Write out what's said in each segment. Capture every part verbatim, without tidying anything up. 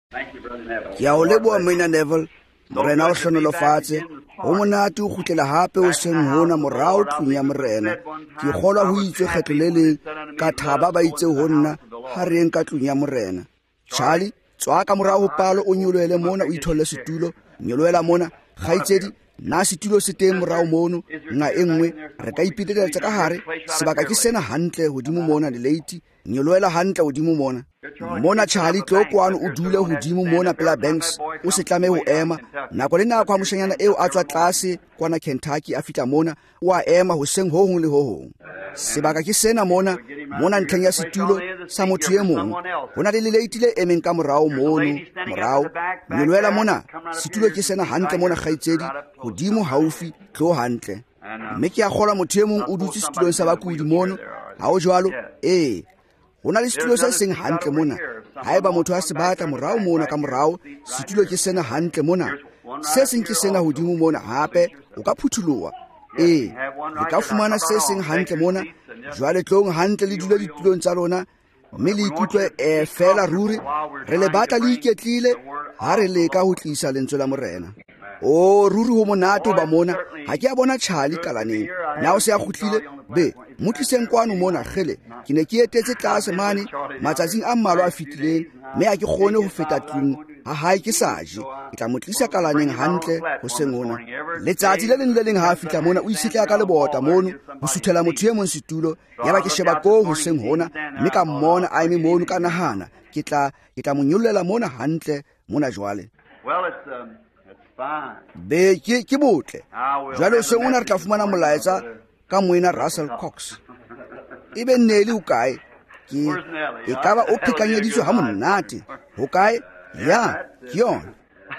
Ke a o leboha Moina Neville, morena o hlonolofatse, ho monate o kgutlela hape o seng hona morao tlung ya morena. Ke kgolwa ho itswe kgetlo le leng ka thaba ba itse ho nna ha re eng ka tlung ya morena. Charlie, tswa ka morao ho palo o nyoloele mona o itholle setulo, nyoloela mona, kgaitsedi, na setulo se teng morao mono, nga e nngwe, re ka ipeteletsa ka hare, sebaka ke sena hantle hodimo mona le late, nyoloela hantle hodimo mona. Mona Charlie tlo kwano o dule hodimo mona pela Banks, o se tlame ho ema, nako le nako ha moshanyana eo a tswa tlase kwana Kentucky a fihla mona, o a ema hoseng ho hong le ho hong. Sebaka ke sena mona, mona ntlheng ya setulo sa motho e mong. Ho na le lelate le emeng ka morao mono, morao. Nyoloela mona, setulo ke sena hantle mona kgaitsedi, hodimo haufi, tlo hantle. Mme ke a kgolwa motho e mong o dutse setulong sa bakudi mono, ha o jwalo, ee. Ho na le setulo se seng hantle mona. Haeba motho a se batla morao mona ka morao, setulo ke sena hantle mona. Se seng ke sena hodimo mona hape, o ka phuthuloha. Ee, le ka fumana se seng hantle mona, jwale tlong hantle le dula ditulong tsa lona, mme le ikutlwe e fela ruri, re le batla le iketlile, ha re leka ho tlisa lentswe la morena. O ruri ho monate ba mona, ha ke a bona Charlie kalaneng. Na o se a khutlile, be, motliseng kwano mona khele, ke ne ke etetse tlase mane, matsatsing a mmalwa a fitileng, mme a ke kgone ho feta tlung, ha hae ke saje, ke tla motlisa kalaneng hantle ho sengona. Letsatsi le leng le leng ha a fihla mona, o isitla ka lebota mono, ho suthela motho e mong setulo, ya ba ke sheba ko ho seng hona, mme ka mmona a eme mono ka nahana, ke tla, ke tla mo nyollela mona hantle, mona jwale. Well, it's, um, be ke ke botle jwale se una re tla fumana molaetsa ka Moina Russell Cox. Ebe Nelly o kae ke e ka ba o phekanyeditswe ha monate ho kae ya ke yona.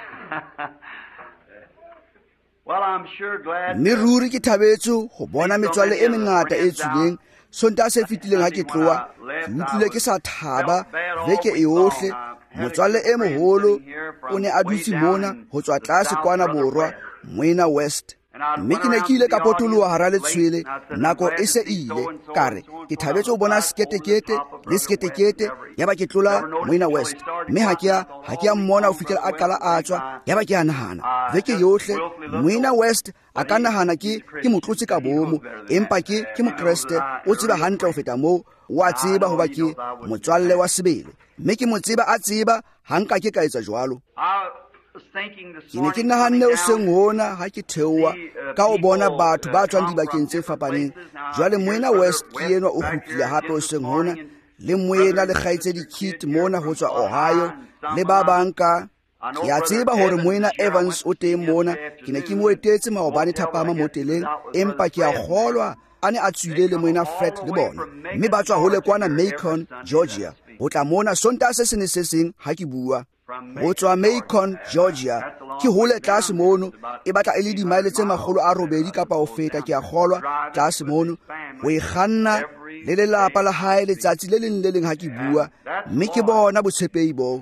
Well, I'm sure glad mme ruri ke thabetse ho bona metswalle e mengata e tsuleng sonta se fitileng ha ke tloa ke utlwile ke sa thaba veke e ohle. Motswalle e moholo o ne a dutse mona ho tswa tlase kwana borwa Moina West, mme ke ne ke ile ka potoloha hara letshwele nako e se ile kare ke thabetse ho bona sketekete le sketekete ya ba ke tlola Moina West, mme ha ke ha ke mmona o fitela a qala a tswa ya ba ke a nahana veke yohle Moina West a ka nahana ke ke motlotse ka bomo, empa ke ke mokreste o tseba hantle ho feta moo, wa tseba ho ba ke motswalle wa sebele, mme ke mo tseba a tseba hanka ke ka etsa jwalo. Ke ne ke nahanne o seng hona ha ke theoha ka o bona batho ba tswang dibakeng tse fapaneng. Jwale Moina West ke enwa o kgutlile hape o seng hona, le Moina le kgaitsedi Kit mona ho tswa Ohio le ba bang ka. Ke a tseba hore Moina Evans o teng mona, ke ne ke mo etetse maobane thapama mo teleng, empa ke a kgolwa a ne a tswile le Moina Fred le bona, mme ba tswa hole kwana Macon, Georgia. Ho tla mona sonta se sene se seng ha ke bua ho tswa Macon, Georgia, ke hole tlase mono, e batla e le dimaile tse makgolo a robedi kapa ho feta. Ke a kgolwa tlase mono ho e kganna le lelapa la hae letsatsi le leng le leng ha ke bua, mme ke bona botshepehi bo.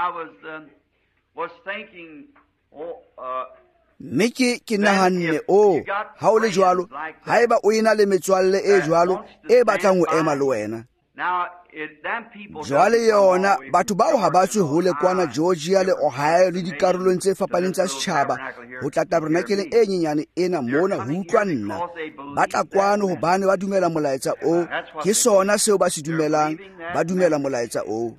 Mme ke ke nahanne o ha o le jwalo, haeba o ena le metswalle e jwalo e batlang ho ema le wena. Jwale yona batho bao ha ba tswe hole kwana Georgia le Ohio le dikarolong tse fapaneng tsa setjhaba ho tla tabernakeleng e nyenyane ena mona ho utlwa nna, ba tla kwano hobane ba dumela molaetsa o, ke sona seo ba se dumelang, ba dumela molaetsa o.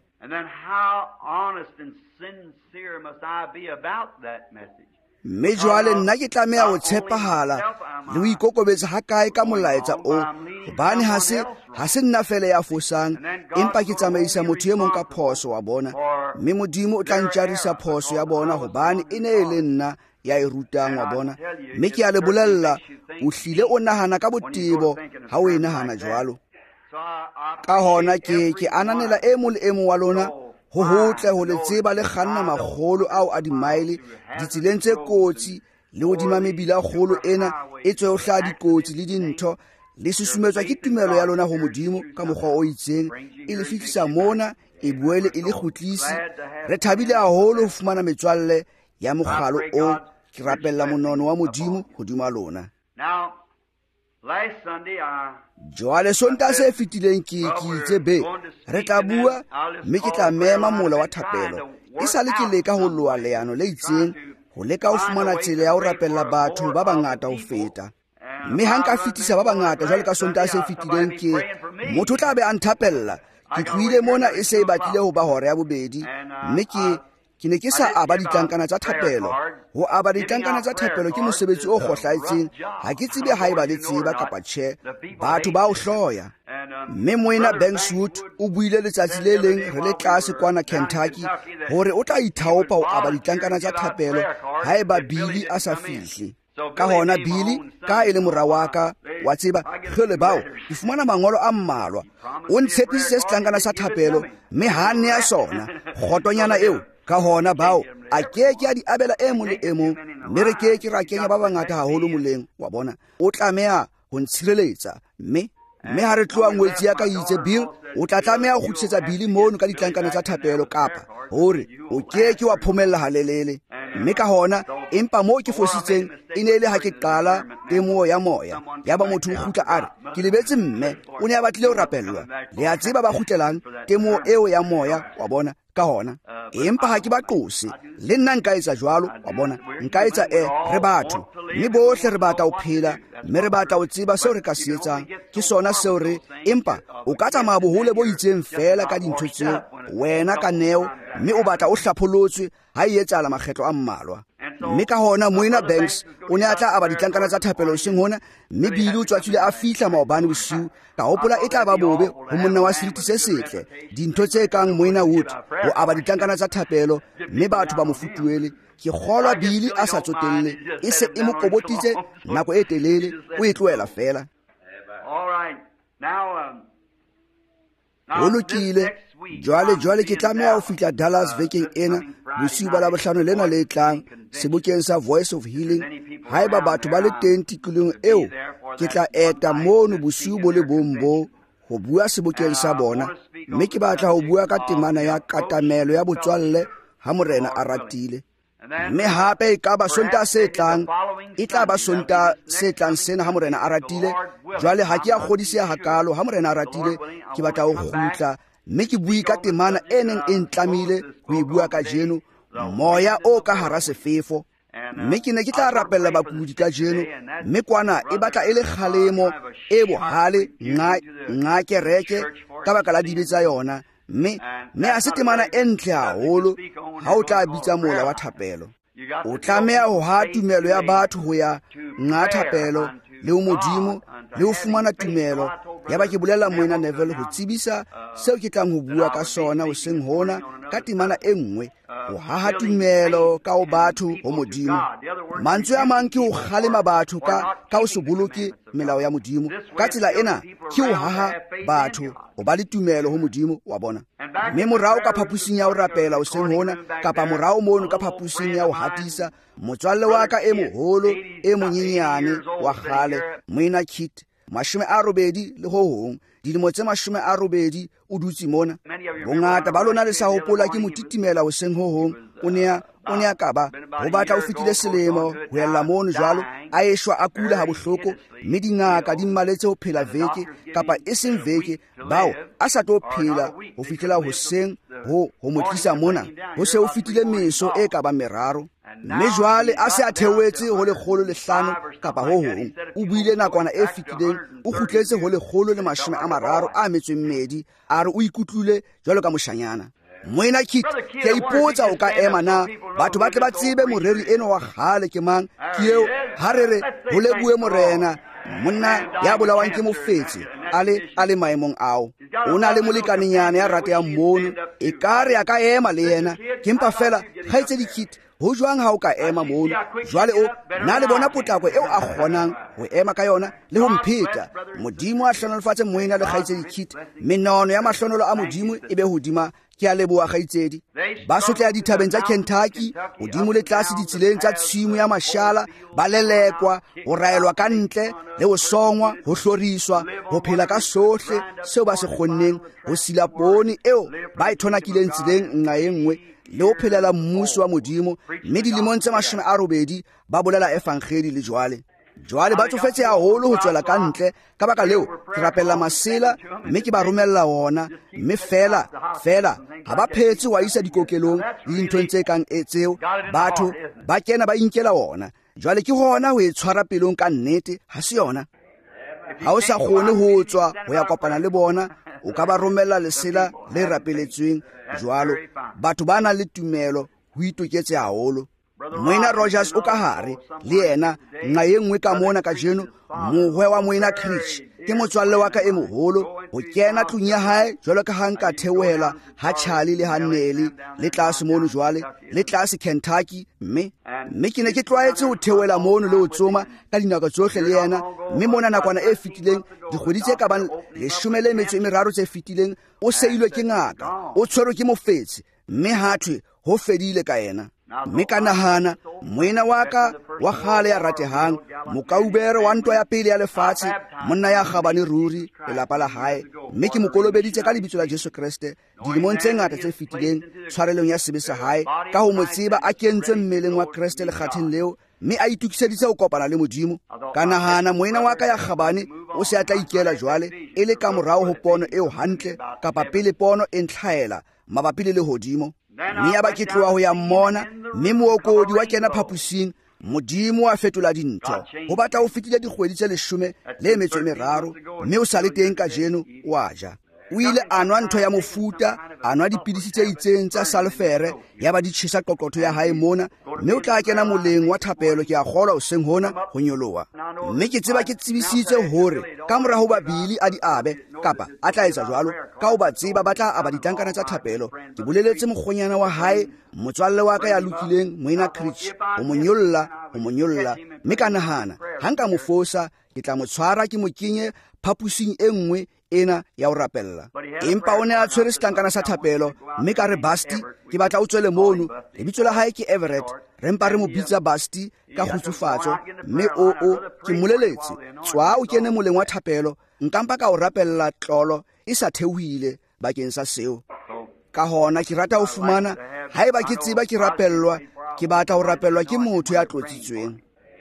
Mme jwale nna ke tlameha ho tshepahala le ho ikokobetsa ha kae ka molaetsa o, hobane ha se ha se nna fela ya fosang, empa ke tsamaisa motho e mong ka phoso wa bona, mme Modimo o tla ntjarisa phoso ya bona hobane e ne e le nna ya e rutang wa bona. Mme ke a le bolella o hlile o nahana ka botebo ha o e nahana jwalo. Ka hona ke ke ananela e mong le e mong wa lona ho hotle ho le tseba le kganna makgolo ao a dimaile ditseleng tse kotsi le hodima mebila kgolo ena e tswe ho hlaha dikotsi le dintho, le susumetswa ke tumelo ya lona ho Modimo ka mokgwa o itseng, e le fihlisa mona e boele e le kgutlisi. Re thabile haholo ho fumana metswalle ya mokhalo o, ke rapella monono wa Modimo hodima lona. Last Sunday, I jwale sonta se fetileng ke ke itse be re tla bua mme ke tla mema mola wa thapelo e sa le ke leka ho loa leano le itseng ho leka ho fumana tsela ya ho rapella batho ba bangata ho feta mme ha nka fetisa ba bangata jwale ka sonta se fetileng ke motho tla be a nthapella ke tluile mona e se e batlile ho ba hore ya bobedi mme ke ke ne ke sa aba ditlankana tsa thapelo ho aba ditlankana tsa thapelo ke mosebetsi o kgohlaetseng ha ke tsebe ha e ba le tseba kapa tjhe batho ba o hloya mme moena Bankswood o buile letsatsi le leng re le tlase kwana Kentucky hore o tla ithaopa ho aba ditlankana tsa thapelo ha e ba Billy a sa fihle ka hona Billy ka e le mora wa ka wa tseba khele bao ke fumana mangolo a mmalwa o ntshepisitse setlankana sa thapelo mme ha ne ya sona khotonyana eo ka hona bao a keke a di abela e mong le e mong mme re keke ra kenya ba bangata haholo moleng wa bona o tlameha ho ntshireletsa mme mme ha re tloa ngwetsi ya ka itse Bill o tla tlameha ho khutsetsa Billy mono ka ditlankana tsa thapelo kapa hore o keke wa phomella halelele mme ka hona empa mo ke fositseng e ne le ha ke qala temo ya moya ya ba motho o khutla a re ke lebetse mme o ne a batlile ho rapellwa le a tseba ba khutlelang temo eo ya moya wa bona ka hona empa ha ke ba qose le nna nka etsa jwalo wa bona nka etsa e re batho mme bohle re batla ho phela mme re batla ho tseba seo re ka se etsang ke sona seo re empa o ka tsamaya bohole bo itseng fela ka dintho tseo wena ka neo mme o batla o hlapholotswe ha e etsahala makgetlo a mmalwa mme ka hona moena Banks o ne a tla aba ditlankana tsa thapelo seng hona mme Billy o tswatswile a fihla maobane bosiu ka hopola e tla ba bobe ho monna wa seriti se setle dintho tse kang moena Wood ho aba ditlankana tsa thapelo mme batho ba mo futuele ke kgolwa Billy a sa tsotelle e se e mo kobotitse nako e telele o e tloela fela all right now um o lokile jwale jwale ke tlameha ho fihla Dallas vekeng ena bosiu ba la bohlano lena le tlang sebokeng sa Voice of Healing haeba batho ba le teng tikolong eo ke tla eta mono bosiu bo le bombo ho bua sebokeng sa bona mme ke batla ho bua ka temana ya katamelo ya botswalle ha morena a ratile mme hape e ka ba sonta se tlang e tla ba sonta se tlang sena ha morena a ratile jwale ha ke a kgodisa hakalo ha morena a ratile ke batla ho khutla mme ke bui ka temana e neng e ntlamile ho e bua ka jeno moya o ka hara sefefo mme ke ne ke tla rapella bakudi ka jeno mme kwana e batla e le kgalemo e bohale nga nga kereke ka baka la dibe tsa yona mme mme a se temana e ntle haholo ha o tla bitsa mola wa thapelo o tlameha ho ha tumelo ya batho ho ya nga thapelo le ho modimo le ho fumana tumelo ya ba ke bolela moena Neville ho tsibisa seo ke tlang ho bua ka sona ho seng hona ka temana e nngwe ho haha tumelo ka ho batho ho modimo mantswe a mang ke ho kgalema batho ka ka ho se boloke melao ya modimo ka tsela ena ke ho haha batho ho ba le tumelo ho modimo wa bona mme morao ka phapusing ya ho rapela ho seng hona kapa morao mono ka phapusing ya ho hatisa motswalle wa ka e moholo e monyenyane wa khale moena Kit mashome a robedi le ho hong dilemo tse mashome a robedi o dutse mona bongata ba lona le sa hopola ke motitimela ho seng ho hong o ne o ne ka ba ho batla o fitile selemo ho yella mono jwalo a eshwa a kula ha bohloko mme dingaka di mmaletse ho phela veke kapa e seng veke bao a sa tlo phela ho fitlela ho seng ho ho motlisa mona ho se ho fitile meso e ka ba meraro mme jwale a se a theowetse ho le kgolo le hlano kapa ho hong o buile nakwana e fitileng o khutletse ho le kgolo le mashome a mararo a metswe mmedi a re o ikutlule jwalo ka moshanyana moena Kit ke ipotsa o ka ema na batho ba tle ba tsebe moreri eno wa khale ke mang ke eo ha re re ho le bue morena monna ya bolawang ke mofetsi ale ale maemong ao o na le molekaninyana ya rate ya mmono e kare ya ka ema le yena ke mpa fela khaitse di Kit ho jwang ha o ka ema mono jwale o na le bona potlako eo a kgonang ho ema ka yona le ho mpheta modimo a hlonolofatse moena le khaitse di Kit menono ya mahlonolo a modimo e be hodima ke a leboa khaitsedi ba sotla ya dithabeng tsa Kentucky hodimo le tlase ditseleng tsa tshimo ya mashala ba lelekwa ho raelwa ka ntle le ho songwa ho hloriswa ho phela ka sohle seo ba se khonneng ho sila poni eo ba e thonakileng tseleng nna e nngwe le ho phelela mmuso wa modimo mme dilemong tse mashome a robedi ba bolela evangeli le jwale jwale ba tsofetse haholo ho tswela ka ntle ka baka leo ke rapella masela mme ke ba romella ona mme fela fela ha ba phetse wa isa dikokelong le dinthong tse kang etseo batho ba kena ba inkela ona jwale ke hona ho e tshwara pelong ka nnete ha se yona ha o sa kgone ho tswa ho ya kopana le bona o ka ba romella lesela le rapeletsweng jwalo batho ba na le tumelo ho itoketse haholo Moina Rogers o ka hare le yena nna ye nngwe ka mona ka jeno mohwe wa Moina Critch ke motswalle wa ka e moholo ho kena tlung ya hae jwalo ka hanka theohela ha Charlie le Haneli le tlase mono jwale le tlase Kentucky mme mme ke ne ke tlwaetse ho theohela mono le ho tsoma ka dinako tsohle le yena mme mona nakwana e fitileng dikgwedi tse ka bang leshome le metso e meraro tse fitileng o seilwe ke ngaka o tshwerwe ke mofetsi mme hathwe ho fedile ka yena mme ka nahana moena wa ka wa kgale ya ratehang mokaubere wa ntwa ya pele ya lefatshe monna ya gabane ruri lelapa la hae mme ke mokolobeditse ka lebitso la Jesu Kriste dilemong tse ngata tse fitileng tshwarelong ya sebe sa hae ka ho mo tseba a kentswe mmeleng wa Kriste le kgatheng leo mme a itukiseditse ho kopana le Modimo ka nahana moena wa ka ya gabane o se a tla ikela jwale e le ka morao ho pono eo hantle kapa pele pono e ntlhaela mabapi le lehodimo mme ya ba ke tloa ho ya mmona mme mookodi wa kena phapusing Modimo a fetola dintho ho batla ho fetile dikgwedi tse leshome le metso e meraro mme o sa le teng ka jeno wa ja o ile anwa ntho ya mofuta anwa dipidisi tse itseng tsa sulfere ya ba di tshisa qoqotho ya hae mona mme o tla kena moleng wa thapelo ke a kgolwa o seng hona ho nyoloha mme ke tseba ke tsebisitse hore ka mora ho babili a di abe kapa a tla etsa jwalo ka ho ba tseba ba tla aba ditankana tsa thapelo ke boleletse mokgonyana wa hae motswalle wa ka ya lokileng Moina Critch o monyolla o monyolla mme ka nahana hanka mo fosa ke tla mo tshwara ke mo kenye phapusing e nngwe ena ya ho rapella empa o ne a tshwere setankana sa thapelo mme ka re Basti ke batla o tswele mono lebitso la hae ke Everett re mpa re mo bitsa Basti ka khutsufatso mme o o ke moleletse tswa o kene moleng wa thapelo nkampa ka o rapella tlolo e sa theohile bakeng sa seo ka hona ke rata ho fumana haeba ke tseba ke rapellwa ke batla ho rapellwa ke motho ya tlotsitsweng.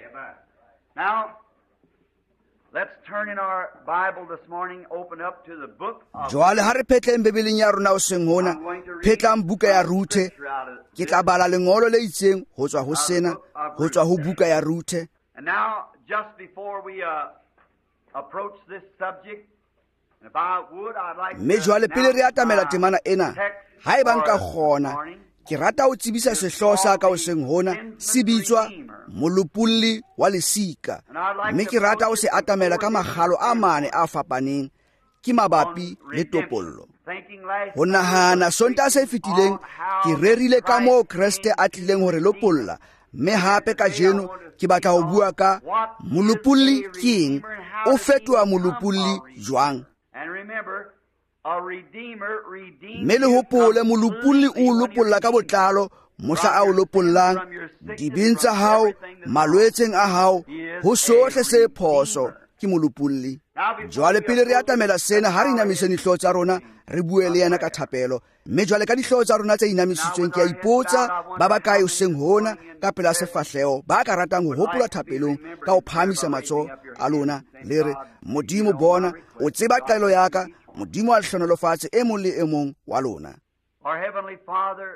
Now let's turn in our Bible this morning, open up to the book of Jwale ha re phetleng bebeleng ya rona o seng hona phetlang buka ya Ruthe ke tla bala lengolo le itseng ho tswa ho sena ho tswa ho buka ya Ruthe. And now just before we uh, approach this subject, if I would I'd like mme jwale pele re atamela temana ena text haeba nka for kgona this morning. ke rata ho tsebisa sehloho sa ka o seng hona se bitswa molopolli wa lesika mme ke rata ho se atamela ka magalo a mane a fapaneng ke mabapi le topollo ho nahana sonta se fetileng ke rerile ka moo Kriste a tlileng hore lopolla mme hape ka jeno ke batla ho bua ka molopolli keng o fetoa molopolli jwang. And remember, a redeemer redeemed mme le hopole molopolli o lopolla ka botlalo mohla a o lopollang dibeng tsa hao malwetseng a hao ho sohle se phoso ke molopolli. Jwale pele re atamela sena ha re inamiseng dihlooho tsa rona re bue le yena ka thapelo mme jwale ka dihlooho tsa rona tse inamisitsweng ke a ipotsa ba ba kae o seng hona ka pela sefahleo ba ka ratang ho hopola thapelong ka ho phamisa matsoho a lona le re Modimo bona o tseba qelo ya ka Modimo a hlonolofatse e mong le e mong wa lona. Our Heavenly Father,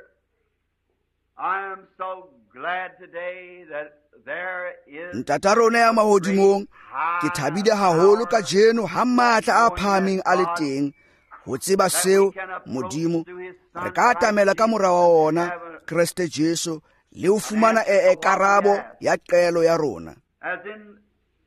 I am so glad today that there is Ntata rona ya mahodimong ke thabile haholo ka jeno ha matla a phaming a le teng ho tseba seo Modimo re ka atamela ka mora wa ona Kriste Jesu le ho fumana e e karabo ya qelo ya rona. as in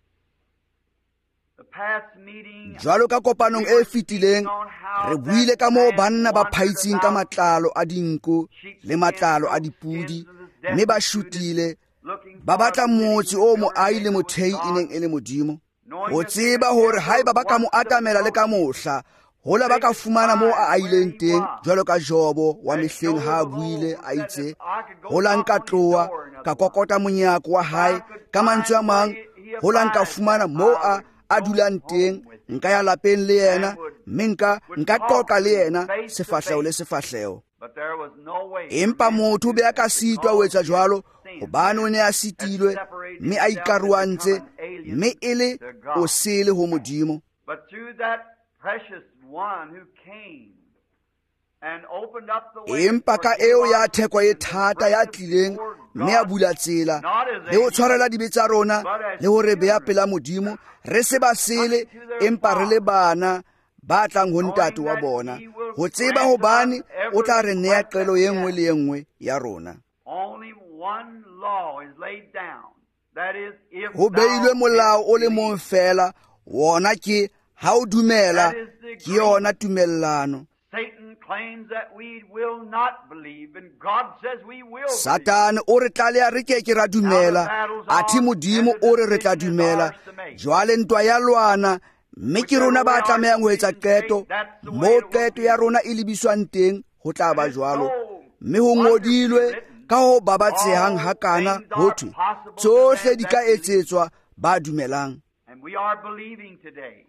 the past meeting. Jwalo ka kopanong e fetileng re buile ka moo banna ba phaitseng ka matlalo a dinku le matlalo a dipudi mme ba shutile ba batla motse o mo ai le mothei e neng e le Modimo ho tseba hore haeba ba ka mo atamela le ka mohla hola ba ka fumana mo a aileng teng jwalo ka Jobo wa mehleng ha buile a itse hola nka tloa ka kokota monyako wa hae ka mantswe a mang hola nka fumana mo a a dulang teng nka ya lapeng le yena mme nka nka qoqa le yena sefahleo le sefahleo. But there was no way. Empa motho be ka sitwa ho etsa jwalo hobane o ne a sitilwe mme a ikaruantse mme e le o sele ho Modimo. But through that precious one who came and opened up the way, empa ka eo ya theko e thata ya tlileng mme a bula tsela le ho tshwarela dibe tsa rona le ho re beya pela Modimo, re se ba sele empa re le bana ba tlang ho ntate wa bona, ho tseba hobane o tla re nea qelo e nngwe le e nngwe ya rona. only one law is laid down. That is, if Ho beilwe molao o le mong fela, wona ke ha o dumela, ke yona tumellano. Satan claims that we will not believe, and God says we will believe. Satan o re tlalea re ke ke ra dumela, athe Modimo o re re tla dumela. Jwale ntwa ya lwana, mme ke rona ba tlamehang ho etsa qeto, mo qeto ya rona e lebiswang teng ho tla ba jwalo. Mme ho ngodilwe ka ho babatsehang hakana ho thwe tsohle di ka etsetswa ba dumelang. And we are believing today,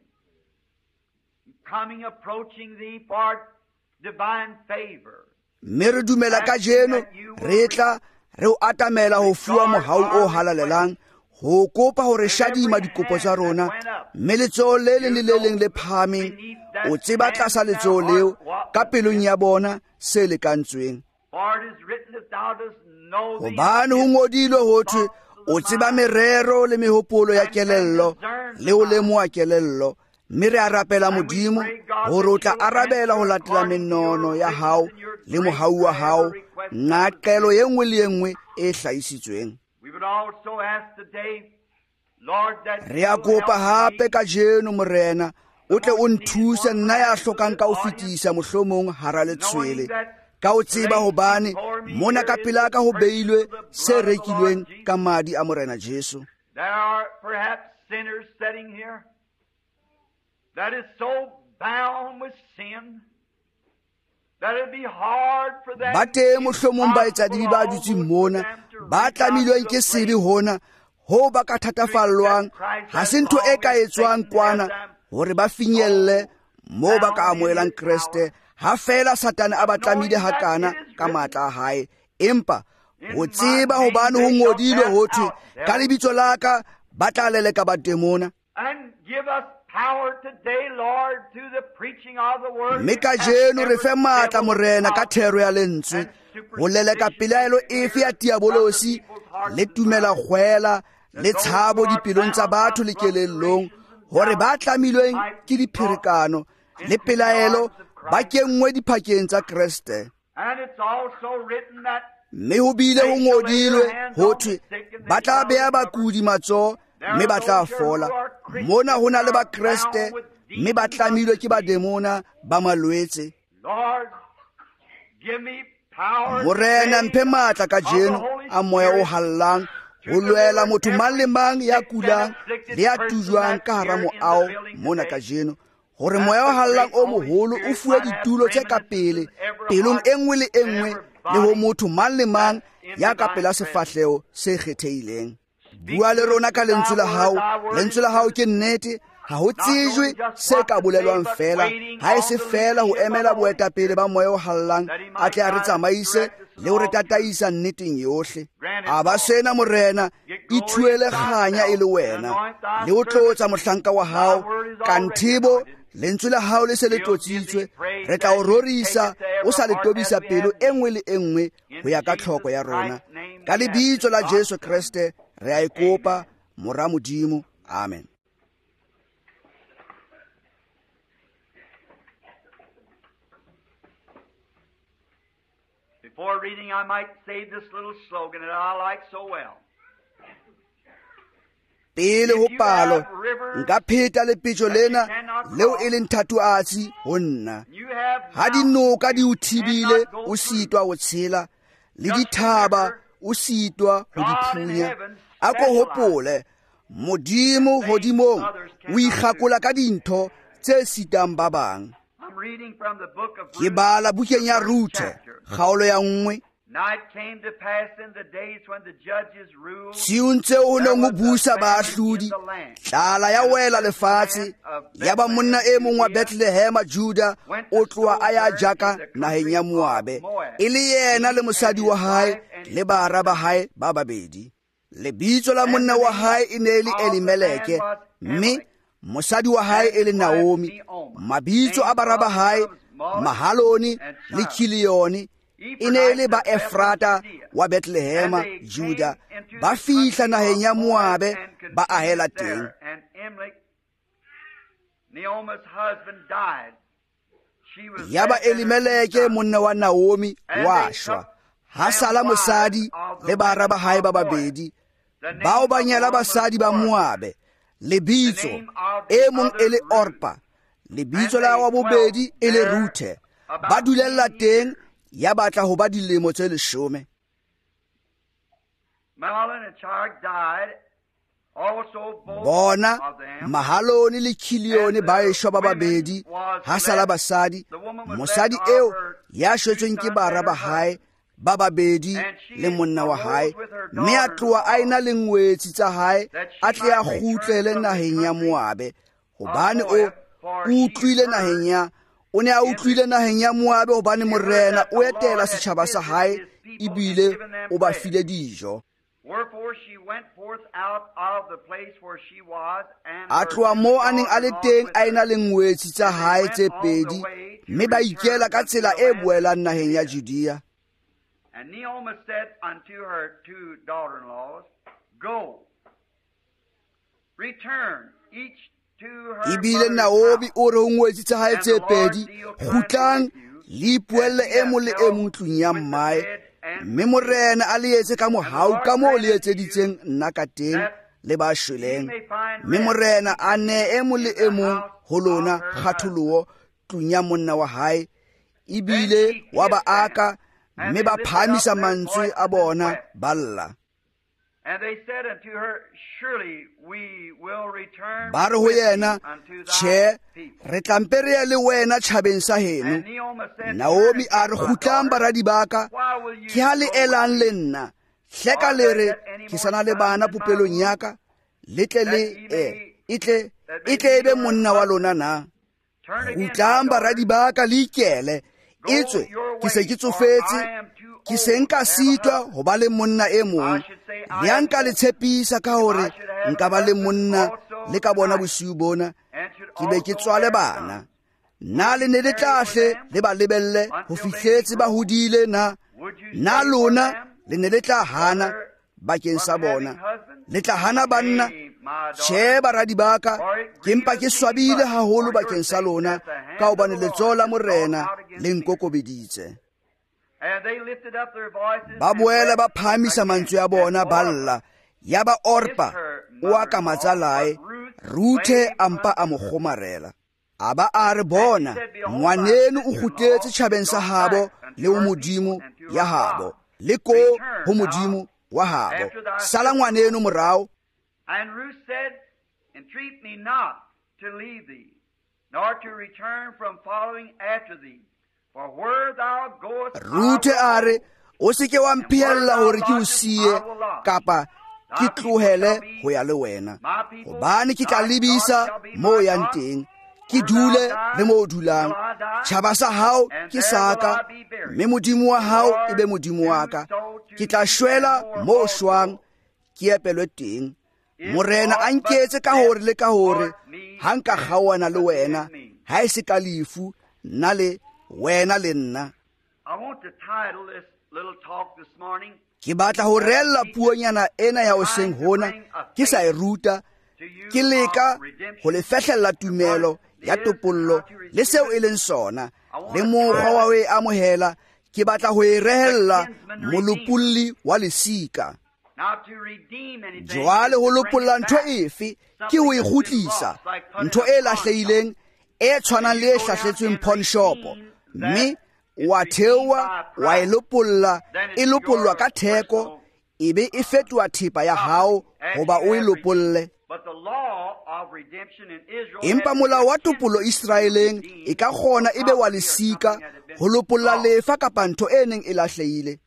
coming, approaching thee for divine favor. Mme re dumela ka jeno re tla re o atamela ho fuwa mohau o halalelang, ho kopa hore shadima dikopo tsa rona, mme letsoho le leng le le leng le phahameng o tseba tlasa letsoho leo ka pelong ya bona se lekantsweng. For it is written that thou dost know the Hobane ho ngodilwe ho thwe o tseba merero le mehopolo ya kelello le o lemoha kelello, mme re a rapela Modimo hore o tla arabela ho latela menono ya hao le mohau wa hao ngaqelo e nngwe le e nngwe e hlahisitsweng. We would also ask today, Lord, that Re a kopa hape ka jeno morena o tle o nthuse nna ya hlokang ka o fetisa mohlomong hara letshwele, ka o tseba hobane mona ka pela ka ho beilwe se rekilweng ka madi a morena Jesu. there are perhaps sinners sitting here that is so bound with sin that it be hard for them Ba teng mohlomong ba etsa dibi ba dutse mona, ba tlamilweng ke sebe hona, ho ba ka thatafallwang, ha se ntho e ka etswang kwana hore ba finyelle mo ba ka amoelang Kriste, ha fela Satane a ba tlamile hakana ka matla a hae. Empa ho tseba hobane ho ngodilwe ho thwe ka lebitso la ka ba tla leleka bademona. and give us power today, Lord, through the preaching of the word. Mme ka jeno re fe matla morena ka thero ya lentswe ho leleka pelaelo efe ya diabolosi le tumela kgwela le tshabo dipelong tsa batho le kelellong, hore ba tlamilweng ke dipherekano le pelaelo ba kenngwe diphakeng tsa Kriste. And it's also written that Mme ho bile ho ngodilwe ho thwe ba tla beha bakudi matsoho mme ba tla fola. Mona ho na le ba Kriste mme ba tlamilwe ke bademona ba malwetse. Lord, give me power Morena today mphe matla ka of the jeno Holy a moya o Spirit hallang ho lwela motho mang le mang ya kulang le ya tujwang ka hara moao mona ka jeno, hore moya o hallang o moholo o fuwe ditulo tse ka pele pelong e nngwe le e nngwe le ho motho mang le mang ya ka pela sefahleo se kgethehileng. Bua le rona ka lentswe la hao, lentswe la hao ke nnete, ha ho tsejwe se ka bolelwang fela, ha e se fela ho emela boetapele ba moya o hallang a tle a re tsamaise le ho re tataisa nneteng yohle. A ba sena morena e thuele kganya e le wena le ho tlotsa mohlanka wa hao ka nthebo lentswe la hao le se le tlotsitswe, re tla o rorisa o sa le tobisa pelo e nngwe le e nngwe ho ya ka tlhoko ya rona. Ka lebitso la Jesu Kriste re a ikopa mora Modimo. Amen. Before reading, I might say this little slogan that I like so well. Pele ho palo nka pheta lepitso lena leo e leng thatohatsi ho nna. You have Ha dinoka di o thibile o sitwa ho tshela le dithaba o sitwa ho di phunya. A ko hopole Modimo hodimong o ikgakola ka dintho tse sitang ba bang. I'm reading from the book of Ke bala bukeng ya Ruthe kgaolo ya nngwe. Now it came to pass in the days when the judges ruled, Siuntse o neng o busa baahlodi, tlala ya wela lefatshe, ya ba monna e mong wa Bethlehema Juda o tloa a ya jaka naheng ya Moabe, e le yena le mosadi wa hae le bara ba hae ba babedi. lebitso la monna wa hae e ne le Elimeleke, mme mosadi wa hae e le Naomi. Mabitso a bara ba hae Mahaloni le Kilioni e ne le ba Efrata wa Bethlehema, Juda. Ba fihla naheng ya Moabe ba ahela teng. Yaba Elimeleke monna wa Naomi wa shwa, ha sala mosadi le bara ba hae ba babedi bao ba nyala basadi ba Moabe. Lebitso e mong e le Orpa, lebitso la wa bobedi e le Ruthe. Ba dulella teng ya batla ho ba dilemo tse leshome. Bona Mahaloni le Kilioni ba eshwa ba babedi ha sala basadi. Mosadi eo ya shwetsweng ke bara ba hae ba babedi le monna wa hae, mme a tloha a ena le ngwetsi tsa hae a tle a kgutlele naheng ya Moabe, hobane o utlwile naheng ya o ne a utlwile naheng ya Moabe hobane morena o etela setjhaba sa hae ebile o ba file dijo. A tloha moo a neng a le teng a ena le ngwetsi tsa hae tse pedi, mme ba ikela ka tsela e boelang naheng ya Judea. And Naomi said unto her two daughter-in-laws, Go, return each to her Ibile Naomi o re ho ngwetsi tsa hae tse pedi, kgutlang le ipuelle e mong le e mong tlung ya mmae, mme morena a le etse ka mohau ka moo le etseditseng nna ka teng le ba shweleng, mme morena a ne e mong le e mong ho lona kgatholoho tlung ya monna wa hae, ebile wa ba aka mme ba phamisa mantswe a bona balla. Ba re ho yena, tjhe, re tlampe re ye le wena tjhabeng sa heno. Naomi a re, kgutlang baradi baka, ke ha le elang le nna, hleka le re ke sana le bana popelong ya ka, le tle le e itle itle ebe monna wa lona na. Kgutlang baradi baka le ikele, etswe ke se ke tsofetse, ke se nka sitwa ho ba le monna e mong. Le a nka le tshepisa ka hore nka ba le monna le ka bona bosiu bona, ke be ke tswale bana. Na le ne le tlahle le ba lebelle ho fihletse ba hodile na? Na lona le ne le tla hana bakeng sa bona? Le tla hana banna? Tjhe baradi baka, ke mpa ke swabile haholo bakeng sa lona, ka hobane letsoho la morena le nkokobeditse. Ba boela ba phamisa mantswe a bona balla. Yaba Orpa o a ka matsalae, Ruthe a mpa a mo kgomarela. A ba a re, bona ngwaneno o kgutletse tjhabeng sa habo le ho modimo ya habo, le ko ho modimo wa habo. Sala ngwaneno morao. And Ruth said, Entreat me not to leave thee, nor to return from following after thee. For where thou goest, Ruthe a re, o se ke wa mphihella hore ke o siye kapa ke tlohele ho ya le wena, hobane ke tla lebisa moo yang teng, ke dule le moo dulang. Tjhaba sa hao ke saka, mme modimo wa hao e be modimo wa ka. Ke tla shwela moo shwang, ke epelwe teng. Morena a nketse ka hore le ka hore, ha nka kgaohana le wena, ha e se ka lefu, nna le wena le nna. Ke batla ho rella puonyana ena ya hoseng hona, ke sa e ruta, ke leka ho le fehlella tumelo ya topollo le seo e leng sona, le mokgwa wa ho e amohela. Ke batla ho e rehella molopolli wa lesika. Jwale ho lopolla ntho efe ke ho e kgutlisa, ntho e lahlehileng e tshwanang le e hlahletsweng pawn-shopo, mme wa theowa wa e lopolla, e lopollwa ka theko, ebe e fetwa thepa ya hao hoba o e lopolle. Empa molao wa topolo Israeleng e ka kgona ebe wa lesika ho lopolla lefa kapa ntho e neng e lahlehile.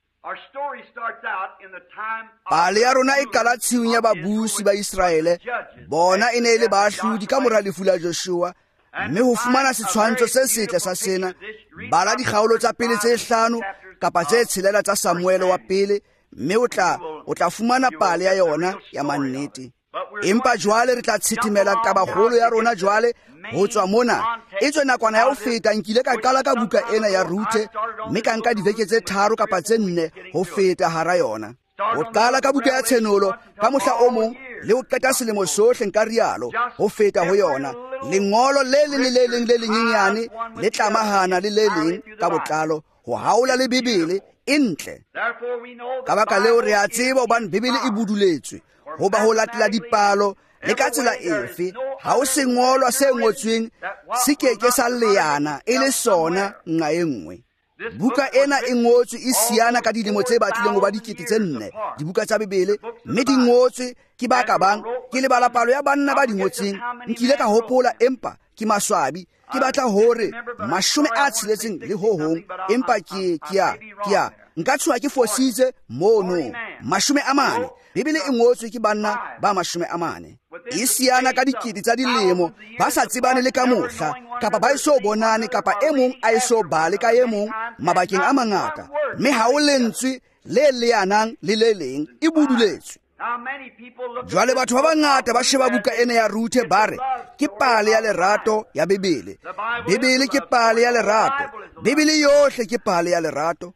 Pale ya rona e qala tshiyong ya babusi ba Israele. Bona e ne le baahlodi ka mora lefu la Joshua, mme ho fumana setshwantsho se setle sa sena, bala dikgaolo tsa pele tse hlano kapa tse tshelela tsa Samuele wa pele, mme o tla o tla fumana pale ya yona ya mannete. Empa jwale re tla tshitimela tabakgolo ya rona jwale ho tswa mona. E tswe nakwana ya ho feta nkile ka qala ka buka ena ya Ruthe, mme ka nka dibeke tse tharo kapa tse nne ho feta hara yona. O qala ka buka ya tshenolo ka mohla o mong le ho qeta selemo sohle nka rialo ho feta ho yona. Lengolo le le le leng le lenyenyane le tlamahana le le leng ka botlalo ho haola le Bibele e ntle. Ka baka leo re a tseba hobane Bibele e buduletswe ho ba ho latela dipalo le ka tsela efe. Ha o sengolwa se ngotsweng se keke sa leana e le sona nqa e nngwe. Buka ena e ngotswe e siana ka dilemo tse batlileng ho ba dikete tse nne dibuka tsa Bibele, mme di ngotswe ke ba ka bang ke lebala palo ya banna ba di ngotseng. Nkile ka hopola empa ke maswabi ke batla hore mashome a tsheletseng le ho hong, empa ke kia kia nka tswa ke fositse mono mashome a mane. Bibele e ngotswe ke banna ba mashome a mane. E siana ka dikete tsa dilemo ba sa tsebane le ka mohla kapa ba eso bonane kapa e mong a eso bale ka e mong mabakeng a mangata, mme ha o lentswe le leanang le le leng e buduletswe. Jwale batho ba bangata ba sheba buka ena ya Ruthe bare ke pale ya lerato ya Bibele. Bibele ke pale ya lerato. Bibele yohle ke pale ya lerato.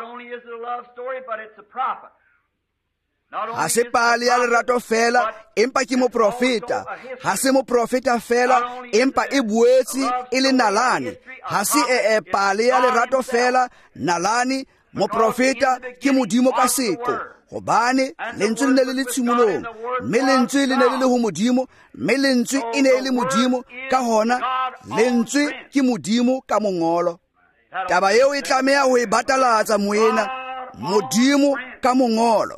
Ha se pale ya lerato fela empa ke moprofeta. Ha se moprofeta fela empa e boetse e le nalane. Ha se e pale ya lerato fela nalane. Moprofeta ke modimo ka seko, hobane lentswe le ne le le tshimolong, mme lentswe le ne le le ho modimo, mme lentswe e ne le modimo, ka hona lentswe ke modimo ka mongolo. Taba eo e tlameha ho e batalatsa moena, modimo ka mongolo.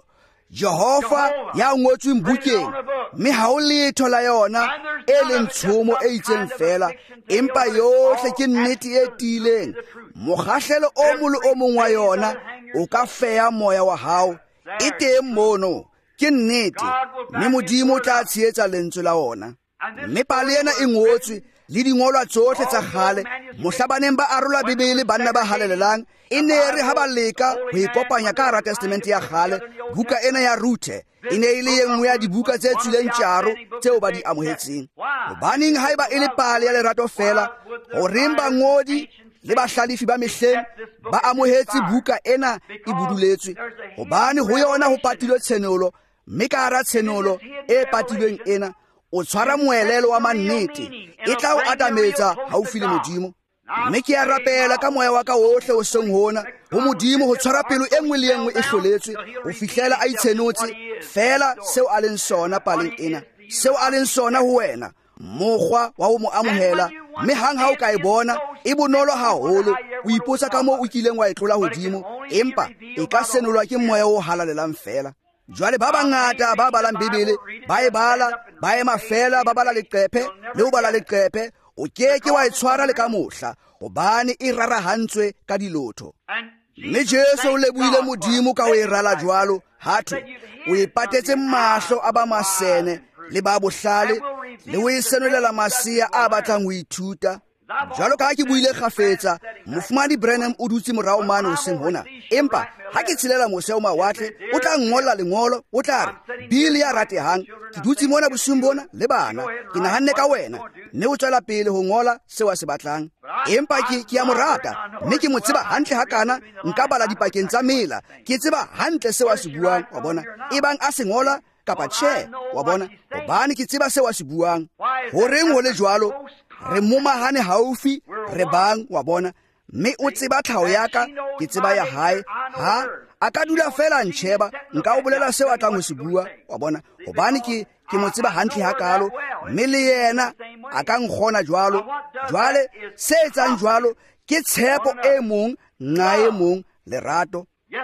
Jehova ya ngotsweng bukeng, mme ha o letho la yona e leng tshomo e itseng fela, empa yohle ke nnete e tiileng. Mokgahlelo o mong le o mong wa yona o ka feya moya wa hao. E teng mono, ke nnete, mme modimo o tla tshehetsa lentswe la ona. Mme pale ena e ngotswe le dingolwa tsohle tsa kgale. Mohlabaneng ba arola Bibele banna ba halelelang e ne re ha ba leka ho ikopanya ka hara testamente ya kgale. Buka ena ya Ruthe e ne e le e nngwe ya dibuka tse tswileng tjaro tseo ba di amohetseng. Hobaneng haeba e le pale ya lerato fela, horeng bangodi le bahlalifi ba mehleng ba amohetse buka ena e buduletswe? Hobane ho yona ho patilwe tshenolo, mme ka hara tshenolo e patilweng ena o tshwara moelelo wa mannete, e tla o atametsa haufi le modimo. Mme ke a rapela ka moya wa ka ohle o seng hona ho modimo ho tshwara pelo e nngwe le e nngwe e hloletswe ho fihlela a itshenotse fela seo a leng sona paleng ena, seo a leng sona ho wena, mokgwa wa ho mo amohela. Mme hang ha o ka e bona e bonolo haholo, o ipotsa ka moo o kileng wa e tlola hodimo, empa e ka senolwa ke moya o halalelang fela. Jwale ba bangata ba balang Bibele ba e bala ba ema fela ba bala leqephe le ho bala leqephe, o keke wa e tshwara le ka mohla hobane e rarahantswe ka dilotho. Mme Jesu o lebohile modimo ka ho e rala jwalo, hatho o e patetse mahlo a ba masene le ba bohlale le ho e senolela masia a batlang ho ithuta. Jwalo ka ha ke buile kgafetsa, Mofumahadi Branham o dutse morao mane hoseng hona, empa ha ke tshelela mose o mawatle o tla ngolla lengolo, o tla re Bili ya ratehang, ke dutse mona bosung bona le bana, ke nahanne ka wena, mme o tswela pele ho ngola seo a se batlang. Empa ke ke a mo rata, mme ke mo tseba hantle hakana, nka bala dipakeng tsa mela, ke tseba hantle seo a se buang, wa bona, ebang a se ngola kapa tjhe, wa bona, hobane ke tseba seo a se buang. Horeng ho le jwalo? Re momahane haufi re bang, wa bona, mme o tseba tlhaho ya ka, ke tseba ya hae. Ha a ka dula fela ntjheba, nka o bolela seo a tlang ho se bua, wa bona, hobane ke ke mo tseba hantle hakalo, mme le yena a ka nkgona jwalo. Jwale se etsang jwalo ke tshepo e mong nqa e mong lerato.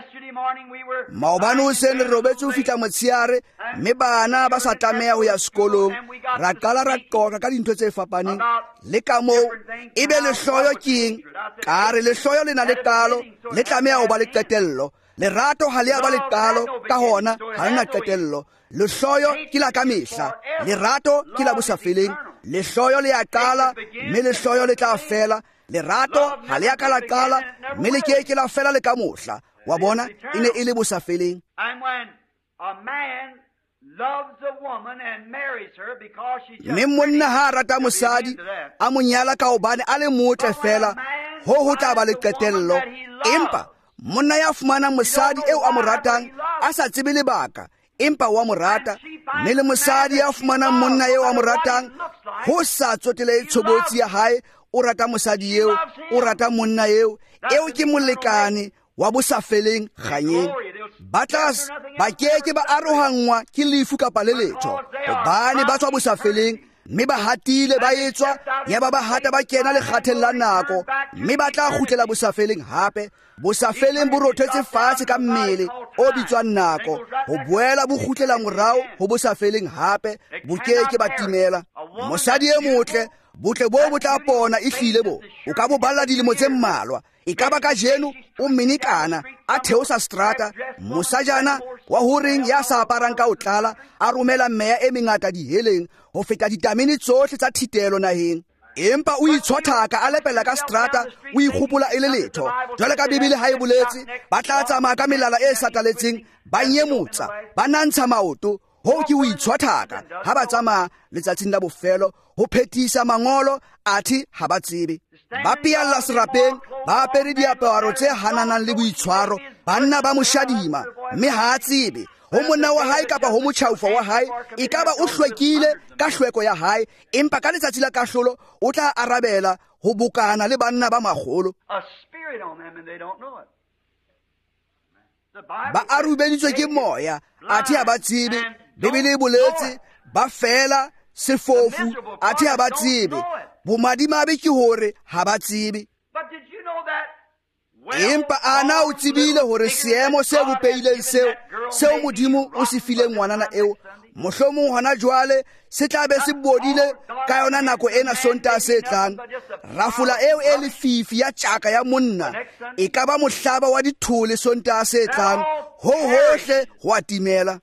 Maobane hoseng re robetse ho fihla motsheare, mme bana ba sa tlameha ho ya sekolong. Ra qala ra qoqa ka dintho tse fapaneng le ka moo ebe lehloyo ke eng. Ka re lehloyo le na le qalo, le tlameha ho ba le qetello. Lerato ha le a ba le qalo, ka hona ha le na qetello. Lehloyo ke la ka mehla, lerato ke la bosafeleng. Lehloyo le a qala, mme lehloyo le tla fela. Lerato ha le a ka la qala, mme le ke ke la fela le ka mohla, wa bona, e ne e le bosafeleng. a man loves a woman and marries her because she's just mme monna ha rata mosadi a monyala ka hobane a le motle fela ho ho tla ba le qetello empa monna ya fumana mosadi eo a mo ratang a sa tsebe lebaka empa wa mo rata mme le mosadi ya fumana monna eo a mo ratang ho sa tsotele tshobotsi ya hae o rata mosadi eo o rata monna eo eo ke molekane wa bosafeleng ganyeng batlas ba keke ba arohangwa ke lefu kapa le letho hobane ba tswa bosafeleng mme ba hatile ba etswa ya ba ba hata ba kena le kgathella nako mme ba tla khutlela bosafeleng hape bosafeleng bo rothetse fatshe ka mmele o bitswang nako ho boela bo khutlela morao ho bosafeleng hape bo keke ba timela mosadi e motle botle bo bo tla pona e hlile bo o ka bo balla dilemo tse mmalwa e ka ba ka jeno o minikana a theosa strata mosajana wa horeng ya sa aparang ka o tlala a romela meya e mengata diheleng ho feta ditamene tsohle tsa thitelo naheng empa o itshwathaka a lepela ka strata o ikgopola e le letho jwale ka bibele ha e boletse ba tla tsamaya ka melala e sataletseng ba nyemotsa ba nantsha maoto ho ke o itshwathaka ha ba tsamaya letsatsing la bofelo ho phethisa mangolo athi ha ba tsebe ba pialla serapeng ba apere diaparo tse hananang le boitshwaro banna ba moshadima mme ha tsebe ho monna wa hae kapa ho motjhaufa wa hae e ka ba o hlwekile ka hlweko ya hae empa ka letsatsi la kahlolo o tla arabela ho bokana le banna ba magolo ba arubeditswe ke moya athi ha ba tsebe bibele e boletse ba fela sefofu athi ha ba tsebe bomadimabe ke hore ha ba tsebe empa ana o tsebile hore seemo se bopeileng seo seo modimo o se fileng ngwanana eo mohlomong hona jwale se tla be se bodile ka yona nako ena sonta se tlang rafula eo e le fifi ya tjaka ya monna e ka ba mohlaba wa dithole sonta se tlang ho hohle ho atimela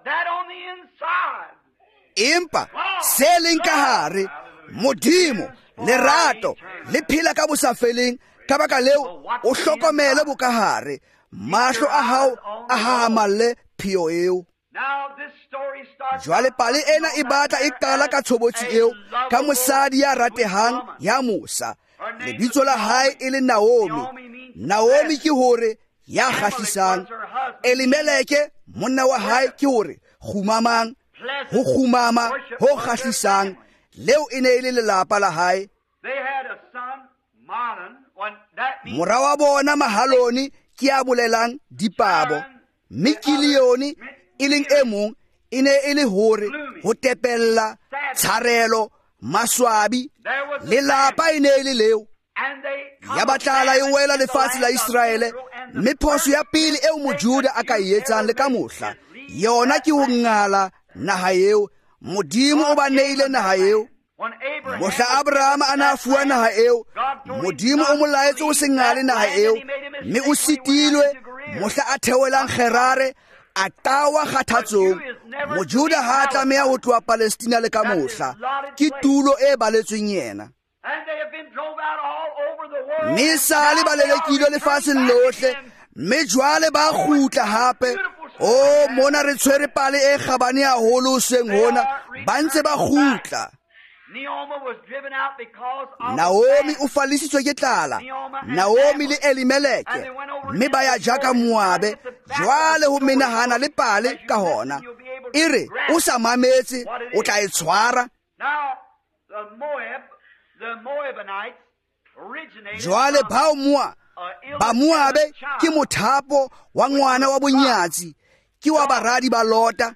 empa se leng ka hare modimo lerato le phela ka bosafeleng ka baka leo o hlokomele bokahare mahlo a hao a hamalle phio eo jwale pale ena e batla e qala ka tshobotsi eo ka mosadi ya ratehang ya Musa lebitso la hae e le Naomi Naomi ke hore ya khahlisang Elimeleke monna wa hae ke hore khumamang ho khumama ho khahlisang leo ene ile lelapa la hae mora wa bona Mahaloni ke a bolelang dipabo Mikilioni ileng e mong ine ile hore ho tepella tsharelo maswabi lelapa ine ile leo ya batlala e wela lefatshe la Israele mme phoso ya pele eo mojuda a ka etsang le ka mohla yona ke ho ngala naha eo modimo o ba neile naha eo mohla Abraham ana fuwa naha eo modimo o molaetse o se ngale naha eo mme o sitilwe mohla a thewelang Gerare a tawa kgathatsong mojuda ha tlameha ho tloha Palestina le ka mohla ke tulo e baletsweng yena mme sale ba lelekilwe lefatsheng lohle mme jwale ba kgutla hape o mona re tshwere pale e kgabane haholo seng hona ba ntse ba kgutla Naomi o falisitswe ke tlala Naomi le Elimeleke mme ba ya jaka Moabe jwale ho menahana le pale ka hona ire o sa mametse o tla e tshwara jwale bao moa ba Moabe ke mothapo wa ngwana wa bonyatsi ke wa baradi ba Lota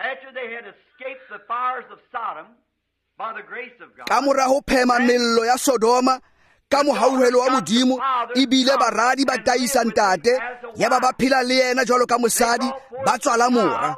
ka mora ho phema mello ya Sodoma ka mohauhelo wa modimo ibile baradi ba taisa ntate ya ba ba phela le yena jwalo ka mosadi ba tswala mora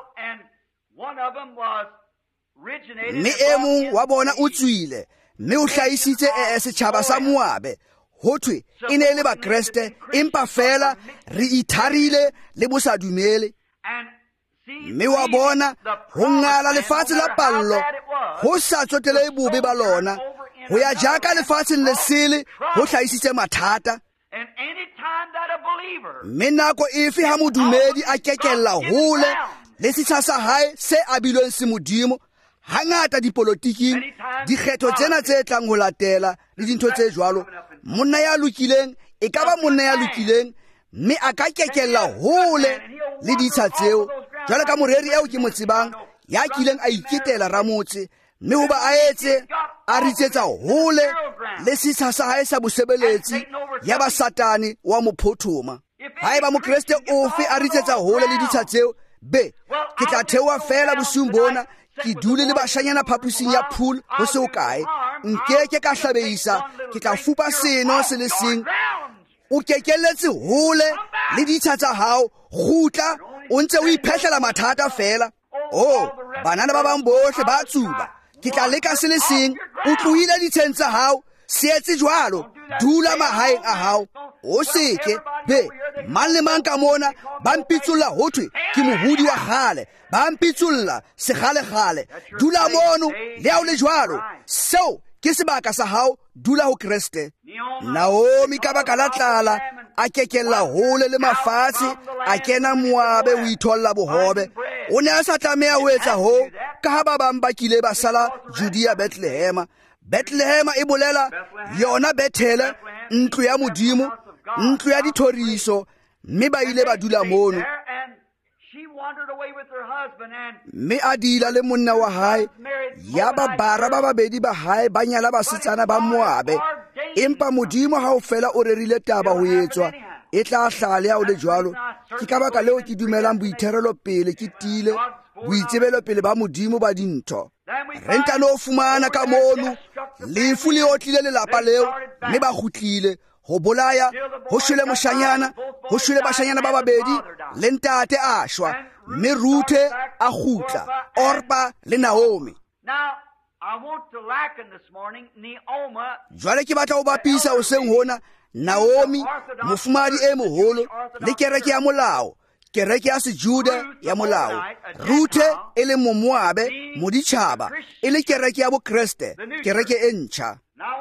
mme e mong wa bona o tswile mme o hlaisitse e setjhaba sa Moabe hothwe e ne le ba Kriste empa fela re itharile le bosadumele mme wa bona ho ngala lefatshe la pallo ho sa tsotele bobe ba lona ho ya jaka lefatsheng le sele ho hlaisitse mathata mme nako efe ha modumedi a kekella hole le setsha sa hae se abilweng se modimo. Hangata dipolotiking dikgetho tsena tse tlang ho latela le dintho tse jwalo, monna ya lokileng e ka ba monna ya lokileng mme a ka kekella hole le ditsha tseo, jwale ka moreri eo ke mo tsebang ya kileng a iketela ramotse mme hoba a etse a ritsetsa hole le setsha sa hae sa bosebeletsi ya ba satane wa mophothoma. Haeba mokreste ofe a ritsetsa hole le ditsha tseo, be ke tla theoha fela bosiung bona ke dule le bashanyana phapusing ya pool ho se o kae, nkeke ka hlabeisa, ke tla fupa seno se le seng. O kekelletse hole le ditsha tsa hao, gutla o ntse o iphehlela mathata fela. Oh, banana ba bang bohle ba tsuba, ke tla leka se le seng. O tlohile ditsheng tsa hao, se etse jwalo, dula mahaeng a hao. O seke be mang le mang ka mona ba mpitsulla ho thwe ke mohudi wa kgale, ba mpitsulla sekgale-kgale. Dula mono le hao le jwalo, seo ke sebaka sa hao, dula ho Kreste. Naomi ka baka la tlala a kekella hole le mafatshe, a kena Moabe o itholla bohobe. O ne a sa tlameha ho etsa ho, ka ha ba bang ba kile ba sala Judea Bethlehema. Bethlehema e bolela yona Bethele, ntlo ya modimo, ntlo ya dithoriso, mme ba ile ba dula mono. Mme a dila le monna wa hae, ya ba bara ba babedi ba hae ba nyala basetsana ba Moabe. Empa modimo ha o fela o rerile taba ho etswa, e tla hlale ya o le jwalo. Ke ka baka leo ke dumelang boitherelo pele ke tile, boitsebelo pele ba modimo ba dintho. Re nka no fumana ka mono lefu le otlile lelapa leo, mme ba kgutlile ho bolaya, ho shwele moshanyana, ho shwele bashanyana ba babedi, le ntate a shwa, mme Ruthe a kgutla, Orpa le Naomi. Jwale ke batla ho bapisa o seng hona Naomi, mofumadi e moholo, le kereke ya molao, kereke ya sejuda ya molao. Ruthe e le Moabe, moditjhaba, e le kereke ya bokreste, kereke e ntjha.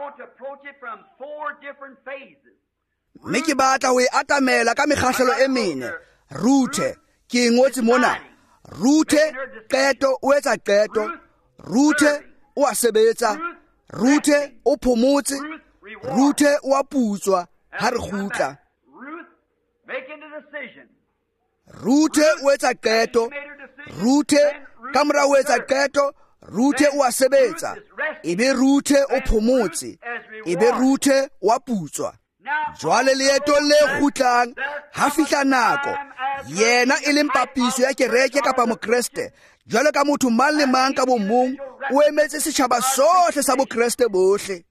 Mme ke batla ho e atamela ka mekgahlelo e mene. Ruthe ke ngotse mona. Ruthe qeto o etsa qeto, Ruthe o a sebetsa, Ruthe o phomotse, Ruthe o a putswa ha re kgutla. Ruthe o etsa qeto, Ruthe ka mora o etsa qeto, Ruthe o a sebetsa, ebe Ruthe o phomotse, ebe Ruthe o a putswa. Jwale leeto le kgutlang ha fihla nako, yena e leng papiso ya kereke kapa mokreste, jwale ka motho mang le mang ka bomong o emetse setjhaba sohle sa bokreste bohle.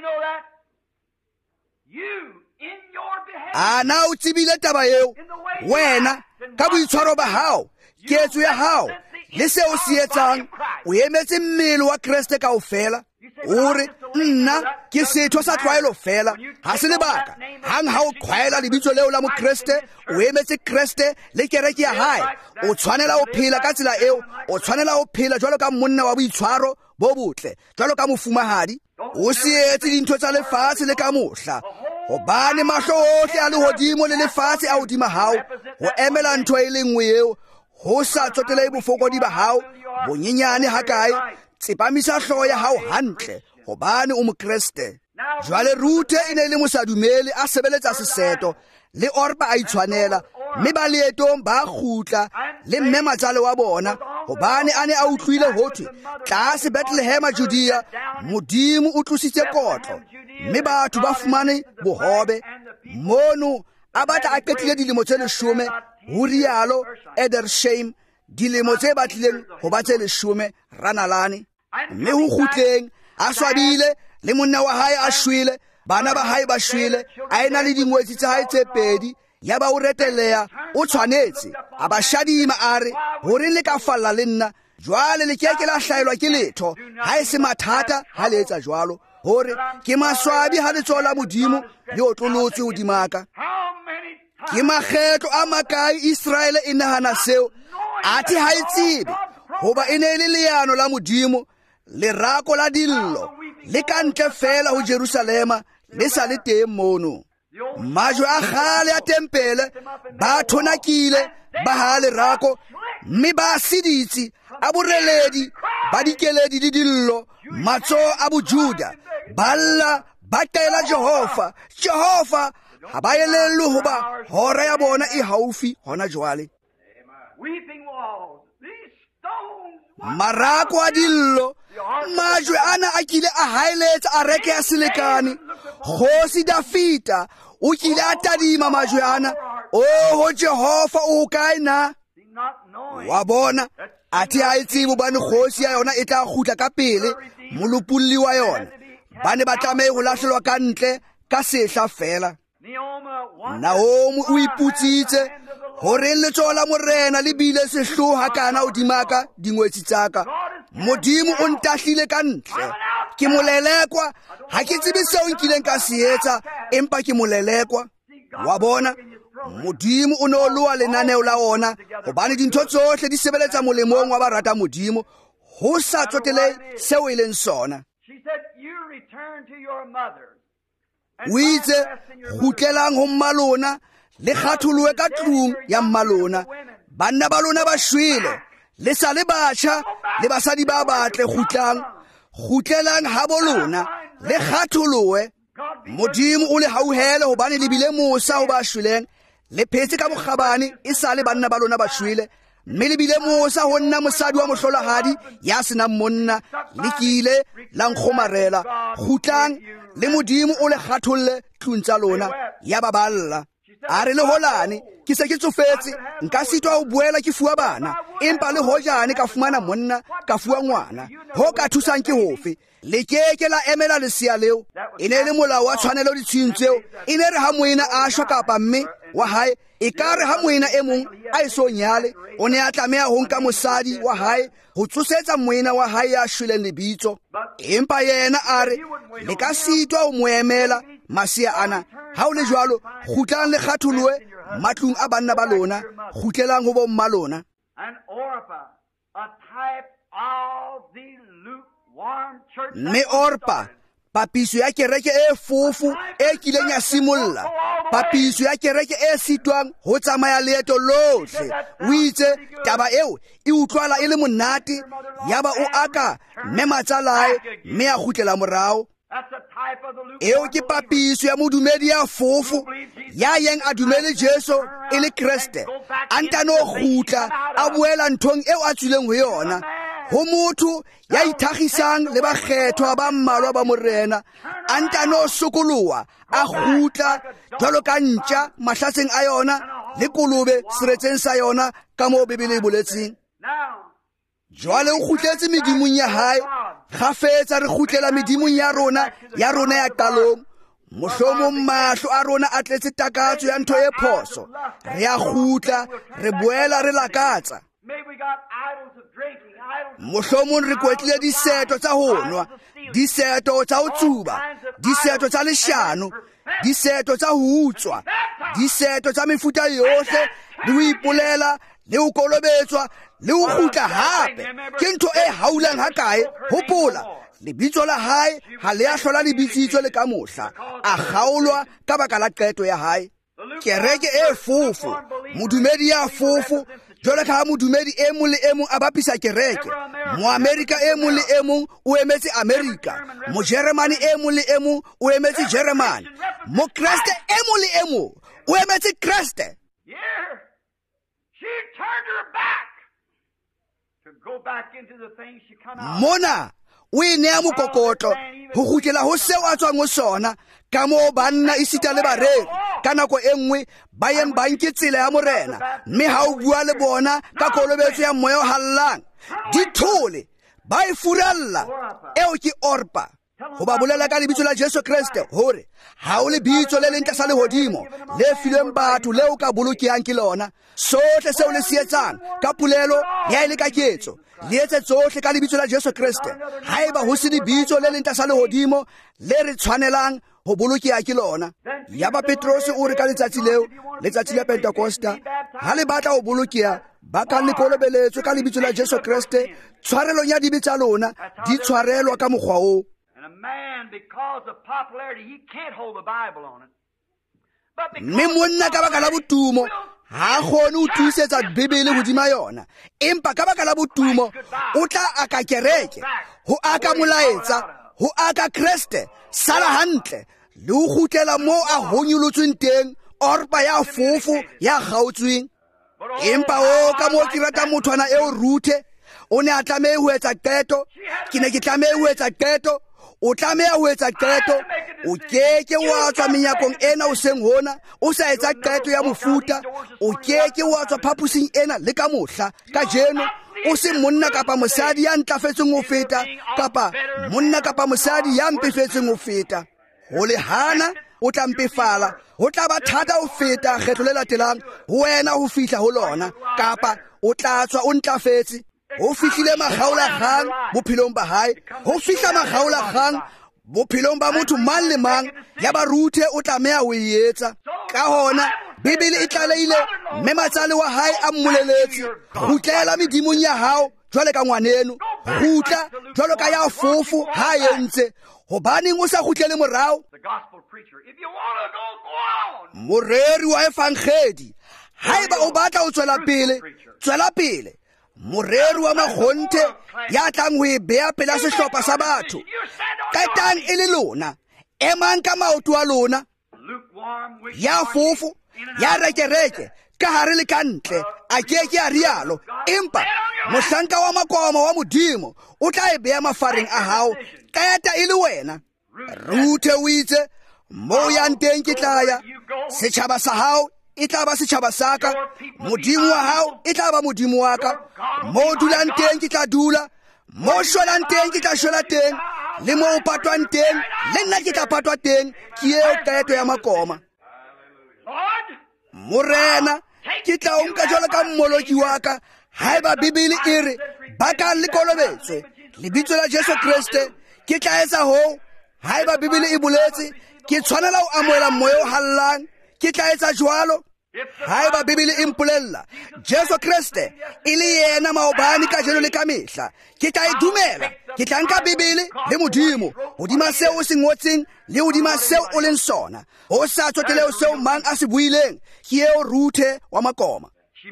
Ana o tsebile taba eo, wena ka boitshwaro ba hao, ketso ya hao le seo se etsang, o emetse mmele wa Kreste kaofela. O re nna ke setho sa tlwaelo fela, ha se lebaka. Hang ha o kgwaela lebitso leo la mokreste, o emetse Kreste le kereke ya hae, o tshwanela ho phela ka tsela eo, o tshwanela ho phela jwalo ka monna wa boitshwaro bo botle, jwalo ka mofumahadi. O se etse dintho tsa lefatshe le ka mohla, hobane mahlo ohle a lehodimo le lefatshe a hodima hao, ho emela ntho e le nngwe eo, ho sa tsotele bofokodi ba hao, bonyenyane ha kae. Tsepamisa hlooho ya hao hantle, hobane o mokreste. Jwale Ruthe e ne le mosadumele a sebeletsa seseto, le Orpa a itshwanela, mme ba leetong ba kgutla le mme matsale wa bona, hobane a ne a utlwile ho thwe tlase Bethlehema Judea modimo o tlositse kotlo, mme batho ba fumane bohobe. Mono a batla a qetile dilemo tse leshome ho rialo Edersheim, dilemo tse batlileng ho ba tse leshome Ranalane. Mme ho kgutleng a swabile, le monna wa hae a shwele, bana ba hae ba shwele, a ena le dingwetsi tsa hae tse pedi. Ya ba o reteleha, o tshwanetse a ba shadima a re, hore le ka falla le nna, jwale le keke la hlaelwa ke letho, ha e se mathata ha le etsa jwalo, hore ke maswabi ha letsoho la modimo le otlolotswe hodimaka. Ke makgetlo a makae Israel e nahana seo, athe ha e tsebe, hoba e ne le leano la modimo, lerako la dillo, le ka ntle fela ho Jerusalema, le sa le teng mono. Majwe a kgale a tempele, ba thonakile, ba ha lerako, mme ba siditse a boreledi ba dikeledi le dillo matso a bojuda balla ba taela Jehova Jehova ha ba elellwe hoba hora ya bona e haufi hona jwale. Weeping walls, these stones. Marako a dillo majwe ana a kile a haeletsa a reke ya selekane. Kgosi Dafita o kile a tadima majwe ana. Oh Jehova o kae na? Wa bona athi a itsebo bane kgosi ya yona e tla gutla ka pele molopulli wa yona. Bane ba tlamehe go lahlelwa ka ntle ka sehla fela. Naomi o iputsitse hore letsoho la morena le bile sehloha kana o dimaka dingwetsi tsaka. Modimo o ntahlile ka ntle. Ke molelekwa ha ke tsebe seo nkileng ka se etsa empa ke molelekwa. Wa bona Modimo o no loa lenaneo la ona hobane dintho tsohle di sebeletsa molemong wa ba rata Modimo ho sa tsotele seo e leng sona. She said, you return to your mother. O itse gutlelang ho mmalona le kgatholowe ka tlung ya mmalona. Banna ba lona ba shwele le sa le batjha le basadi ba batle gutlang gutlelang ha bolona le kgatholowe. Modimo o le hauhele hobane le bile mosa ho ba shweleng le phetse ka bokgabane e sa le banna ba lona ba shwele mme le bile mosa ho nna mosadi wa mohlolohadi ya senang monna le kile la nkgomarela gutlang le Modimo o le kgatholle tlung tsa lona ya baballa. A re le holane ke se ke tsofetse nka sitwa ho buela ke fuwa bana empa le hojane ka fumana monna ka fuwa ngwana ho ka thusang ke hofe le keke la emela lesia leo. E ne le molao wa tshwanelo ditshintsheo e ne re ha moena a shwa kapa mme wa hae e ka re ha moena e mong a eso nyale o ne a tlameha ho nka mosadi wa hae ho tsosetsa moena wa hae ya shweleng lebitso empa yena a re le ka sitwa ho moemela masia ana. Ha o le jwalo gutlang le kgatholowe matlung a banna ba lona gutlelang ho bo mmalona. And Orpah, a type of the lukewarm church. Mme Orpa papiso ya kereke e fofu e kileng ya simolla papiso ya kereke e sitwang ho tsamaya leeto lohle. O itse taba eo e utlwala e le monate yaba o aka mme matsalae mme a gutlela morao. That's a type of the lukewarm. Eo ke papiso ya modumedi ya fofu ya yeng a dumele Jesu e le Kriste a ntano gutla a boela nthong eo a tswileng ho yona. Ho motho ya ithagisang le bakgethwa ba mmalwa ba morena a ntano sokolowa a gutla jwalo ka ntja mahlatseng a yona le kolobe seretseng sa yona ka moo Bebele e boletseng. Now, Jwale o gutletse medimong ya hae ga fetsa re gutlela medimong ya rona ya rona ya qalong. Mohlomong mahlo a rona a tletse takatso ya ntho e phoso re a gutla re boela re lakatsa. maybe we got idols of drinking, idols of Mohlomong re kwetlile diseto tsa ho nwa diseto tsa ho tsuba diseto tsa leshano diseto tsa ho utswa diseto tsa mefuta yohle le ho ipolela le ho kolobetswa le ho gutla hape ke ntho e haulang hakae. Hopola lebitso la hae ha le a hlola lebitsitswe le ka mohla a kgaolwa ka baka la qeto ya hae. Kereke e fofu modumedi ya fofu jwale ka modumedi e mong le e mong a bapisa kereke. Moamerika e mong le e mong o emetse Amerika, Mojeremane e mong le e mong o emetse Jeremane, Mokreste e mong le e mong o emetse Kreste. year. She turned her back to go back into the things she come out of. Mona o e nea mokokotlo ho gutlela ho seo a tswang ho sona ka moo banna e sita le bareki ka nako e nngwe ba yeng ba nke tsela ya morena mme ha o bua le bona ka kolobetso ya moya o hallang di thole ba e furalla. Eo ke Orpa ho ba bolela ka lebitso la Jesu Kriste hore ha o lebitso le leng tlasa lehodimo le filweng batho leo ka bolokehang ke lona. Sohle seo le se etsang ka polelo ya ile ka ketso le etse tsohle ka lebitso la Jesu Kriste. Haeba ho se lebitso le leng tlasa lehodimo le re tshwanelang ho bolokeha ke lona. Yaba Petros o re ka letsatsi leo letsatsi la Pentecosta ha le batla ho bolokeha ba ka le kolobeletswe ka lebitso la Jesu Kriste. Tshwarelo ya dibe tsa lona di tshwarelwa ka mokgwa o. And a man, because of popularity, he can't hold the Bible on it. mme monna ka baka la botumo ha kgone ho thusetsa Bibele hodima yona, empa ka baka la botumo o tla aka kereke, ho aka molaetsa, ho aka Kriste sala hantle le ho kgutlela moo a honyolotsweng teng, orpa ya fofu ya gautsweng. Empa o ka mo ke rata mothwana eo Ruthe, o ne a tlameha ho etsa qeto, ke ne ke tlameha ho etsa qeto, o tlameha ho etsa qeto, o keke wa tswa menyakong ena o seng hona, o sa etsa qeto ya mofuta, o keke wa tswa phapusing ena le ka mohla, ka jeno, o se monna kapa mosadi ya ntlafetseng ho feta, kapa monna kapa mosadi ya mpefetseng ho feta. Ho le hana, o tla mpefala, ho tla ba thata ho feta kgetlo le latelang, ho wena ho fihla ho lona, kapa o tla tswa o ntlafetse. Ho fihlile makgaolakgang bophelong ba hae, ho fihla makgaolakgang bophelong ba motho mang le mang, ya ba Ruthe o tlameha ho e etsa. Ka hona Bibele e tlalehile mme matsale wa hae a mmoleletse, kgutlela medimong ya hao jwale ka ngwaneno, kgutla jwalo ka ya fofu ha entse. Hobaneng o sa kgutlele morao? Moreri wa evangeli, haeba o batla ho tswela pele, tswela pele. Moreri wa makgonthe ya tlang ho e beha pela sehlopha sa batho, qetang e le lona, emang ka maoto a lona, ya fofu, ya rekereke, ka hare le ka ntle, a keke a rialo, empa mohlanka wa makoma wa modimo o tla e beha mafareng a hao, qeta e le wena. Ruthe o itse, moo yang teng ke tla ya, setjhaba sa hao e tla ba setjhaba sa ka, modimo wa hao e tla ba modimo wa ka, moo dulang teng ke tla dula, moo shwelang teng ke tla shwela teng, le moo o patwang teng le nna ke tla patwa teng. Ke eo qeto ya makoma. Morena ke tla o nka jwalo ka mmoloki wa ka, haeba Bibele e re ba ka le kolobetswe lebitso la Jesu Kriste, ke tla etsa ho. Haeba Bibele e boletse ke tshwanela ho amohela moya o hallang, ke tla etsa jwalo. Haeba Bibele e mpolella Jesu Kriste e le yena maobane ka jeno le ka mehla, ke tla e dumela. Ke tla nka Bibele le modimo, hodima seo o se ngotseng le hodima seo o leng sona, ho sa tsoteleo seo mang a se buileng. Ke eo Ruthe wa makoma.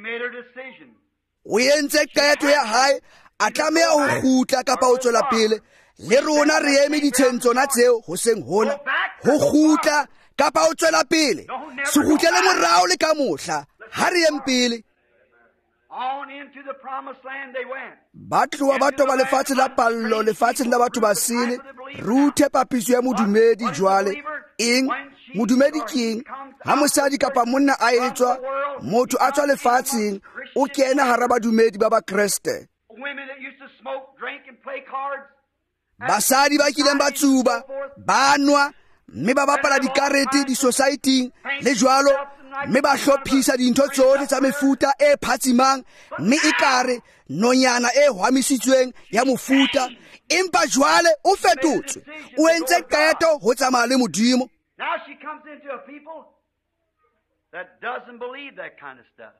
O entse qeto ya hae, a tlameha ho kgutla kapa ho tswela pele. Le rona re eme ditsheng tsona tseo ho seng hona, ho kgutla kapa ho tswela pele. Se kgutlele morao le ka mohla, ha re eng pele. Ba tloha ba toba lefatshe la pallo, lefatsheng la batho ba sele. Ruthe papiso ya modumedi jwale. Eng? Modumedi keng? Ha mosadi kapa monna a etswa, motho a tswa lefatsheng, o kena hara badumedi ba ba Kriste. Basadi ba kileng ba tsuba, ba nwa, mme ba bapala dikarete di-society le jwalo, mme ba hlophisa dintho tsohle tsa mefuta e phatsimang, mme ekare nonyana e hwamisitsweng ya mofuta. Empa jwale o fetotswe, o entse qeto ho tsamaya le modimo. Now she comes into a people that doesn't believe that kind of stuff.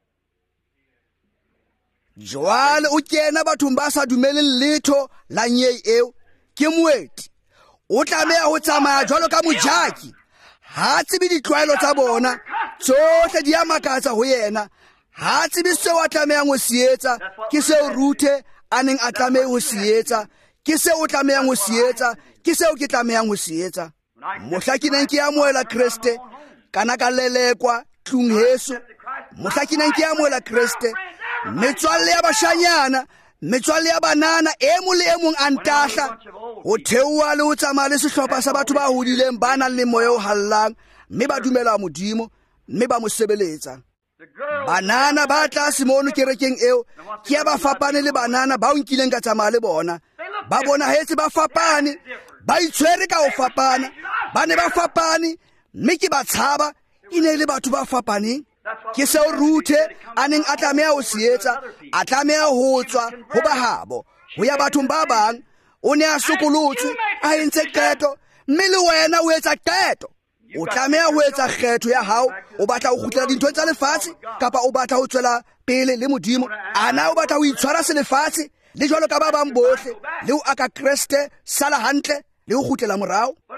Jwale o kena bathong ba sa dumeleng letho la nyei eo. Ke moeti, o tlameha ho tsamaya jwalo ka mojaki, ha tsebe ditlwaelo tsa bona, tsohle di a makatsa ho yena, ha tsebe seo a tlamehang ho se etsa, ke seo Ruthe a neng a tlameha ho se etsa, ke seo o tlamehang ho se etsa, ke seo ke tlamehang ho se etsa. Mohla ke neng ke amohela Kriste, kana ka lelekwa tlung heso, mohla ke neng ke amohela Kriste, metswalle ya bashanyana, metswalle ya banana, e mong le e mong a ntahla, ho theoha le ho tsamaya le sehlopha sa batho ba hodileng ba nang le moya o hallang, mme ba dumela modimo, mme ba mo sebeletsa. Banana ba tlase mono kerekeng eo, ke ya ba fapane le banana ba o nkileng ka tsamaya le bona. Ba bona hetse ba fapane, ba itshwere ka ho fapana, ba ne ba fapane, mme ke ba tshaba, e ne le batho ba fapaneng. Ke seo Ruthe a neng a tlameha ho se etsa, a tlameha ho tswa ho bahabo, ho ya bathong ba bang. O ne a sokolotswe, a entse qeto, mme le wena o etsa qeto. O tlameha ho etsa kgetho ya hao. O batla ho kgutlela dintho tsa lefatshe, kapa o batla ho tswela pele le modimo? Ana o batla ho itshwara se lefatshe le jwalo ka ba bang bohle, le ho aka Kriste sala hantle le ho kgutlela morao?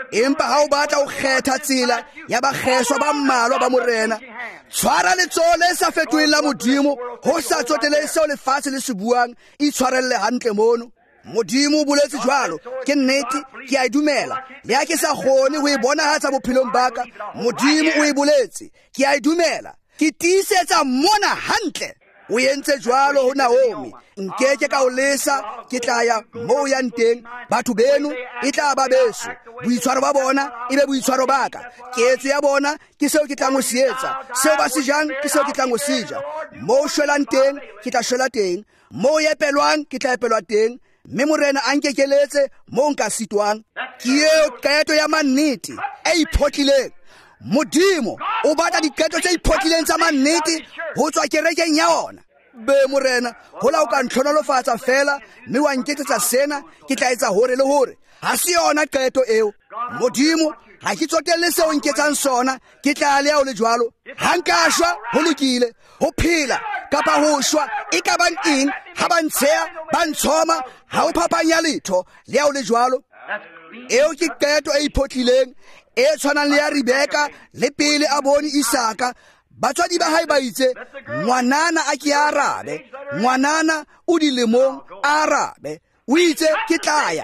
empa ha o batla o kgetha tsela ya bakgeswa ba mmalwa ba morena, tshwara letsoho le sa fetoheng la Modimo, ho sa tsotele seo lefatshe le se buang, itshwarelle hantle mono. Modimo o boletse jwalo, ke nnete, ke a e dumela. Le ha ke sa kgone ho e bonahatsa bophelong ba ka, Modimo o e boletse, ke a e dumela. Ke tiisetsa mona hantle. O entse jwalo ho Naomi, nkeke ka o lesa, ke tla ya moo yang teng, batho beno e tla ba beso, boitshwaro ba bona e be boitshwaro ba ka, ketso ya bona ke seo ke tlang ho se etsa, seo ba se jang ke seo ke tlang ho se ja, moo shwelang teng ke tla shwela teng, moo epelwang ke tla epelwa teng, mme morena a nkekeletse moo nka sitwang. Ke eo qeto ya mannete e iphotlileng. Modimo o batla diqeto tse iphotlileng tsa mannete ho tswa kerekeng ya ona. Be morena, hola o ka ntlhonolofatsa fela, mme wa nketsetsa sena, ke tla etsa hore le hore ha se yona qeto eo. Modimo ha ke tsotelle seo nketsang sona, ke tla le ya o le jwalo. Ha nka shwa ho lokile, ho phela kapa ho shwa e ka bang eng, ha ba ntsheha ba ntshoma, ha o phapanya letho le ya o le jwalo. Eo ke qeto e iphotlileng e tshwanang le ya Rebeka le pele a bone Isaka. Batswadi ba hae ba itse ngwanana a ke arabe, ngwanana o dilemong a arabe, o itse ke tlaya.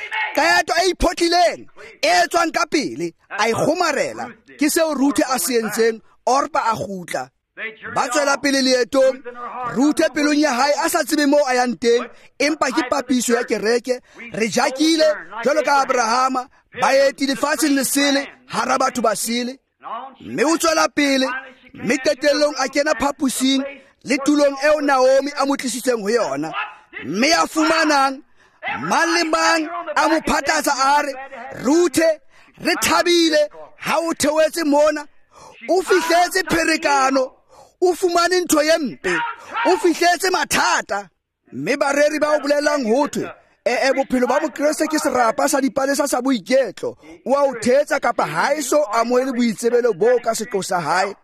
Qeto e iphotlileng e tswang ka pele a e kgomarela, ke seo Ruthe a se entseng. Orpa a gutla, ba tswela pele leetong. Ruthe pelong ya hae a sa tsebe moo a yang teng, empa ke papiso ya kereke. Re jakile jwalo ka Abrahama, baeti lefatsheng le sele hara batho ba sele, mme o tswela pele, mme qetellong a kena phapusing le tulong eo Naomi a mo tlisitseng ho yona, mme a fumanang mang le mang a mo phathatsa a re, Ruthe re thabile ha o theoetse mona, o fihletse pherekano, o fumane ntho ye mpe, o fihletse mathata. Mme bareri ba o bolelang hothwe e e bophelo ba mokreste ke serapa sa dipalesa sa boiketlo, o a o thetsa kapa ha e so amohele boitsebelo bo ka setlo sa hae.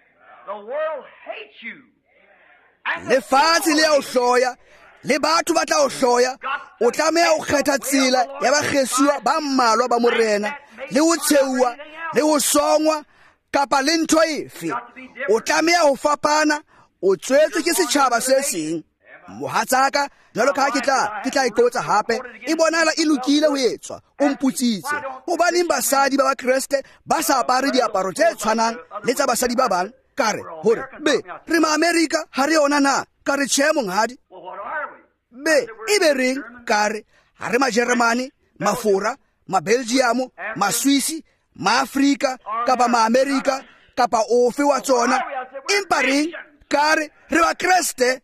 Lefatshe le ya o hloya, le batho ba tla o hloya. O tlameha o kgetha tsela ya bakgesuwa ba mmalwa ba morena, le ho tsheuwa le ho songwa kapa le ntho efe. O tlameha ho fapana, o tswetswe ke setjhaba se seng. Mohatsaka, jwalo ka ha ke tla ke tla ikotsa hape, e bonala e lokile ho etswa. O mputsitse, hobaneng basadi ba bakreste ba sa apare diaparo tse tshwanang le tsa basadi ba bang? Kare hore be re ma America ha re yona na? Kare tjhe monghadi. Be e be reng? Kare ha re ma Germany, mafora, ma Belgium, ma Swiss, ma Afrika kapa ma America kapa ofe wa tsona. Empa reng? Kare re ba Kreste.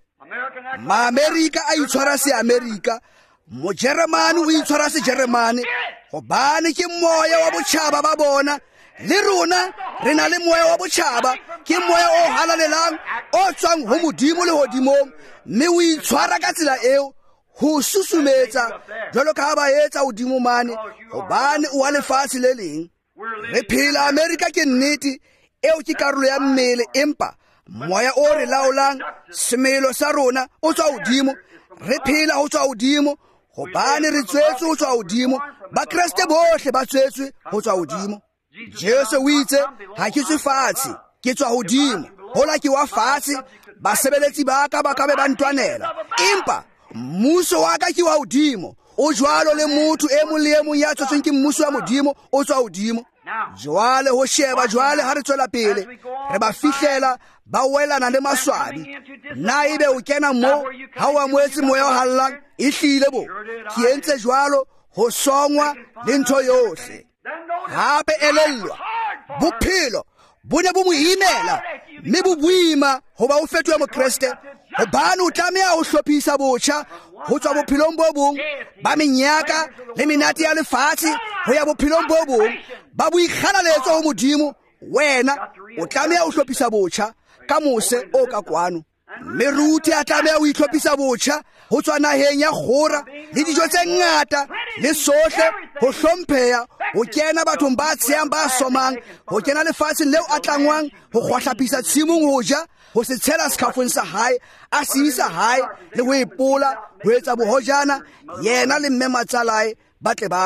Ma America a itshwara se America, mo Germany o itshwara se Germany, hobane ke moya wa botjhaba ba bona. Le rona re na le moya wa botjhaba, ke moya o halalelang o tswang ho Modimo le hodimong, mme o itshwara ka tsela eo ho susumetsa jwalo ka ba etsa hodimo mane, hobane o a lefatshe le leng. Re phela America ke nnete, eo ke karolo ya mmele, empa moya o re laolang semelo sa rona o tswa hodimo. Re phela ho tswa hodimo, hobane re tswetswe ho tswa hodimo. Bakreste bohle ba tswetswe ho tswa hodimo. Jesu o itse, ha ke tswe fatshe, ke tswa hodimo. Hola ke wa fatshe, basebeletsi ba ka ba ka be ba ntwanela, empa mmuso wa ka ke wa hodimo. O jwalo le motho e mong le e mong ya tswetsweng ke mmuso wa Modimo o tswa hodimo. Jwale ho sheba jwale ha re tswela pele, re ba fihlela ba welana le maswabi. Na ebe o kena mo ha o amoetse moya o hallang, e hlile bo ke entse jwalo ho songwa le ntho yohle. Hape elellwa bophelo bo ne bo mo imela, mme bo boima hoba o fetohe mokreste, hobane o tlameha ho hlophisa botjha ho tswa bophelong bo bong ba menyaka le menate ya lefatshe ho ya bophelong bo bong ba boikgalaletso ho Modimo. Wena o tlameha ho hlophisa botjha ka mose o ka kwano, mme Ruthe a tlameha ho itlhophisa botjha ho tswa naheng ya kgora le dijo tse ngata le sohle, ho hlompheha, ho kena bathong ba tshehang ba somang, ho kena lefatsheng leo a tlangwang, ho kgwahlapisa tshimong, ho ja, ho se tshela sekhafong sa hae, a se isa hae le ho epola, ho etsa bohojana, yena le mme matsalae ba tle ba je.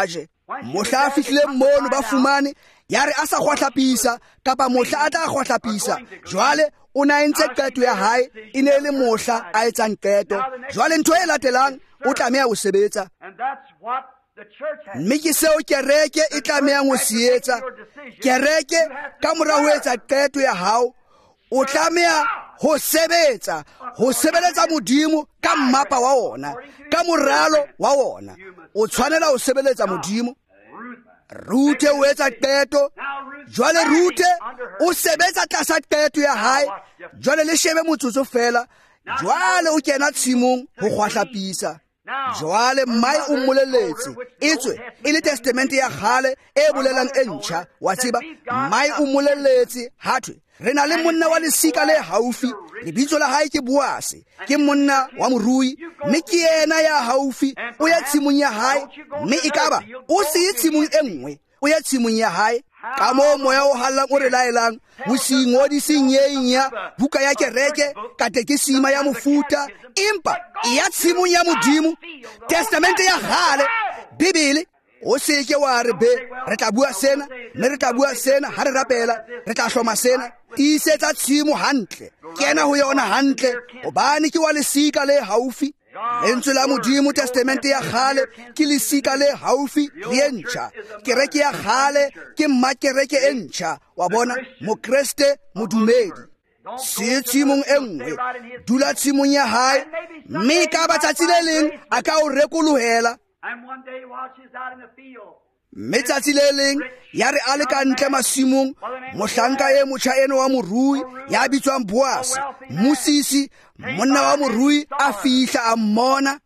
mohla a fihlile mono ba fumane ya re a sa kgwahlapisa kapa mohla a tla kgwahlapisa jwale o na entse qeto ya hae e ne le mohla a etsang qeto jwale ntho e latelang o tlameha ho sebetsa mme ke seo kereke e tlamehang ho se etsa kereke ka mora ho etsa qeto ya hao o tlameha ho sebetsa ho sebeletsa modimo ka mmapa wa ona ka moralo wa ona o tshwanela ho sebeletsa modimo Rute o etsa qeto jwale Rute o sebetsa tlasa qeto ya hae jwale le shebe motsotso fela jwale o kena tshimong ho kgwahlapisa jwale mai o mmoleletse etswe e le testamente ya kgale e bolelang e ntjha wa tseba mai o mmoleletse hathwe re na le monna wa lesika le haufi lebitso la hae ke Boase ke monna wa morui mme ke yena ya haufi o ya tshimong ya hae mme ekaba o se ye tshimong e nngwe o ya tshimong ya hae ka moo moya o hallang o re laelang ho se ingodise nyenya buka ya kereke katekisima ya mofuta empa ya tshimong ya modimo testamente ya kgale bibele o seke wa re be re tla bua sena mme re tla bua sena ha re rapela re tla hloma sena isetsa tshimo hantle kena ho yona hantle hobane ke wa lesika le haufi lentswe la modimo testamente ya kgale ke lesika le haufi le ntjha kereke ya kgale ke mmakereke e ntjha wa bona mokreste modumedi se tshimong e nngwe dula tshimong ya hae mme ka ba tsatsi le leng a ka o rekolohela mme tsatsi le leng ya re a le ka ntle masimong mohlanka e motjha eno wa morui ya bitswang Boase mosisi monna wa morui a fihla a mmona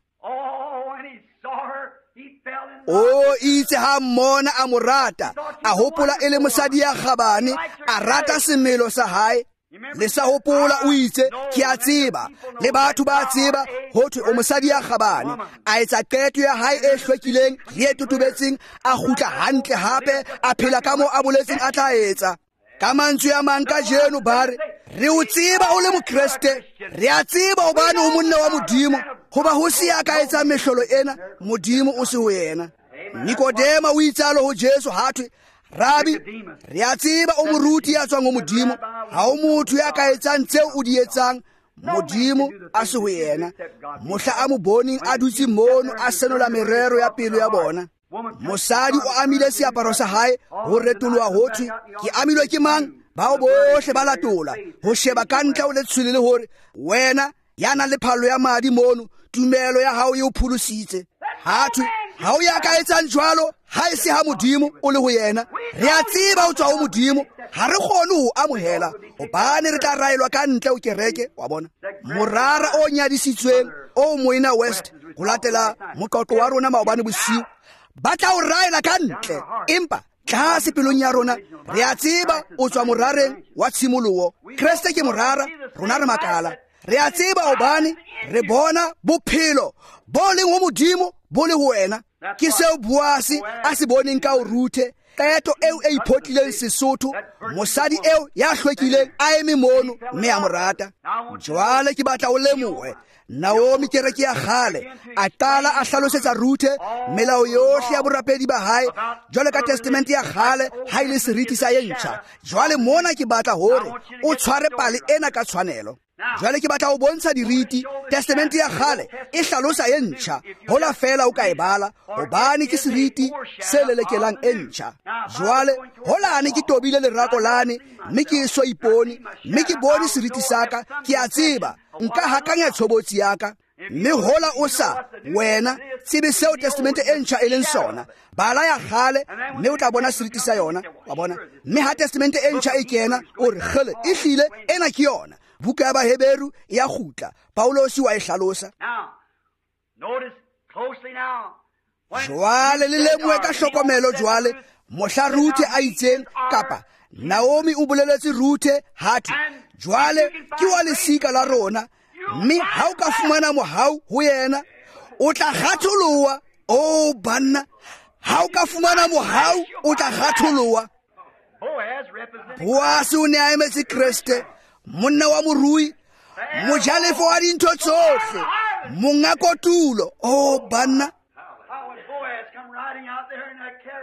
o itse ha mmona a morata a hopola e le mosadi ya kgabane a rata semelo sa hae le sa hopola o itse ke a tseba le batho ba tseba hothwe o mosadi ya kgabane a etsa qeto ya hae e hlwekileng le e tutubetseng a kgutla hantle hape a phela ka moo a boletseng a tla etsa ka mantswe ya mang ka jeno bare re o tseba o le mokreste re a tseba hobane o monna wa modimo hoba ho se ya ka etsa mehlolo ena modimo o se ho yena Nikodema o itsalo ho Jesu hathwe Rabi re a tseba o moruti ya tswang ho modimo ha o motho ya ka etsang tseo o di etsang modimo a se ho yena mohla a mo boning a dutse mono a senola merero ya pelo ya bona mosadi o amile seaparo sa hae ho retolwa hothwe ke amilwe ke mang bao bohle ba latola ho sheba ka ntle o le tshwele le hore wena yana le phalo ya madi mono tumelo ya hao e o phulusitse hathwe ha o ya ka etsang jwalo ha e se ha modimo o le ho yena re a tseba o tswa ho modimo ha re kgone ho amohela hobane re tla raelwa ka ntle o kereke wa bona morara o nyadisitsweng o moina west ho latela moqoqo wa rona maobane bosiu ba tla o raela ka ntle empa tlase pelong ya rona re a tseba o tswa morareng wa tshimoloho Kriste ke morara rona re makala re a tseba hobane re bona bophelo bo leng ho modimo bo le ho wena ke seo Boase a se boneng ka o Rute qeto eo e iphotlileng Sesotho mosadi eo ya hlwekileng a eme mono mme a morata jwale ke batla o lemohe Naomi kereke ya kgale a qala a hlalosetsa Rute melao yohle ya borapedi ba hae jwale ka testamente ya kgale ha ile seriti sa yentjha jwale mona ke batla hore o tshware pale ena ka tshwanelo jwale ke batla ho bontsha diriti testamente ya kgale e hlalosa e ntjha hola fela o ka e bala hobane ke seriti se lelekelang e ntjha jwale hola ne ke tobile lerako lane mme ke so ipone mme ke bone seriti saka ke a tseba nka hakanya tshobotsi yaka mme hola o sa wena tsebe seo testamente e ntjha e leng sona bala ya kgale mme o tla bona seriti sa yona wa bona mme ha testamente e ntjha e kena o re khele e hlile ena ke yona buka ya Baheberu ya khutla Paulos wa e hlalosa jwale le lemwe ka hlokomelo jwale mohla Rute a itseng kapa Naomi o boleletse Rute hathu jwale ke wa lesika la rona mme ha o ka fumana mohau ho yena o tla kgatholowa o banna ha o ka fumana mohau o tla kgatholowa Boase o ne a emetse Kriste monna wa morui mojalefo wa dintho tsohle monga kotulo o banna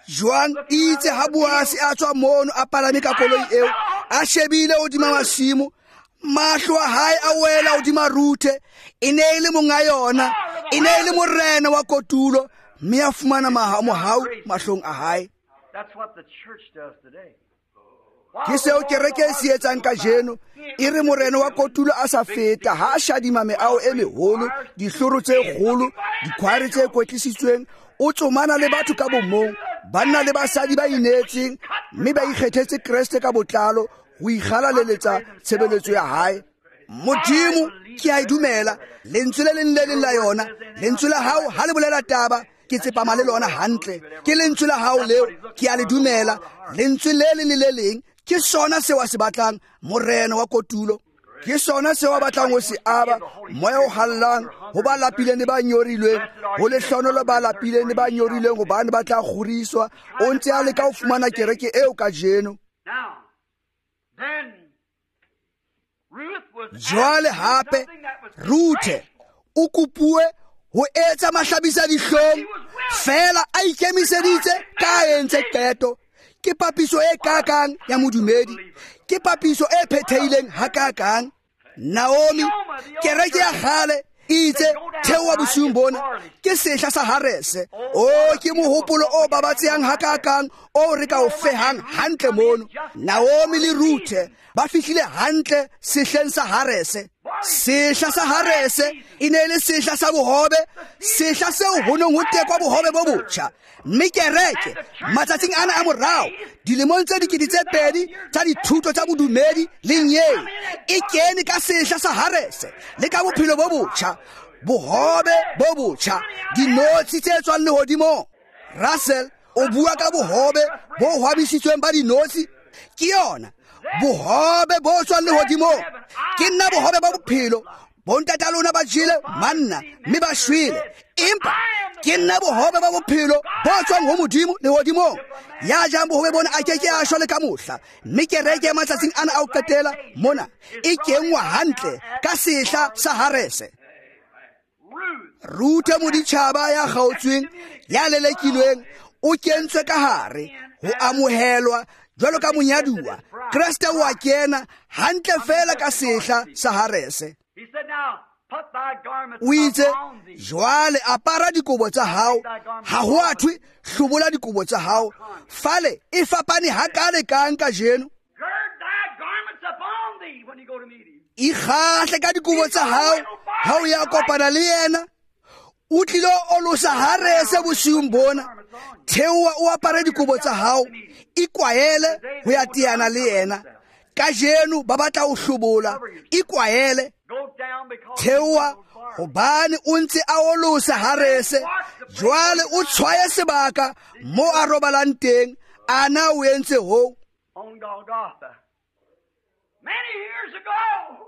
jwang itse ha Boasi a tswa mono a palame ka koloi eo a shebile hodima masimo mahlo a hae a wela hodima Ruthe e ne le monga yona e ne le morena wa kotulo mme a fumana mohau mahlong a hae. That's what the church does today. Ke seo kereke e se etsang kajeno e re morena wa kotulo a sa feta ha a shadima meao e meholo dihloro tse kgolo dikhware tse kwetlisitsweng o tsomana le batho ka bomong banna le basadi ba inetseng mme ba ikgethetse Kriste ka botlalo ho ikgalaleletsa tshebeletso ya hae. Modimo ke a idumela lentswe le leng le leng la yona lentswe la hao ha le bolela taba ke tsepama le lona hantle ke lentswe la hao leo ke a le dumela lentswe le le le leng ke sona se wa se batlang morena wa kotulo ke sona se wa batlang ho se aba moya o hallang ho ba lapileng le ba nyorilweng ho le hlonolo ba lapileng le ba nyorilweng ho bana ba tla khuriswa o ntse a le ka ho fumana kereke eo ka jeno. Now, then, Ruth was Jwale hape Ruthe o kopuwe ho etsa mahlabisa dihlong fela a ikemiseditse ka entse keto ke papiso e kakang ya modumedi ke papiso e phethehileng ha kakang. Naomi kereke ya khale itse thewa bosiung bona ke sehla sa harese o ke mohopolo o babatsehang ha kakang o re ka o fehang hantle mono. Naomi le Ruthe ba fihlile hantle sehleng sa harese. Sehla sa harese e ne le sehla sa bohobe sehla seo ho neng ho tekwa bohobe bo botjha mme kereke matsatsing ana a morao dilemong tse dikete tse pedi tsa dithuto tsa bodumedi le nyeng e kene ka sehla sa harese le ka bophelo bo botjha bohobe bo botjha dinotshi tse tswang lehodimo. Russell o bua ka bohobe bo hwabisitsweng ba dinotshi ke yona bohobe bo tswang lehodimo ke nna bohobe ba bophelo bontata lona ba jile manna mme ba shwele empa ke nna bohobe ba bophelo bo tswang ho modimo lehodimo ya jang bohobe bona a keke a shwa le ka mohla mme kereke ya matsatsing ana a o qetela mona e kengwa hantle ka sehla sa harese. Ruthe moditjhaba ya kgaotsweng ya lelekilweng o kentswe ka hare ho amohelwa jwalo ka monyaduwa Kriste wa kena hantle fela ka sehla sa harese. He said, now, put thy garments O itse upon thee. jwale apara dikobo tsa hao ha ho athwe hlobola dikobo tsa hao fale e fapane hakale kang ka jeno Gird thy garments upon thee when you go to meet him. ikgahle ka dikobo tsa hao ha o ya kopana le yena o tlilo olosa harese bosiung bona theowa o apare dikobo tsa hao ikwaele ho ya tiana le yena ka jeno ba batla o hlobola ikwaele Go down because theowa hobane o ntse a olosa harese jwale o tshwaye sebaka mo a robalang teng ana o entse ho on Golgotha. Many years ago,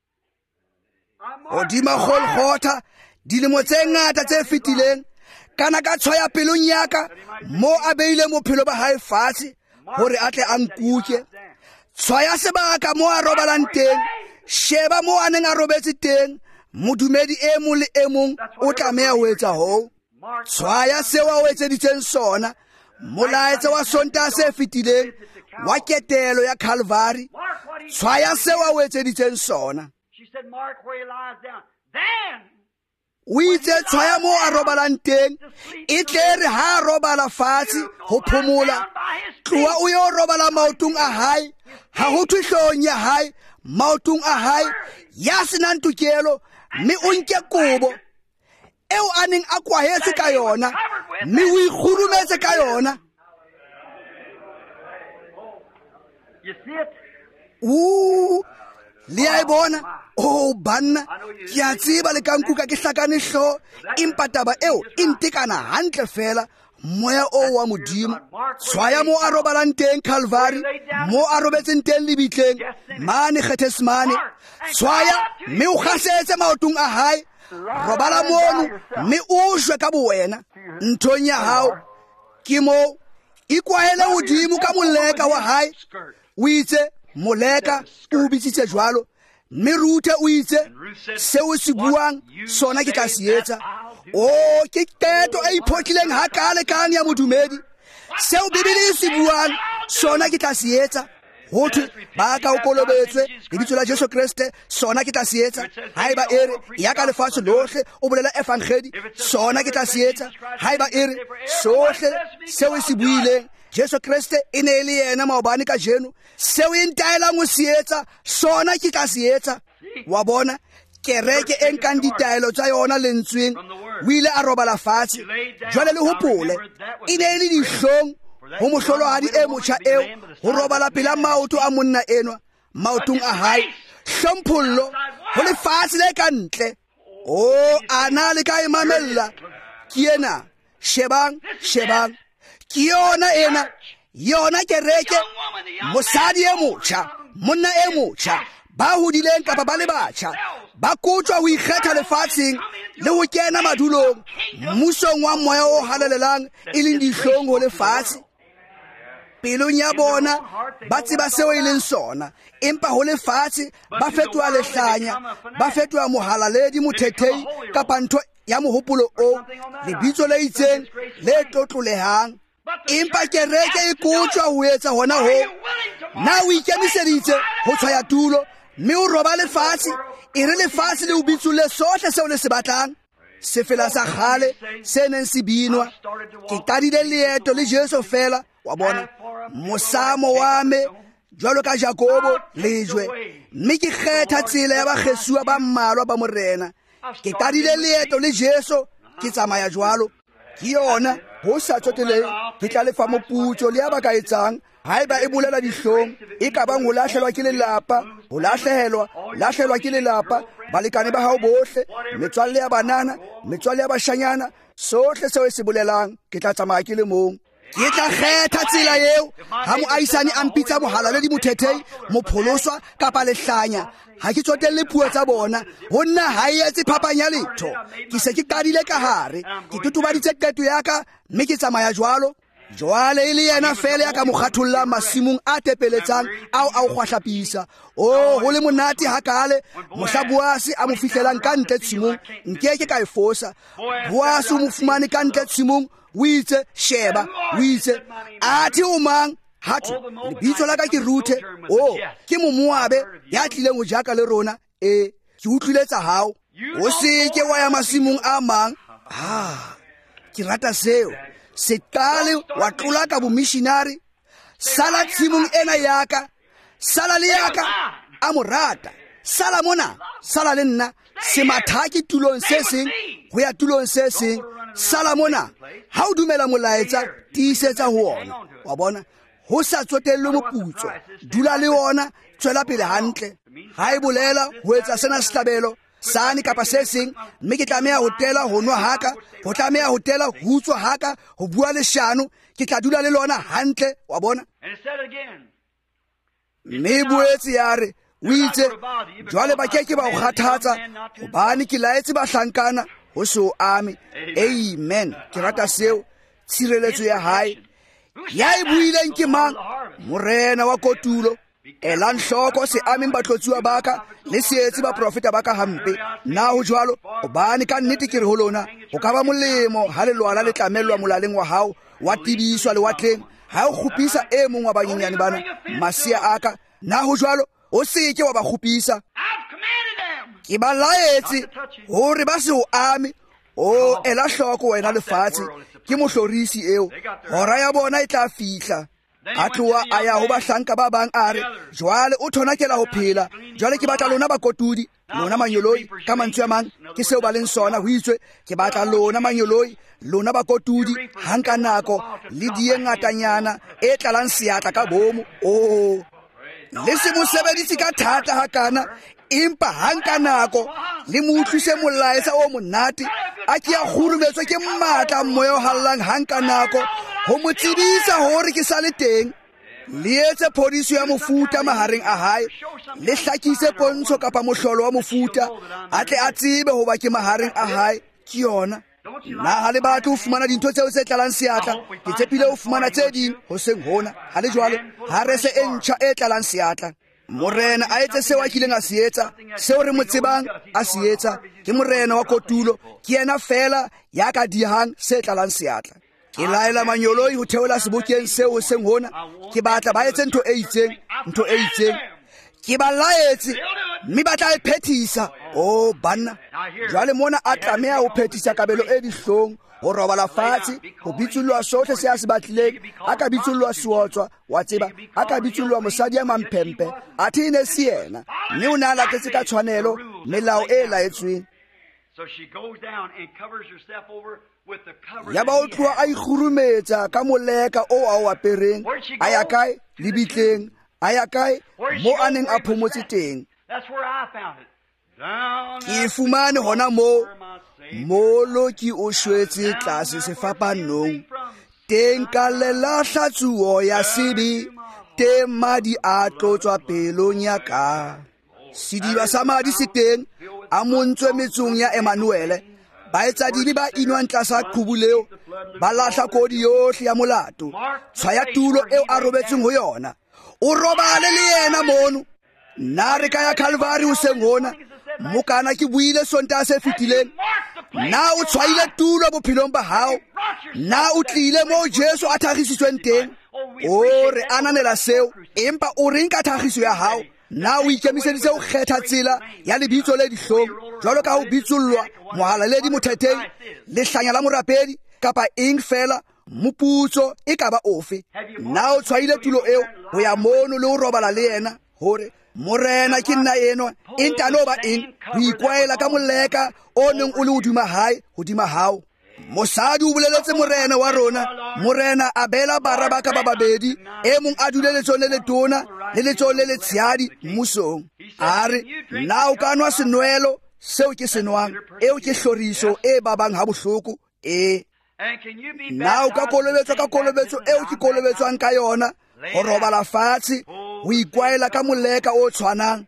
I marked hodima Golgotha dilemo tse ngata tse fetileng kana ka tshwaya pelong yaka mo a beile mophelo ba hae fatshe hore a tle a nkuke tshwaya sebaka mo a robalang teng sheba mo a neng a robetse teng modumedi e mong le e mong o tlameha ho etsa ho Mark tshwaya seo a o etseditseng sona molaetsa wa sontaha se fetileng wa ketelo ya Calvary Mark what he tshwaya seo a o etseditseng sona. She said, Mark where he lies down. Then O itse tshwaya mo a robalang teng e tle re ha a robala fatshe ho phomola tloa o yo robala maotong a hae ha ho thwe hloohong ya hae maotong a hae ya senang tokelo mme o nke kobo eo a neng a kwahetse ka yona mme o ikgurumetse ka yona. you see it? o le a e bona o banna ke a tseba le ka nkuka ke hlakane hlo empa taba eo e ntekana hantle fela moya o wa modimo tshwaya mo a robalang teng Calvary mo a robetseng teng lebitleng mane Gethsemane tshwaya mme o gasetse maotong a hae robala mono mme o shwe ka bowena nthong ya hao ke mo ikwaele hodimo ka moleka wa hae o itse moleka o bitsitse jwalo mme Ruthe o itse seo se buang sona ke tla se etsa o ke keto e iphotlileng hakale kang ya modumedi seo Bibele e se buang sona ke tla se etsa. Ho thwe ba ka o kolobetswe lebitso la Jesu Kriste sona ke tla se etsa. Haeba ere ya ka lefatshe lohle o bolela evangeli sona ke tla se etsa. Haeba ere sohle seo se buileng Jesu Kriste e ne le yena maobane ka jeno seo e ntaelang o se etsa sona ke tla se etsa. Wa bona kereke e nkang ditaelo tsa yona lentsweng o ile a robala fatshe jwale le hopole e ne le dihlong ho mohlolohadi e motjha eo ho robala pela maoto a monna enwa maotong a hae hlomphullo ho lefatshe le ka ntle. O ana le ka imamella ke ena shebang shebang ke yona ena yona kereke mosadi e motjha monna e motjha ba hodileng kapa ba le batjha ba kutswa ho ikgetha lefatsheng le ho kena madulong mmusong wa moya o halalelang e leng dihlong ho lefatshe. Pelong ya bona ba tseba seo e leng sona empa ho lefatshe ba fetoha lehlanya ba fetoha mohalaledi mothethei kapa ntho ya mohopolo o lebitso le itseng le tlotlolehang. Empa kereke e kutswa ho etsa hona ho na o ikemiseditse ho tshwaya tulo mme o roba lefatshe e re lefatshe le o bitsule sohle seo le se batlang. Sefela sa kgale se neng se binwa ke qadile leeto le Jesu fela wa bona mosamo wa me jwalo ka Jakobo lejwe mme ke kgetha tsela ya bakgesuwa ba mmalwa ba morena. Ke qadile leeto le Jesu ke tsamaya jwalo ke yona ho sa tsoteleng ke tla lefa moputso le ya ba ka etsang haeba e bolela dihlong e ka bang ho lahlelwa ke lelapa ho lahlehelwa lahlelwa ke lelapa balekane ba hao bohle metswalle ya banana metswalle ya bashanyana sohle seo se bolelang ke tla tsamaya ke le mong. Ke tla kgetha tsela eo ha moahisane a mpitsa mohala le di mothethei mopholoswa kapa lehlanya ha ke tsotelle puo tsa bona ho nna ha e etse phapanya letho. Ke se ke qadile ka hare ke tutubaditse qeto ya ka mme ke tsamaya jwalo jwale e le yena fela ya ka mokgathollang masimong a tepeletsang ao a o kgwahlapisa. O ho le monate hakale mohla Boasi a mo fihlelang ka ntle tshimong nkeke ka e fosa. Boasi o mo fumane ka ntle tshimong o itse sheba o itse athi o mang hatho lebitso la ka ke Ruthe o ke Momoabe ya tlileng ho jaka le rona e ke utlwile tsa hao o se ke wa ya masimong a mang. Ah ke rata seo se qale wa tlola ka bo missionary sala tshimong ena yaka sala le yaka a morata sala mona sala le nna se mathaki tulong se seng ho ya tulong se seng sala mona ha o dumela molaetsa tiisetsa ho ona wa bona ho sa tsotellwe moputso dula le ona tswela pele hantle ha e bolela ho etsa sena sehlabelo sane kapa se seng mme ke tlameha ho tela ho nwa haka ho tlameha ho tela ho utswa haka ho bua leshano ke tla dula le lona hantle wa bona. Mme boetse yare o itse jwale ba keke ba o kgathatsa hobane ke laetse ba hlankana ho so ame. Amen. Ke rata seo tshireletso ya hae ya e buileng ke mang morena wa kotulo elang hloko se ameng batlotsuwa baka le seetsi ba profeta baka hampe na ho jwalo hobane ka nnete ke re ho lona ho ka ba molemo ha le lwana le tlamellwa molaleng wa hao wa tibiswa le watleng ha o khupisa e mong wa banyenyane bana masia aka na ho jwalo o seke wa ba khupisa. Ke ba laetse hore ba se o ame o ela hloko wena lefatshe ke mohlorisi eo hora ya bona e tla fihla. A tloha a ya ho bahlanka ba bang a re jwale o thonakela ho phela jwale ke batla lona bakotudi lona manyoloi ka mantswe a mang ke seo ba leng sona ho itswe ke batla lona manyoloi lona bakotudi hanka nako le die ngatanyana e tlalang seatla ka bomo o le se mo sebeditse ka thata hakana empa hanka nako le mo utlwise molaetsa o monate a ke a khurumetswa ke mmatla moyo hallang hanka nako ho mo tsebisa hore ke sa le teng le etse phodiso ya mofuta mahareng a hae le hlakise pontsho kapa mohlolo wa mofuta a tle a tsebe hoba ke mahareng a hae ke yona. Na ha le batho ho fumana dintho tseo tse tlalang seatla ke tshepile ho fumana tse ding ho seng hona ha le jwalo ha re se e ntjha e tlalang seatla. Morena a etse seo a kileng a se etsa seo re mo tsebang a se etsa ke morena wa kotulo ke yena fela ya ka dihang se tlalang seatla. ke laela manyoloi ho theola sebokeng seo seng hona ke batla ba etse ntho e itseng ntho e itseng ke ba laetse mme ba tla e phethisa o banna jwale mona a tlameha ho phethisa kabelo e dihlong ho robala fatshe ho bitsullwa sohle se a se batlileng a ka bitsullwa seotswa wa tseba a ka bitsullwa mosadi ya mamphempe athe e ne se yena mme o ne a latetse ka tshwanelo melao e laetsweng ya ba o tloha a ikgurumetsa ka moleka o a o apereng a ya kae lebitleng a ya kae mo a neng a phomotse teng ke fumane hona mo molo ke o shwetse tlase sefapanong teng ka lelahla tsuo ya sebe teng madi a tlotswa pelong ya ka sediba sa madi se teng a montswe metsong ya Emanuele ba etsa dibe ba inwang tlasa qhubu leo ba lahla kodi yohle ya molato tshwaya tulo eo a robetseng ho yona o robale le yena mono nna re ka ya Calvary hoseng hona mokana ke buile sontaha se fetileng na o tshwaile tulo bophelong ba hao na o tlile mo Jesu a thagisitsweng teng o re ananela seo empa o reng ka thagiso ya hao na o ikemiseditse ho kgetha tsela ya lebitso le dihlong jwalo ka ho bitsullwa mohalaledi mothetheng lehlanya la morapedi kapa eng fela moputso e ka ba ofe na o tshwaile tulo eo ho ya mono le ho robala le yena hore morena ke nna enwa e ntano ba eng ho ikwaela ka moleka o neng o le hodima hae hodima hao mosadi o boleletse morena wa rona morena a bela bara ba ka ba babedi e mong a dule letsohong le letona le letsohong le letshehadi mmusong a re na o ka nwa senwelo seo ke senwang eo ke hloriso e babang ha bohloko e na o ka kolobetswa ka kolobetso eo ke kolobetswang ka yona ho robala fatshe ho ikwaela ka moleka o tshwanang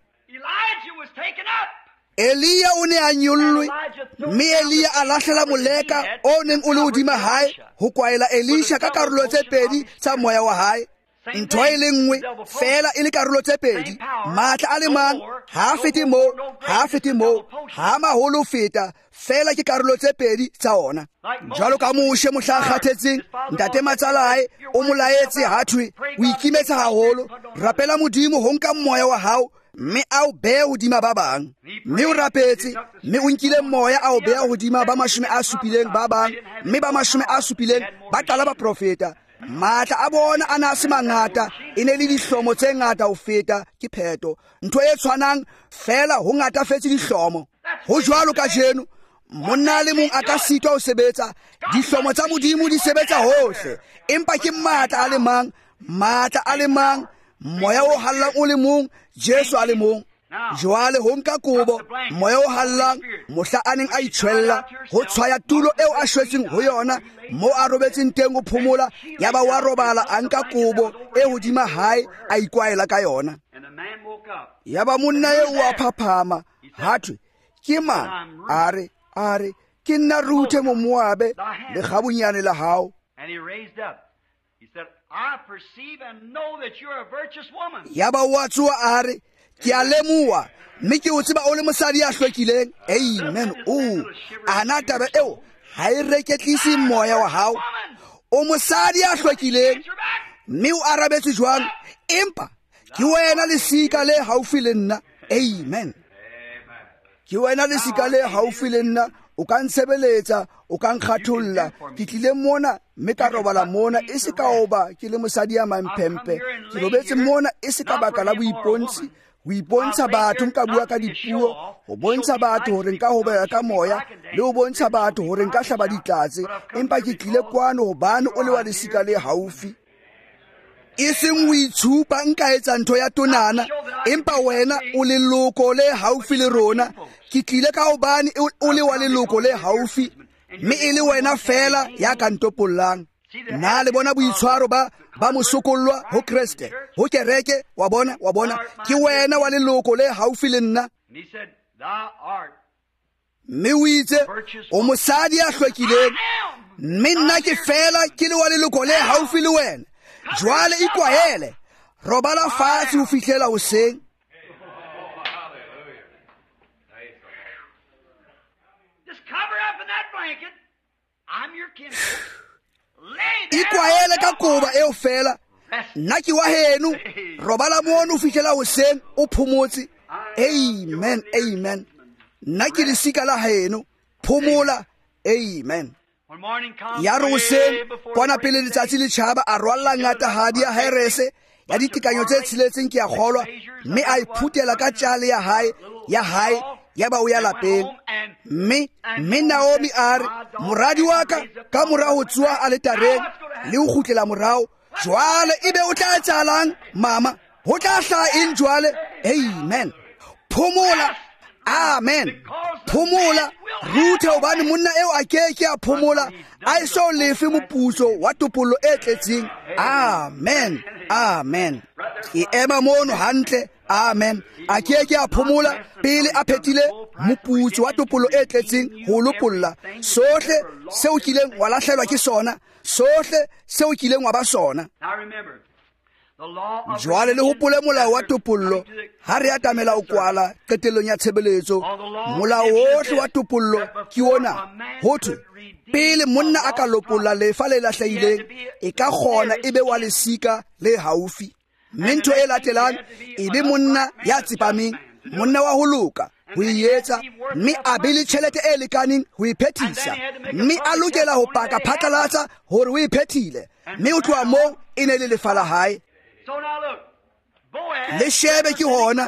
Eliya o ne a nyollwe mme Eliya a lahlela moleka o neng o le hodima hae ho kwaela Elisha ka karolo tse pedi tsa moya wa hae ntho e le nngwe fela e le karolo tse pedi matla a le mang ha fete mo ha fete mo ha maholo feta fela ke karolo tse pedi tsa ona jwalo ka moshe mohla kgathetseng ntate matsalae o molaetse ha thwe o ikimetsa haholo rapela modimo ho nka moya wa hao mme a o beha hodima ba bang mme o rapetse mme o nkile moya a o beha hodima ba mashome a supileng ba bang mme ba mashome a supileng ba qala ba profeta matla a bona a na se mangata e ne le dihlomo tse ngata ho feta ke pheto ntho e tshwanang fela ho ngata fetse dihlomo ho jwalo ka jeno monna le mong a ka sitwa ho sebetsa dihlomo tsa modimo di sebetsa hohle empa ke matla a le mang matla a le mang moya o hallang o le mong Jesu a le mong jwale ho nka kobo moya o hallang mohla a neng a itshwella ho tshwaya tulo eo a shwetseng ho yona mo a robetseng teng ho phomola ya ba wa robala a nka kobo e hodima hae a ikwaela ka yona ya ba monna eo wa phaphama ha thwe ke mang a re a re ke nna Ruthe Momoabe le kgabunyane la hao ya ba wa tsoa a re ke a lemoa mme ke o tseba o le mosadi ya hlwekileng amen o ana taba eo ha e reketlise moya wa hao o mosadi ya hlwekileng mme o arabetse jwang empa ke wena lesika le haufi le nna amen ke wena lesika le haufi le nna o ka ntshebeletsa o ka nkgatholla ke tlile mona mme ka robala mona e se ka oba ke le mosadi ya mamphempe ke robetse mona e se ka baka la boipontsi ho ipontsha batho nka bua ka dipuo ho bontsha batho hore nka hobela ka moya le ho bontsha batho hore nka hlaba ditlatse empa ke tlile kwano hobane o le wa lesika le haufi e seng o itshupa nka etsa ntho ya tonana empa wena o leloko le haufi le rona ke tlile ka hobane o le wa leloko le haufi mme e le wena fela ya ka ntopollang na le bona boitshwaro ba ba mosokollwa ho Kriste ho kereke wa bona wa bona ke wena wa leloko le haufi le nna mme o itse o mosadi ya hlwekileng mme nna ke fela ke le wa leloko le haufi le wena jwale ikwaele robala fatshe ho fihlela hoseng just cover up in that blanket. I'm your kinfolk. ikwaele ka koba eo fela nna ke wa heno robala mono o fitlhela hoseng o phomotse. Amen, amen. Nna ke lesika la heno, phomola. Amen. Ya re hoseng kwana pele letsatsi le tšhaba a rwalla ngatahadi ya herese ya ditekanyo tse tsheletseng ke ya kgolwa, mme a iphutela ka tšale ya hae ya hae ya ba o ya lapeng. mme mme Naomi a re moradi wa ka ka morao ho tsuwa a letareng le ho kgutlela morao. Jwale ebe o tla etsahalang mama? Ho tla hlaha eng jwale? Amen. Phomola. Amen. Phomola. Ruthe hobane monna eo a keke a phomola a e so lefe moputso wa topollo e tletseng. Amen. Amen. Ke ema mono hantle. Amen. A keke a phomola pele a phethile moputso wa topollo e tletseng ho lopolla sohle seo kileng wa lahlelwa ke sona, sohle seo kileng wa ba sona. Jwale le hopole molao wa topollo ha re atamela o kwala qetellong ya tshebeletso. Molao wohle wa topollo ke ona hothwe pele monna a ka lopolla lefa le lahlehileng e ka kgona ebe wa lesika le haufi. Mme ntho e latelang ebe monna ya tsepameng, monna wa ho loka ho ietsa, mme a be le tjhelete e lekaneng ho iphethisa, mme a lokela ho paka phatlalatsa hore o iphethile, mme ho tloha moo e ne le lefa la hae. Le shebe ke hona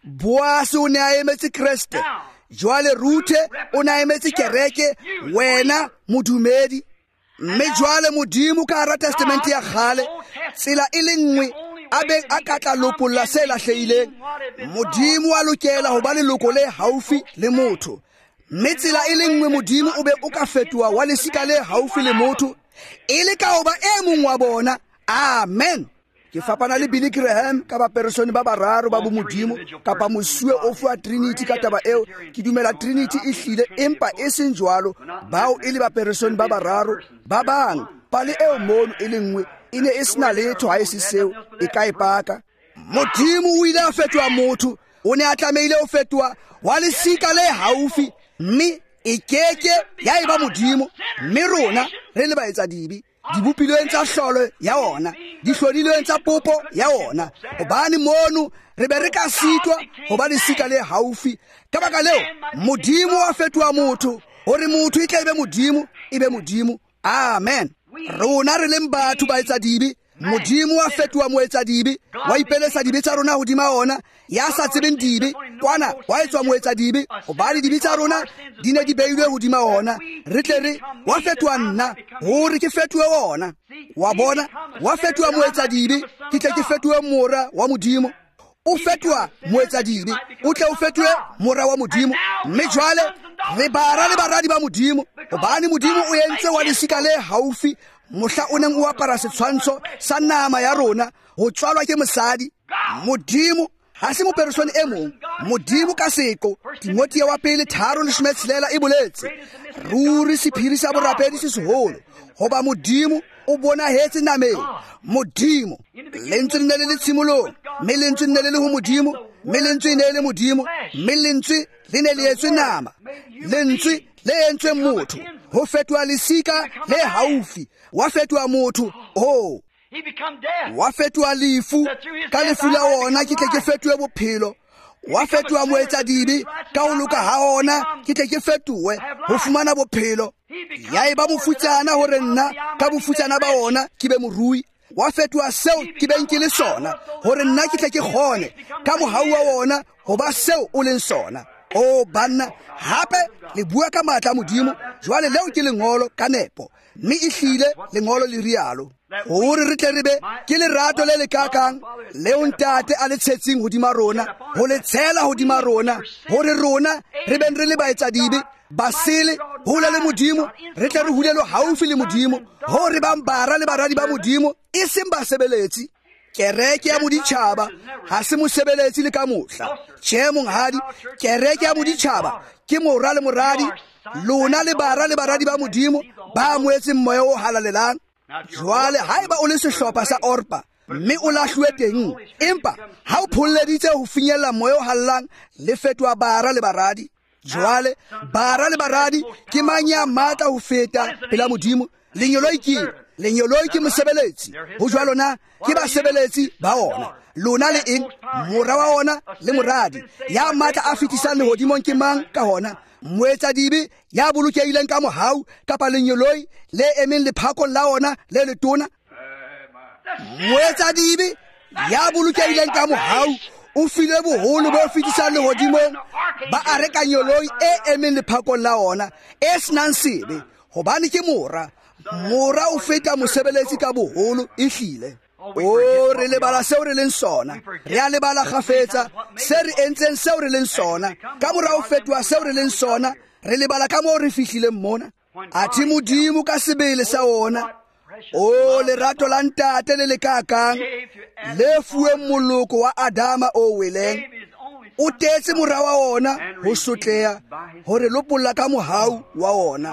Boaz o ne a emetse Kriste. Jwale Ruthe o ne a emetse kereke, wena modumedi. Mme jwale Modimo ka hara testamente ya kgale tsela e le nngwe a be a ka tla lopolla se lahlehileng. Modimo a lokela ho ba leloko le haufi le motho, mme tsela e le nngwe Modimo o be o ka fetoha wa lesika le haufi le motho e le ka hoba e mong wa bona. Amen. Ke fapana le Billy Graham ka ba persone ba bararo ba bo Modimo kapa mosuwe o fuwa Trinity ka taba eo. Ke dumela Trinity e hlile empa e seng jwalo bao e le ba persone ba bararo ba bang pale eo mono e le nngwe e ne e sena letho ha e se seo e ka epaka. Modimo o ile a fetoha motho, o ne a tlameile ho fetoha wa lesika le haufi, mme e keke ya eba Modimo, mme rona re le baetsa dibi dibopilweng tsa hlolo ya ona, dihlodilweng tsa popo ya ona, hobane mono re be re ka sitwa ho ba lesika le haufi. Ka baka leo Modimo a fetoha motho hore motho e tla ebe Modimo, ebe Modimo. Amen. Rona re leng batho ba etsa dibi, Modimo a fetoha moetsa dibi, wa ipelesa dibi tsa rona hodima ona. Ya sa tsebeng dibi kwana wa etswa moetsa dibi hobane dibi tsa rona di ne di beilwe hodima ona. Re tle re wa fetoha nna hore ke fetohe ona. Wa bona wa fetoha moetsa dibi ke tle ke fetohe mora wa Modimo. O fetoha moetsa dibi o tle o fetohe mora wa Modimo. Mme jwale re bara le baradi ba Modimo hobane Modimo o entse wa lesika le haufi. Mohla o neng o apara setshwantsho sa nama ya rona ho tswalwa ke mosadi. Modimo ha se mopersone e mong. Modimo ka seko Timotheo wa pele tharo le shome tshelela e boletse ruri sephiri sa borapedi se seholo hoba Modimo o bona hetse nameng. Modimo lentswe le le tshimolong, mme lentswe le le ho Modimo, mme lentswe ne le Modimo, mme lentswe le ne le etswe nama, lentswe le entswe motho ho fetoha lesika le haufi. Wa fetoha motho, oh wa fetoha lefu ka lefu la ona ke tle ke fetohe bophelo. Wa fetoha moetsa dibi ka ho loka ha ona ke tle ke fetohe ho fumana bophelo. Ya eba bofutsana hore nna ka bofutsana ba ona ke be morui. Wa fetoha seo ke beng ke le sona hore nna ke tle ke kgone ka mohau wa ona ho ba seo o leng sona. O banna hape le bua ka matla Modimo jwale leo ke lengolo ka nepo, mme e hlile lengolo le rialo hore re tle re be ke lerato le le kakang leo ntate a le tshetseng hodima rona, ho le tshela hodima rona hore rona re ben re le baetsa dibi basele hole le Modimo, re tle re hulelo haufi le Modimo hore ba mbara le baradi ba Modimo e seng ba sebeletsi. Kereke ya moditjhaba ha se mosebeletsi le ka mohla. Tjhe monghadi, kereke ya moditjhaba ke mora le moradi, lona le bara le baradi ba Modimo ba moetseng moya o halalelang. Jwale haeba o le sehlopha sa Orpa mme o lahluwe teng, empa ha o pholleditse ho finyella moya o hallang le fetoha bara le baradi. Jwale bara le baradi ke mang ya matla ho feta pela Modimo? Lenyolo ikile lenyoloi ke mosebeletsi ho jwa lona ke basebeletsi ba ona. Lona le eng? Mora wa ona le moradi ya matla a fetisang lehodimong ke mang ka hona? Moetsa dibe ya bolokehileng ka mohau kapa lenyoloi le emeng lephakong la ona le letona? Moetsa dibe ya bolokehileng ka mohau o file boholo bo fetisang lehodimong ba a reka nyoloi e emeng lephakong la ona e senang sebe, hobane ke mora. Mora o feta mosebeletsi ka boholo e hlile. O re lebala seo re leng sona, re a lebala kgafetsa se re entseng seo re leng sona, ka mora o fetoha seo re leng sona, re lebala ka moo re fihlileng mona. Athe Modimo ka sebele sa ona, o lerato la ntate le le kakang le fuweng moloko wa Adama o weleng, o tetse mora wa ona ho sotleha hore lopolla ka mohau wa ona.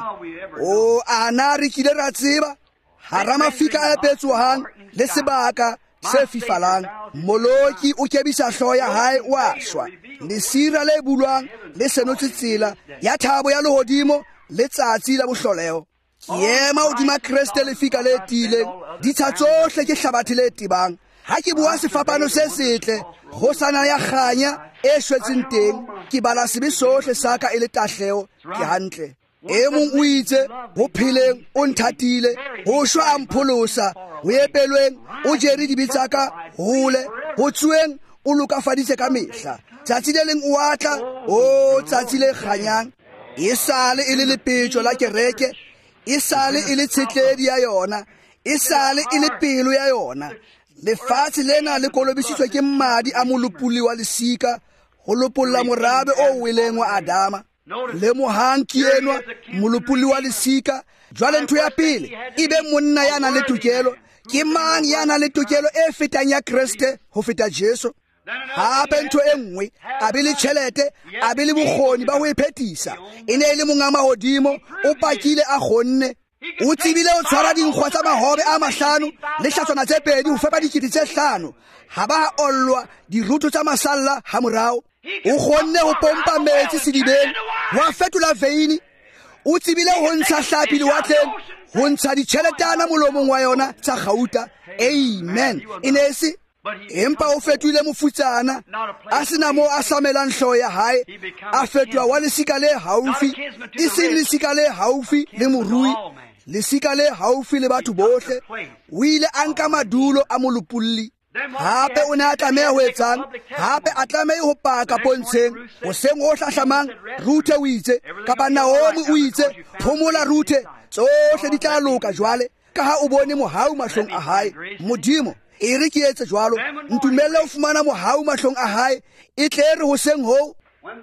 O ana re kile ra tseba hara mafika a petsohang le sebaka se fifalang, moloki o kebisa hlooho ya hae o a shwa, lesira le bulwang le senotse tsela ya thabo ya lehodimo le tsatsi la bohloleho. Ke ema hodima Kreste lefika le tiileng, ditsha tsohle ke hlabathi le tibang. Ha ke bua sefapano se setle ho sana ya kganya e shwetseng teng, ke bala sebe sohle sa ka e le tahleho ke hantle. E mong o itse ho pheleng o nthatile, ho shwa a mpholosa, ho epelweng o jere dibitsaka hole, ho tsuweng o lokafaditse ka mehla. Tsatsi le leng o atla, o tsatsi le kganyang, e sale e le lepetjo la kereke, e sale e le tshetledi ya yona, e sale e le pelo ya yona. Lefatshe lena le kolobisitswe ke mmadi a molopoli wa lesika ho lopolla morabe o weleng wa Adama. Le mohanki enwa molopoli wa lesika. Jwale ntho ya pele, ebe monna ya nang le tokelo. Ke mang ya nang le tokelo e fetang ya Kriste ho feta Jesu? Hape ntho e nngwe, a be le tjhelete, a be le bokgoni ba ho e phethisa. E ne e le monga mahodimo, o pakile a kgonne. O tsebile o tshwara dinkgwa tsa mahobe a mahlano le hlatswana tse pedi ho fepa dikete tse hlano. Ha ba ollwa diruto tsa masalla ha morao. O kgonne ho pompa metsi sedibeng, wa fetola veini. O tsebile ho ntsha hlapi lewatleng, ho ntsha ditjheletana molomong wa yona tsa gauta. Amen. Inesi empa o fetoile mofutsana a sena moo a samelang hlooho ya hae, a fetoha wa lesika le haufi, e seng lesika le haufi le morui, lesika le haufi le batho bohle. O ile a nka madulo a molopolli. Hape o ne a tlameha ho etsang? Hape a tlameha ho paka pontsheng hoseng ho hlahlamang. Ruthe o itse, kapa Naomi o itse, phomola Ruthe, tsohle di tla loka jwale, ka ha o bone mohau mahlong a hae. Modimo e re ke etse jwalo, ntumelle ho fumana mohau mahlong a hae, e tle re hoseng ho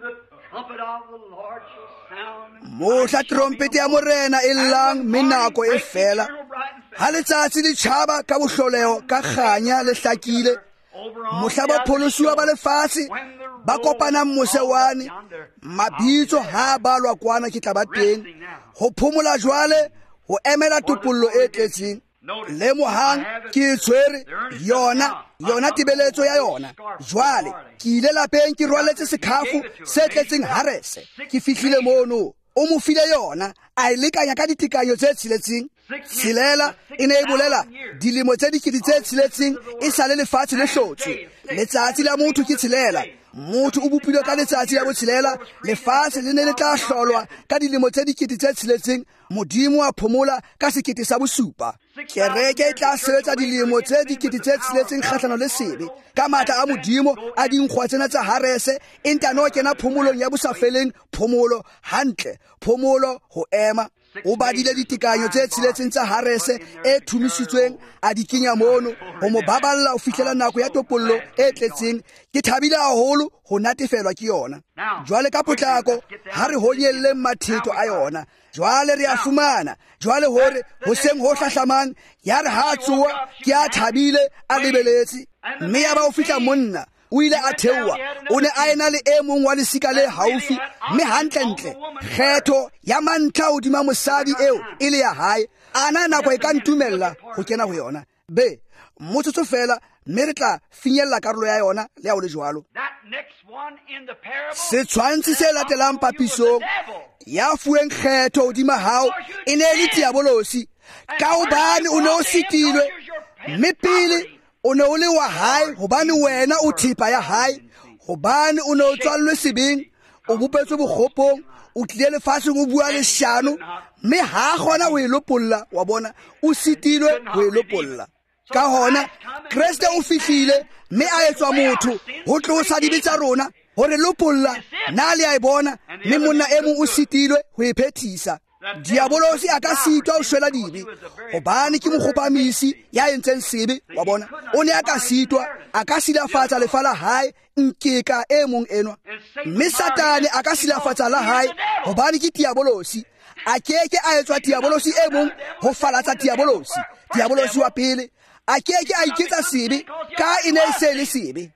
mohla trompete ya morena e llang menako e fela. Ha letsatsi le tjhaba ka bohloleho ka kganya le hlakile, mohla ba pholosuwa ba lefatshe ba kopanang mosewane, mabitso ha balwa kwana ke tla ba teng ho phomola jwale, ho emela topollo e tletseng. Le mohang ke tshwere yona yona tibeletso ya yona. Jwale ke ile lapeng ke rwaletse sekhafu se tletseng harese, ke fihlile mono o mo file yona, a lekanya ka ditekanyo tse tsheletseng. Tshelela e ne e bolela dilemo tse dikete tse tsheletseng e sale lefatshe le hlotswe. Letsatsi la motho ke tshelela, motho o bopilwe ka letsatsi la botshelela. Lefatshe le ne le tla hlolwa ka dilemo tse dikete tse tsheletseng, Modimo a phomola ka sekete sa bosupa. Kereke e tla sebetsa dilemo tse dikete tse tsheletseng kgahlano le sebe, ka matla a Modimo a dinkgwa tsena tsa harese. E ntano kena phomolong ya bosafeleng, phomolo hantle, phomolo ho ema. O badile ditekanyo tse tsheletseng tsa harese e thumisitsweng, a di kenya mono ho mo baballa ho fihlela nako ya topollo e tletseng. Ke thabile haholo ho natefelwa ke yona. Jwale ka potlako ha re honyelle matheto a yona. Jwale re a fumana jwale hore hoseng ho hlahlamang ya re ha tsoa ke a thabile a lebeletse, mme ya ba o fihla monna o ile a theoha. O ne a ena le e mong wa lesika le haufi, mme hantlentle kgetho ya mantlha hodima mosadi eo e le ya hae. Ana nako e ka ntumella ho kena ho yona. Be motsotso fela mme re tla finyella karolo ya yona le ya o le jwalo. Setshwantsho se latelang papisong ya fuweng kgetho hodima hao e ne le diabolosi, ka hobane o ne o sitilwe mme pele o ne o le wa hae hobane wena o thipa ya hae hobane o ne o tswallwe sebeng o bopetswe bogopong o tlile lefatsheng o bua leshano mme ha gona o e lopolla wa bona o sitilwe o e lopolla ka hona Kriste o fihlile mme a etswa motho ho tlosa dibe tsa rona hore lopolla na le a bona mme monna e mong o sitilwe ho iphethisa diabolosi a ka sitwa o shwela dibe hobane ke mogopamisi ya entseng sebe wa bona o ne a ka sitwa a ka silafatsa lefa la hae nkeka e mong enwa mme Satane a ka silafatsa la hae hobane ke diabolosi a keke a etswa diabolosi e mong ho falatsa diabolosi diabolosi wa pele a keke a iketsa sebe ka e ne e se le sebe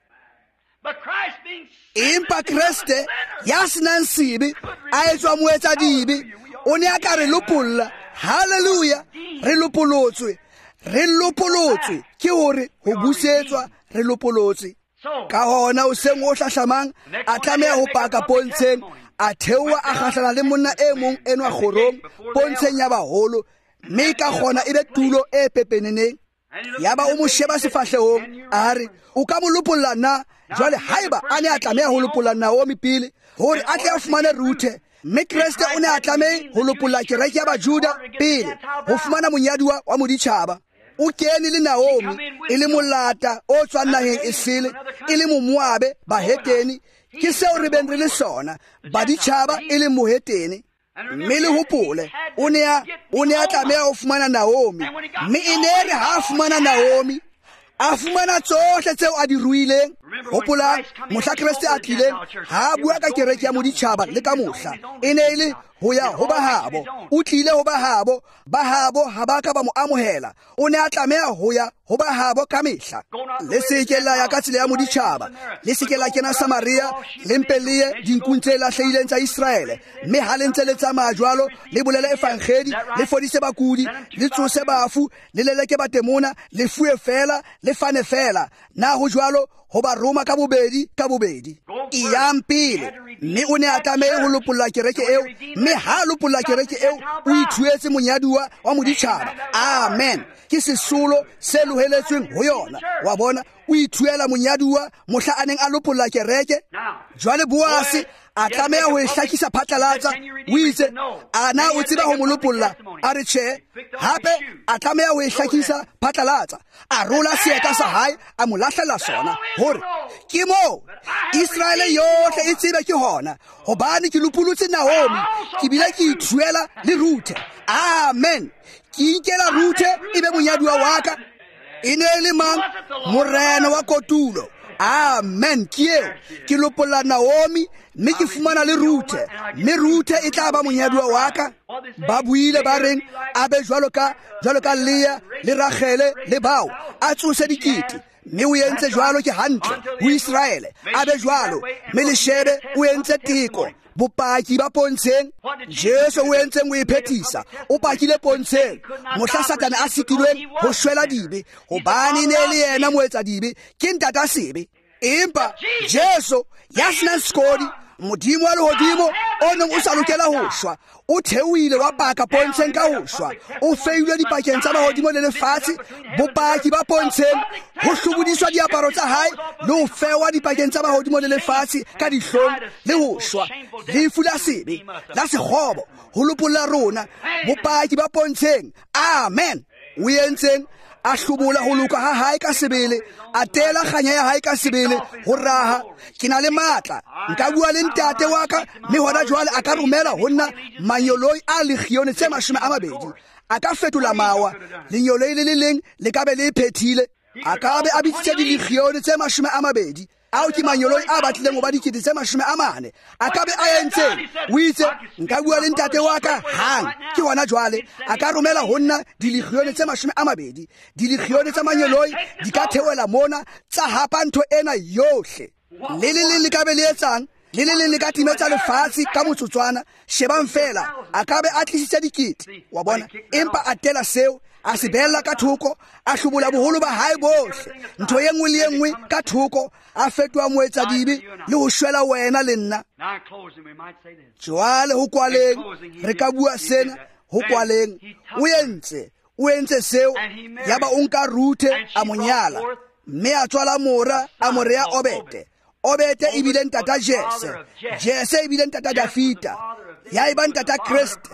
empa Kriste ya senang sebe a etswa moetsa dibe o ne a ka re lopolla haleluya re lopolotswe re lopolotswe ke hore ho busetswa re lopolotswe ka hona o seng o hlahlamang a tlameha ho paka pontsheng a theowa a kgahlana le monna e mong enwa kgorong pontsheng ya baholo mme ka gona e be tulo e pepeneneng yaba o mo sheba sefahlehong a re o ka mo lopolla na jwale haeba a ne a tlameha ho lopolla Naomi pele hore a tle a fumane Ruthe mme Kriste o ne a tlameha ho lopolla kereke ya Bajuda pele ho fumana monyaduwa wa moditjhaba o kene le Naomi e le molata o tswang naheng e sele e le momoabe baheteni ke seo re beng re le sona baditjhaba e le moheteni mme le hopole o ne a o ne a tlameha ho fumana Naomi mme e ne re ha fumana Naomi a fumana tsohle tseo a di ruileng hopola mohla Kriste a tlileng ha bua ka kereke ya moditjhaba le ka mohla e ne ile ho ya ho bahabo o tlile ho bahabo bahabo ha ba ka ba mo amohela o ne a tlameha ho ya ho bahabo ka mehla le sekela ya ka tsela ya moditjhaba le sekela kena Samaria le mpeleye dinkung tse lahlehileng tsa Israele mme ha le ntse le tsamaya jwalo le bolele evangeli le fodise bakudi le tsose bafu le leleke batemona le fue fela le fane fela na ho jwalo ho ba Roma ka bobedi ka bobedi e yang pele mme o ne a tlameha ho lopolla kereke eo mme ha lopolla kereke eo o ithuetse monyaduwa wa moditjhaba amen ke sesolo se loheletsweng ho yona wa bona o ithuela monyaduwa mohla a neng a lopolla kereke jwale Boasi a tlameha ho e hlakisa phatlalatsa o itse ana o tseba ho mo lopolla a re tjhe hape a tlameha ho e hlakisa phatlalatsa a rola seeta sa hae a mo lahlela sona hore ke mo Israele yohle e tsebe ke hona hobane ke lopolotse Naomi ke bile ke ithuela le Ruthe amen ke inkela Ruthe e be monyaduwa wa ka e ne le mang morena wa kotulo amen ke ke lopolla Naomi mme ke fumana le Ruthe mme Ruthe e tla ba monyaduwa wa ka ba buile ba reng a be jwalo ka jwalo ka Lea le Rachele le bao a tsose dikete mme o entse jwalo ke hantle ho Israele a be jwalo mme le shebe o entse teko bopaki ba pontsheng Jesu o entseng o iphethisa o pakile pontsheng mohla Satane a sitilweng ho shwela dibe hobane ne le yena moetsa dibe ke ntata sebe empa Jesu ya sena skodi modimo wa lehodimo o neng o sa lokela ho shwa o theuile wa paka pontsheng ka ho shwa o feilwe dipakeng tsa mahodimo le lefatshe bopaki ba pontsheng ho hlobodiswa diaparo tsa hae le ho fewa dipakeng tsa mahodimo le lefatshe ka dihlong le ho shwa lefu la sebe la sekgobo ho lopolla rona bopaki ba pontsheng amen o entseng a hlobola ho loka ha hae ka sebele a tela kganya ya hae ka sebele ho raha ke na le matla nka bua le ntate wa ka mme hona jwale a ka romela ho nna manyoloi a legione tse mashome a mabedi a ka fetola mawa lenyoloi le le leng le ka be le phethile a ka be a bitsitse dilegione tse mashome a mabedi ao ke manyoloi a batlileng ho ba dikete tse mashome a mane a ka be a entseng o itse nka bua le ntate wa ka hang ke hona jwale a ka romela ho nna dilegione tse mashome a mabedi dilegione tsa manyoloi di ka theoela mona tsa hapa ntho ena yohle le le le le ka be le etsang le le le le ka timetsa lefatshe ka motsotswana shebang fela a ka be a tlisitse dikete wa bona empa a tela seo a se bella ka thoko a hlobola boholo ba hae bohle ntho e nngwe le e nngwe ka thoko a fetoa moetsa dibe le ho shwela wena le nna jwale ho kwaleng re ka bua sena ho kwaleng o entse o entse seo ya ba o nka Ruthe a monyala mme a tswala Mora a mo rea Obete. Obete e bile ntata Jese, Jese e bile ntata Dafita, ya e ba ntata Kriste.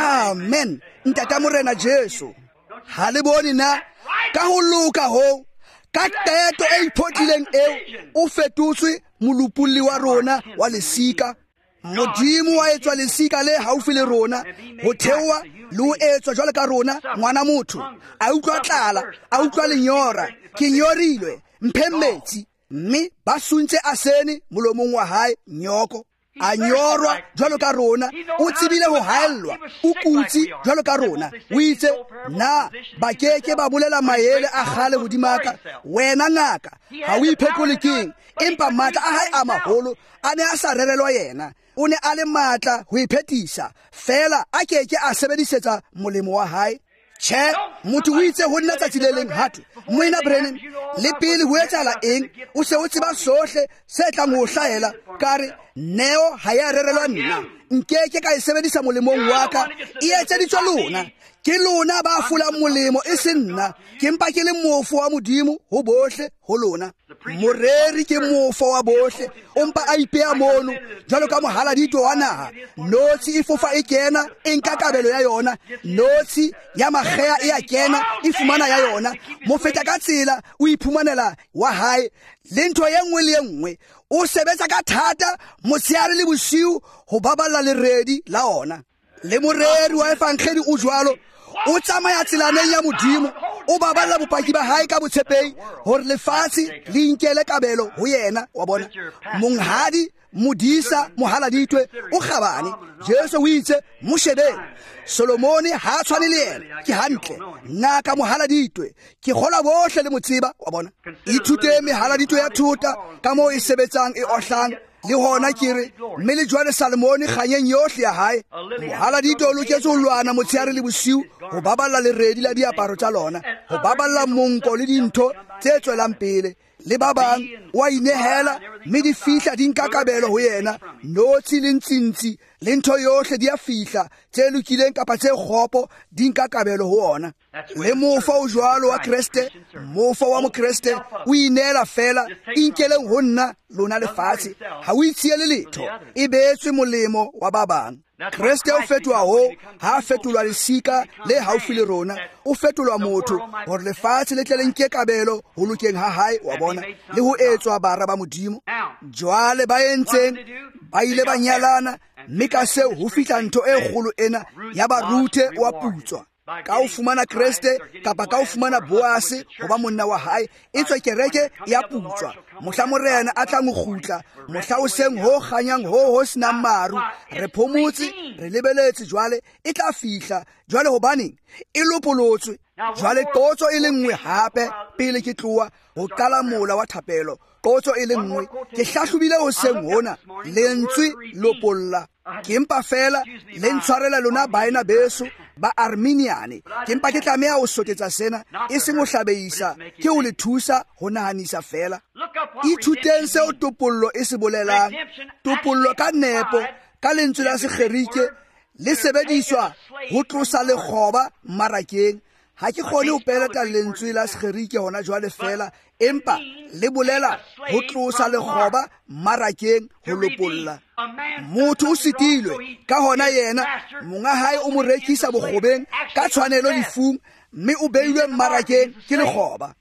Amen. Ntata Morena Jesu. Ha le bone na ka ho loka ho ka teto e iphotlileng eo o fetotswe molupulli wa rona wa lesika. Modimo wa etswa lesika le haufi le rona ho thewa le ho etswa jwalo ka rona ngwana motho a utlwa tlala a utlwa lenyora ke nyorilwe mphemmetsi mme ba suntse asene molomong wa hae nyoko a nyorwa jwalo ka rona o tsebile ho haellwa o kutsi jwalo ka rona o itse na ba keke ba bolela maele a gale hodimaka wena ngaka ha o iphekole keng empa matla a hae a maholo a ne a sa rerelwa yena o ne a le matla ho iphethisa fela a keke a sebedisetsa molemo wa hae. Che motho o itse ho nna tsatsi le leng hatwe moena Brennan le pele ho etsahala eng o se o tseba sohle se tlang ho hlahela kare neo ha ya rerelwa nna nkeke ka e sebedisa molemong wa ka e etseditswe lona ke lona ba fula molemo e se nna ke mpa ke le mofo wa modimo ho bohle ho lona moreri ke mofo wa bohle o mpa a ipea mono jwalo ka mohaladitwe wa naha notshi e fofa e kena e nka kabelo ya yona notshi ya magea e a kena e fumana ya yona mo feta ka tsela o iphumanela wa hae le ntho ye nngwe le nngwe o sebetsa ka thata mosiare le bosiu ho baballa leredi la ona le moreri wa efankgedi o jwalo o tsamaya tselaneng ya modimo o baballa bopaki ba hae ka botshepehi hore lefatshe le inkele kabelo ho yena wa bona monghadi modisa mohaladitwe o kgabane Jesu o itse mo shebeng Solomoni ha tshwane le yena ke hantle ngaka mohaladitwe ke kgola bohle le motsiba wa bona ithute mehaladitwe ya thuta ka mo e sebetsang e ohlang le hona kire mme le jwale Solomoni kganyeng yohle ya hae mohaladitwe o loketse ho lwana motsheare le bosiu ho baballa leredi la diaparo tsa lona ho baballa monko le dintho tse tswelang pele le ba bang wa inehela mme di fihla di nka kabelo ho yena notshi le ntsintsi le ntho yohle di a fihla tse lokileng kapa tse kgopo di nka kabelo ho ona le mofa o jwalo wa Kriste mofa wa mo Kriste o inela fela inkeleng ho nna lona lefatshe ha o itshiele letho e betswe molemo wa ba bang Kriste o fetwa ho ha fetulwa lesika le haufi le rona o fetulwa motho hore lefatshe le tleleng ke kabelo ho lokeng ha hae wa bona le ho etswa bara ba modimo jwale ba entseng ba ile ba nyalana mme ka seo ho fihla ntho e kgolo ena ya ba Ruthe wa putswa ka o fumana Kriste kapa ka o fumana Boaz ho ba monna wa hae e tswa kereke ya putswa mohla morena a tla mo khutla mohla o seng ho kganyang ho ho sina maru re phomotse re lebeletse jwale e tla fihla jwale hobaneng e lopolotswe jwale qotso e le nngwe hape pele ke tloa ho qala mola wa thapelo qotso e le nngwe ke hlahlobile ho seng hona lentswe lopolla ke mpa fela le ntshwarela lona baena beso ba Arminiane ke mpa ke tlameha ho soketsa sena e seng ho hlabeisa ke ho le thusa ho nahanisa fela ithuteng seo topollo e se bolelang topollo ka nepo ka lentswe la sekgerike le sebediswa ho tlosa lekgoba marakeng ha ke kgone ho peleta lentswe la sekgerike hona jwale fela empa le bolela ho tlosa lekgoba marakeng ho lopolla motho o sitilwe ka hona yena monga hae o mo rekisa bogobeng ka tshwanelo difung mme o beilwe marakeng ke lekgoba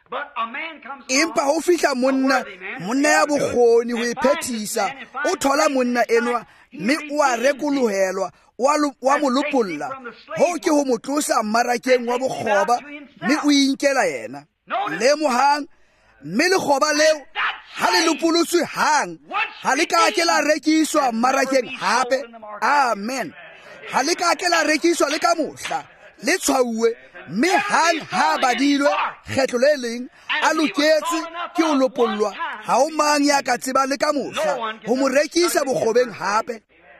empa ho fihla monna monna ya bogoni ho iphethisa o thola monna enwa mme o a rekolohelwa wa mo lopolla ho ke ho mo tlosa marakeng wa bokgoba mme o inkela yena le mohang mme lekgoba leo ha le lopolotswe hang ha le ka ke la rekiswa marakeng hape amen ha le ka ke la rekiswa le ka mohla le tshwauwe mme hang ha badilwe kgetlo le leng a loketse ke ho lopollwa ha o mang ya ka tseba le ka mohla ho mo rekisa bogobeng hape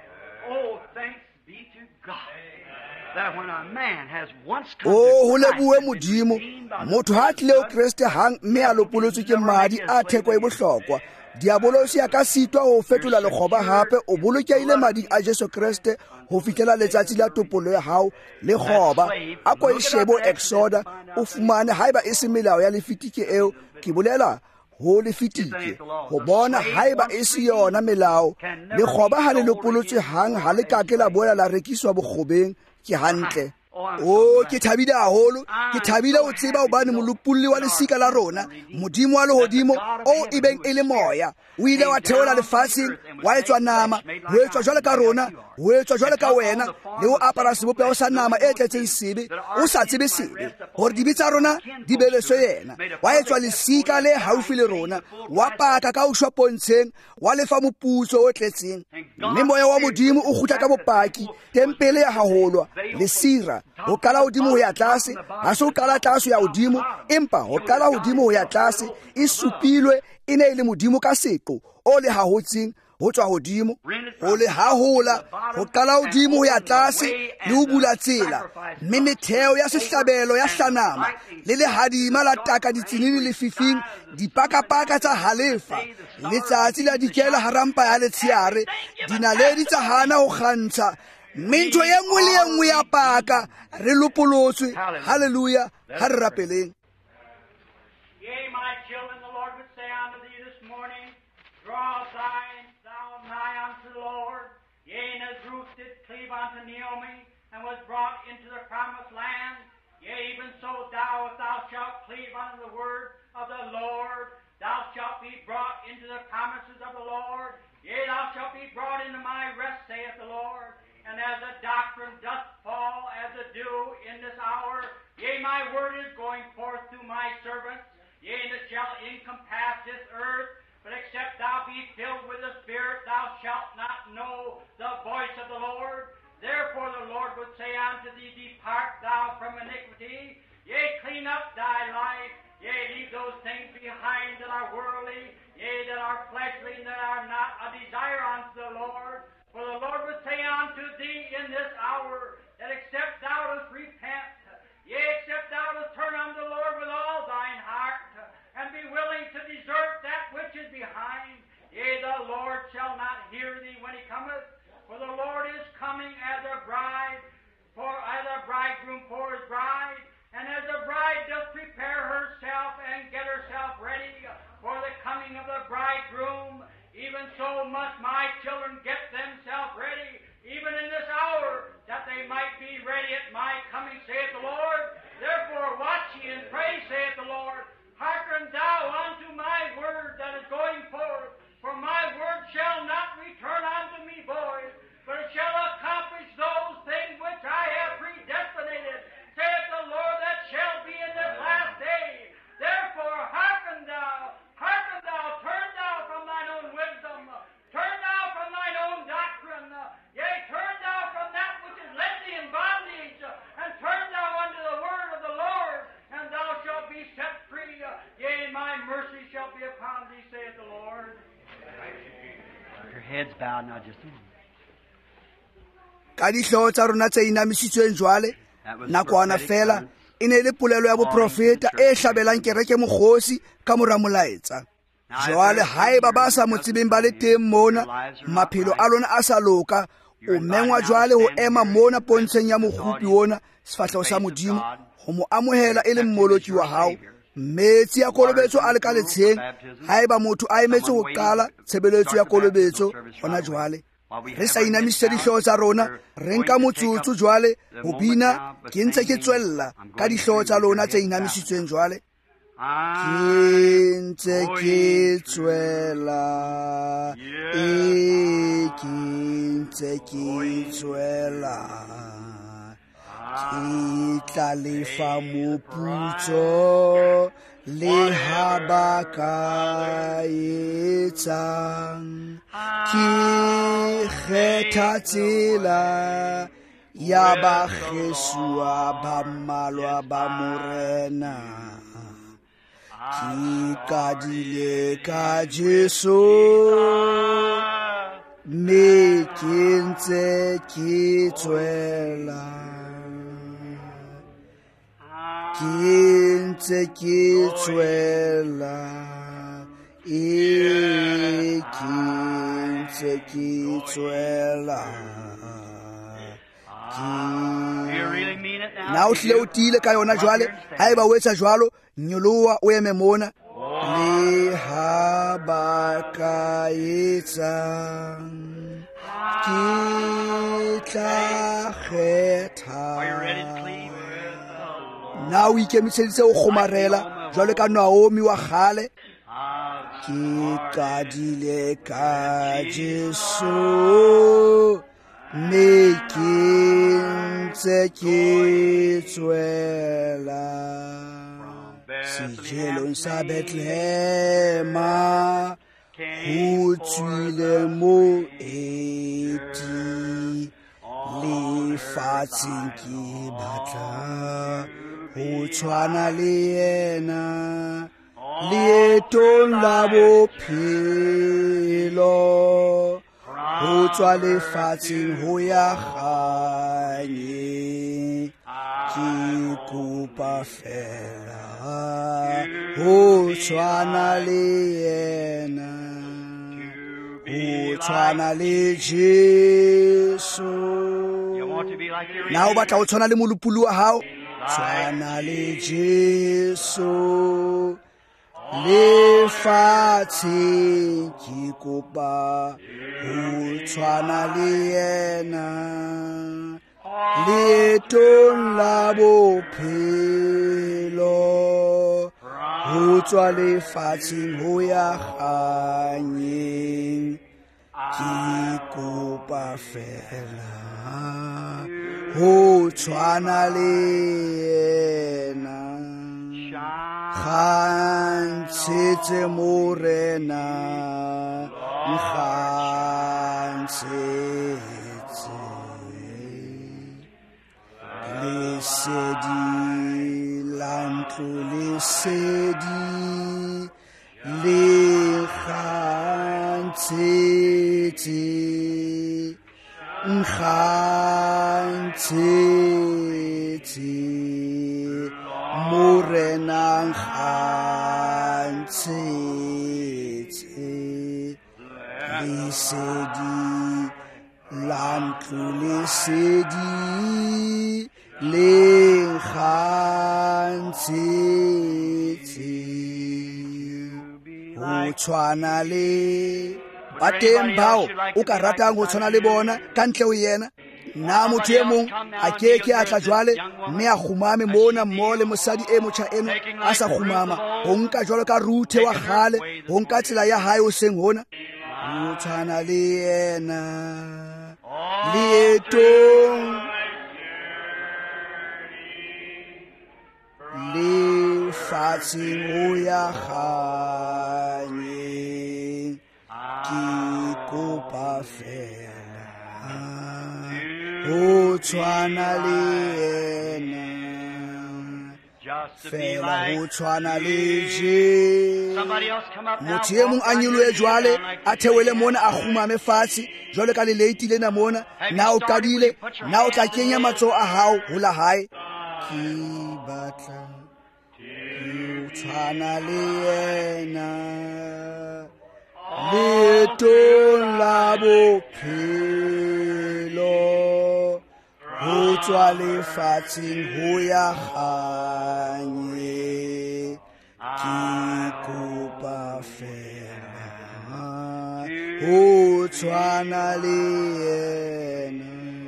o ho lebuwe modimo motho ha tlile o Kriste hang mme a lopolotswe ke madi a theko e bohlokwa diabolosi a ka sitwa go fetola lekgoba gape o bolokeile mading a Jesu Kriste go fitlhela letsatsi la topolo ya gago le kgoba a ko e shebo Exoda o fumane haeba e se melao ya lefitike eo ke bolela go lefitike go bona haeba e se yona melao lekgoba ha le lopolotswe hang ha le kake la boela la rekiswa bogobeng ke hantle. O ke thabile haholo ke thabile o tseba o bane molopolli wa lesika la rona modimo wa lehodimo o ibeng e le moya o ile wa theola lefatsheng wa etswa nama ho etswa jwale ka rona ho etswa jwale ka wena le o apara sebopego sa nama e tletseng sebe o sa tsebe sebe gore dibe tsa rona di beleswe yena wa etswa lesika le haufi le rona wa paka ka o shwapontsheng wa lefa moputso o tletseng mme moya wa modimo o gutla ka bopaki tempele ya haholo le sira o kala hodimo ho ya tlase ha se o kala tlase ya hodimo empa o kala hodimo ho ya tlase e supilwe e ne e le modimo ka seqo o le hahotseng ho tswa hodimo o le hahola ho kala hodimo ho ya tlase le ho bula tsela mme metheo ya sehlabelo ya hlanama le le hadima la taka ditsinini le fifing dipakapaka tsa halefa letsatsi la dikela harampa ya letshiare dinaledi tsa hana ho kgantsha Minto ye nngwe le ye nngwe ya paka re lopolotswe hallelujah ha re rapeleng. Yea, my children, the Lord would say unto thee this morning, draw thine thou nigh unto the Lord. Yea, and as Ruth did cleave unto Naomi, and was brought into the promised land, yea, even so thou, if thou shalt cleave unto the word of the Lord, thou shalt be brought into the promises of the Lord. Yea, thou shalt be brought into my rest, saith the Lord. And as the doctrine doth fall as the dew in this hour, yea, my word is going forth through my servants, yea, and it shall encompass this earth. But except thou be filled with the Spirit, thou shalt not know the voice of the Lord. Therefore the Lord would say unto thee, depart thou from iniquity, yea, clean up thy life, yea, leave those things behind that are worldly, yea, that are fleshly, and that are not a desire unto the Lord. For the Lord would say unto thee in this hour, that except thou dost repent, yea, except thou dost turn unto the Lord with all thine heart, and be willing to desert that which is behind, yea, the Lord shall not hear thee when he cometh. For the Lord is coming as a bride, for as a bridegroom for his bride, and as the bride doth prepare herself and get herself ready for the coming of the bridegroom, even so must my children get themselves ready, even in this hour, that they might be ready at my coming, saith the Lord. Therefore watch ye and pray, saith the Lord. Hearken thou unto my word that is going forth, for my word shall not return unto me void, but it shall accomplish those things which I have predestinated, saith the Lord, that shall be in this last day. Therefore hearken thou, hearken thou, turn thou from thine own wisdom, turn thou from thine own doctrine, yea, turn thou from that which is led thee in bondage, and turn thou unto the word of the Lord, and thou shalt be set free, yea, my mercy shall be upon thee, saith the Lord. Your head's bowed now just a moment. Ka dihlooho tsa rona tse inamisitsweng jwale nakwana fela e ne le polelo ya boprofeta e hlabelang kereke mokgosi ka mora molaetsa jwale haeba ba sa mo tsebeng ba le teng mona maphelo a lona a sa loka o mengwa jwale ho ema mona pontsheng ya mogopi wona sefatlhego sa modimo go mo amohela e le mmoloki wa hao metsi ya kolobetso a le ka letsheng haeba motho a emetse go qala tshebeletso ya kolobetso gona jwale re sa inamisitse dihlooho tsa rona re nka motsotso jwale ho bina ke ntse ke tswella ka dihlooho tsa lona tse inamisitsweng jwale ke ntse ke tswella e ke ntse ke tswella ke tla lefa moputso le ha ba ka etsang ke kgetha tsela ya bageswa ba mmalwa ba morena ke kadile ka Jesu mme ke ntse ke tswela ke ntse ke tswela e ke ntse ke tswela You really mean it now? na o hlile o tiile ka yona jwale ha eba o etsa jwalo nyoloa o eme mona le ha ba ka etsa ke tla kgetha Are you ready to cleave? na o ikemiseditse o kgomarela jwale ka Naomi wa kgale ke qadile ka Jesu mme ke ntse ke tswela sejelong sa Bethlehema ho tswile moeti lefatsheng ke batla ho tshwana le yena leetong la bophelo ho tswa lefatsheng ho ya gae ke kopa fela ho tshwana le yena ho tshwana le Jesu You want to be like your na o batla ho tshwana le molupulu wa hao tshwana le Jesu lefatsheng ke kopa ho tshwana le yena leetong la bophelo ho tswa lefatsheng ho ya gae ke kopa fela ho tshwana le yena Kgantshetse morena Kgantshetse lesedi la ntlo lesedi le kgantshetse Kgantshetse morena Kgantshetse lesedi la ntlo lesedi le kgantshetse ho tshwana le ba teng bao o ka ratang ho tshwana le bona ka ntle ho yena na motho e mong a keke a tla jwale mme a khumame mona mmoho le mosadi e motjha eno a sa khumama ho nka jwalo ka Ruthe wa kgale ho nka tsela ya hae o seng hona ho tshwana le yena leetong lefatsheng ho ya gae ke kopa fela ho tshwana le yena fela ho tshwana le Jesu motho e mong a nyolohe jwale a theohele mona a khumame fatshe jwale ka leleiti lena mona na o qadile na o tla kenya matsoho a hao ho la hae ke batla ho tshwana le yena leetong la bophelo ho tswa lefatsheng ho ya gae ke kopa fela ho tshwana le yena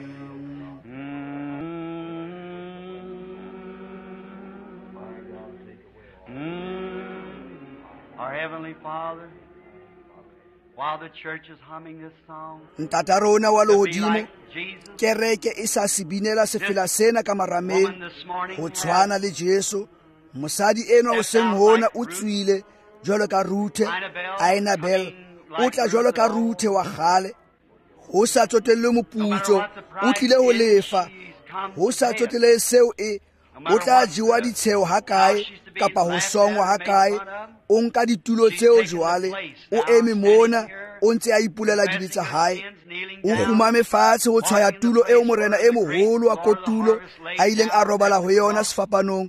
Our Heavenly Father, while the church is humming this song, ntata rona wa to be lehodimo like Jesus, kereke e sa sebinela sefela sena ka marameng woman this morning ho who tshwana has le Jesu mosadi eno o seng hona o tswile jwalo ka Ruthe Ainabel o tla jwalo ka Ruthe wa kgale ho sa tsotelle moputso o tlile ho lefa ho sa tsotlele seo e o tla jiwa ditsheo ha kae kapa ho songwa ha kae o nka ditulo tseo jwale o eme mona o ntse a ipulela dibe tsa hae o khumame fatshe ho tshwaya tulo eo morena e moholo wa kotulo a ileng a robala ho yona sefapanong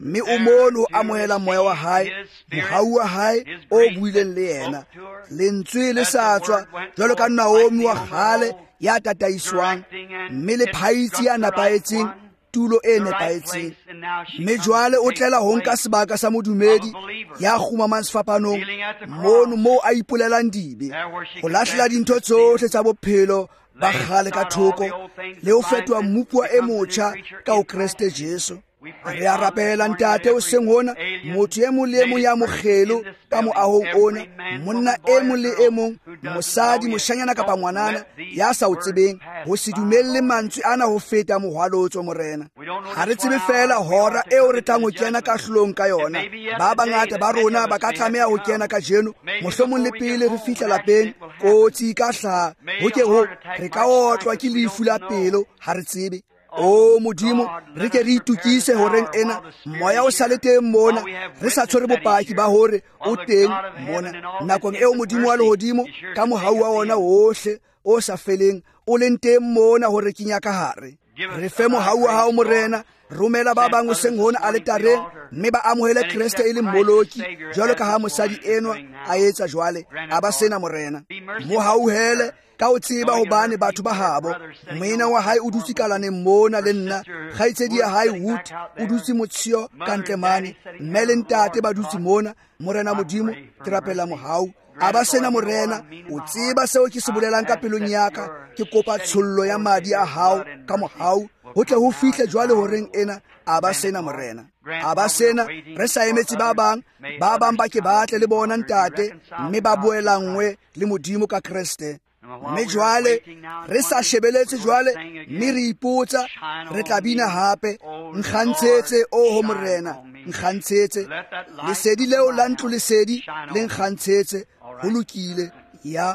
mme o mono ho amohela moya wa hae, mohau wa hae o buileng le yena. Lentswe le sa tswa jwalo ka Naomi wa kgale ya tataiswang, mme le phaitsi ya nepaetseng, tulo e nepaetseng. Mme jwale o tlela ho nka sebaka sa modumedi ya kgumamang sefapanong, mono moo a ipolelang dibe, ho lahlela dintho tsohle tsa bophelo ba kgale ka thoko, le ho fetoha mmupua e motjha ka ho Kriste Jesu. Re a rapela ntate o seng hona, motho e mong le e mong ya mokgelo ka moahong ona, monna e mong le e mong, mosadi, moshanyana kapa ngwanana ya sa o tsebeng, ho se dumelle mantswe ana ho feta mohwalotso morena. Ha re tsebe fela hora eo re tlang ho kena kahlolong ka yona. Ba bangata ba rona ba ka tlameha ho kena ka jeno, mohlomong le pele re fihla lapeng kotsi ka hlaha, ho ke ho re ka otlwa ke lefu la pelo, ha re tsebe. O Modimo, re ke re itukise horeng ena moya o sa le teng mona, re sa tshwere bopaki ba hore o teng mona nakong eo Modimo wa lehodimo ka mohau wa ona ohle o sa feleng o leng teng mona hore ke nyaka hare. Re fe mohau wa hao morena, romela ba bang o seng hona aletareng, mme ba amohele Kriste e le mmoloki, jwalo ka ha mosadi enwa a etsa jwale a ba sena morena. Mo hauhele ka o tseba hobane batho ba habo, moena wa hae o dutse kalaneng mona le nna, kgaitsedi ya hae Wood o dutse motshio ka ntle mane, mme le ntate ba dutse mona. Morena Modimo, ke rapela mohau a ba sena morena. O tseba seo ke se bolelang ka pelong yaka, ke kopa tshollo ya madi a hao ka mohau, ho tle ho fihle jwale horeng ena a ba sena morena. A ba sena re sa emetse ba bang, ba bang ba ke batle le bona ntate, mme ba boelangwe le Modimo ka Kriste. Mme jwale re sa shebeletse jwale, mme re ipotsa re tla bina hape, nkgantshetse o ho morena, nkgantshetse lesedi leo la ntlo, lesedi le nkgantshetse ho lokile ya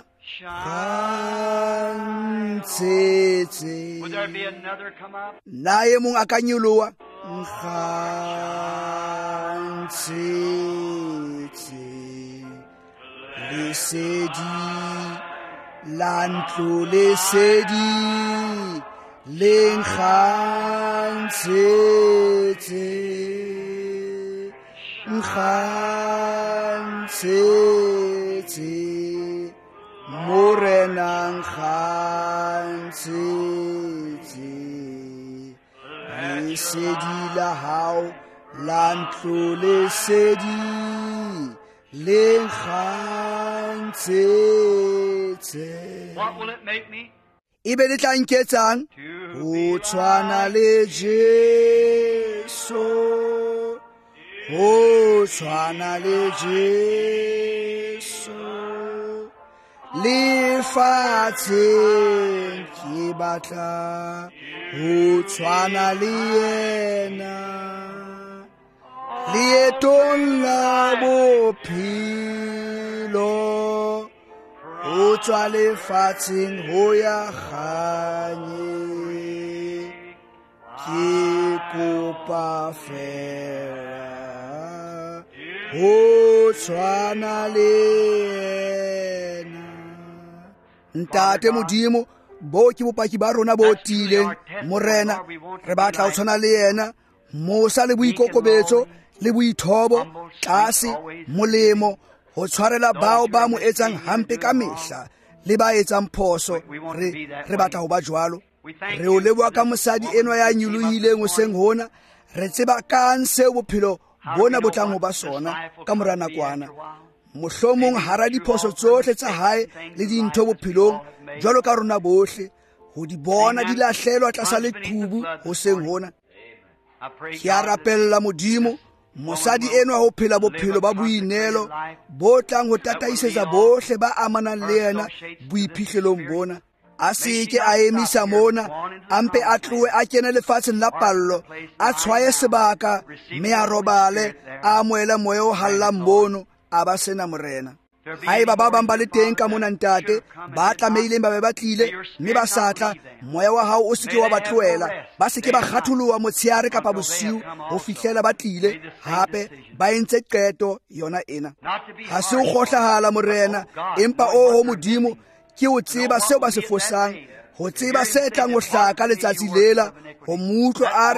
nkgantshetse. Naye mong a ka nyoloha, nkgantshetse lesedi la ntlo, lesedi le nkgantshetse, nkgantshetse morena, nkgantshetse lesedi la hao la ntlo, lesedi le nkgantshetse. What will it make me? Ebe le tla nketsang ho tshwana le Jesu, ho tshwana le Jesu, lefatsheng ke batla ho tshwana le yena, leetong la bophelo ho tswa lefatsheng ho ya kganye, ke kopa fela ho tshwana le yena. Ntate Modimo, bo ke bopaki ba rona bo tileng morena, re batla ho tshwana le yena, mosa le boikokobetso le boithobo, tlase, molemo, ho tshwarela bao ba mo etsang hampe ka mehla le ba etsang phoso. Re re batla ho ba jwalo. Re o leboha ka mosadi enwa ya nyolohileng o seng hona. Re tseba kang seo bophelo bona bo tlang ho ba sona ka mora nakwana. Mohlomong hara diphoso tsohle tsa hae le dintho bophelong, jwalo ka rona bohle, ho di bona di lahlelwa tlasa leqhubu ho seng hona. Ke a rapella Modimo mosadi enwa ho phela bophelo ba boinelo bo tlang ho tataisetsa bohle ba amanang le yena boiphihlelong bona. A seke a emisa mona, ampe a tlohe a kene lefatsheng la pallo, a tshwaye sebaka, mme a robale, a amohele moya o hallang mono, a ba sena morena. Haeba ba bang ba le teng ka mona ntate, ba tlameileng ba be ba tlile, mme ba satla, moya wa hao o seke wa ba tlohela, ba seke ba kgatholoha motshehare kapa bosiu ho fihlela ba tlile hape ba entse qeto yona ena. Ha se ho kgohlahala morena, empa o ho Modimo ke ho tseba seo ba se fosang, ho tseba se tlang ho hlaka letsatsi lela, ho mutlo a re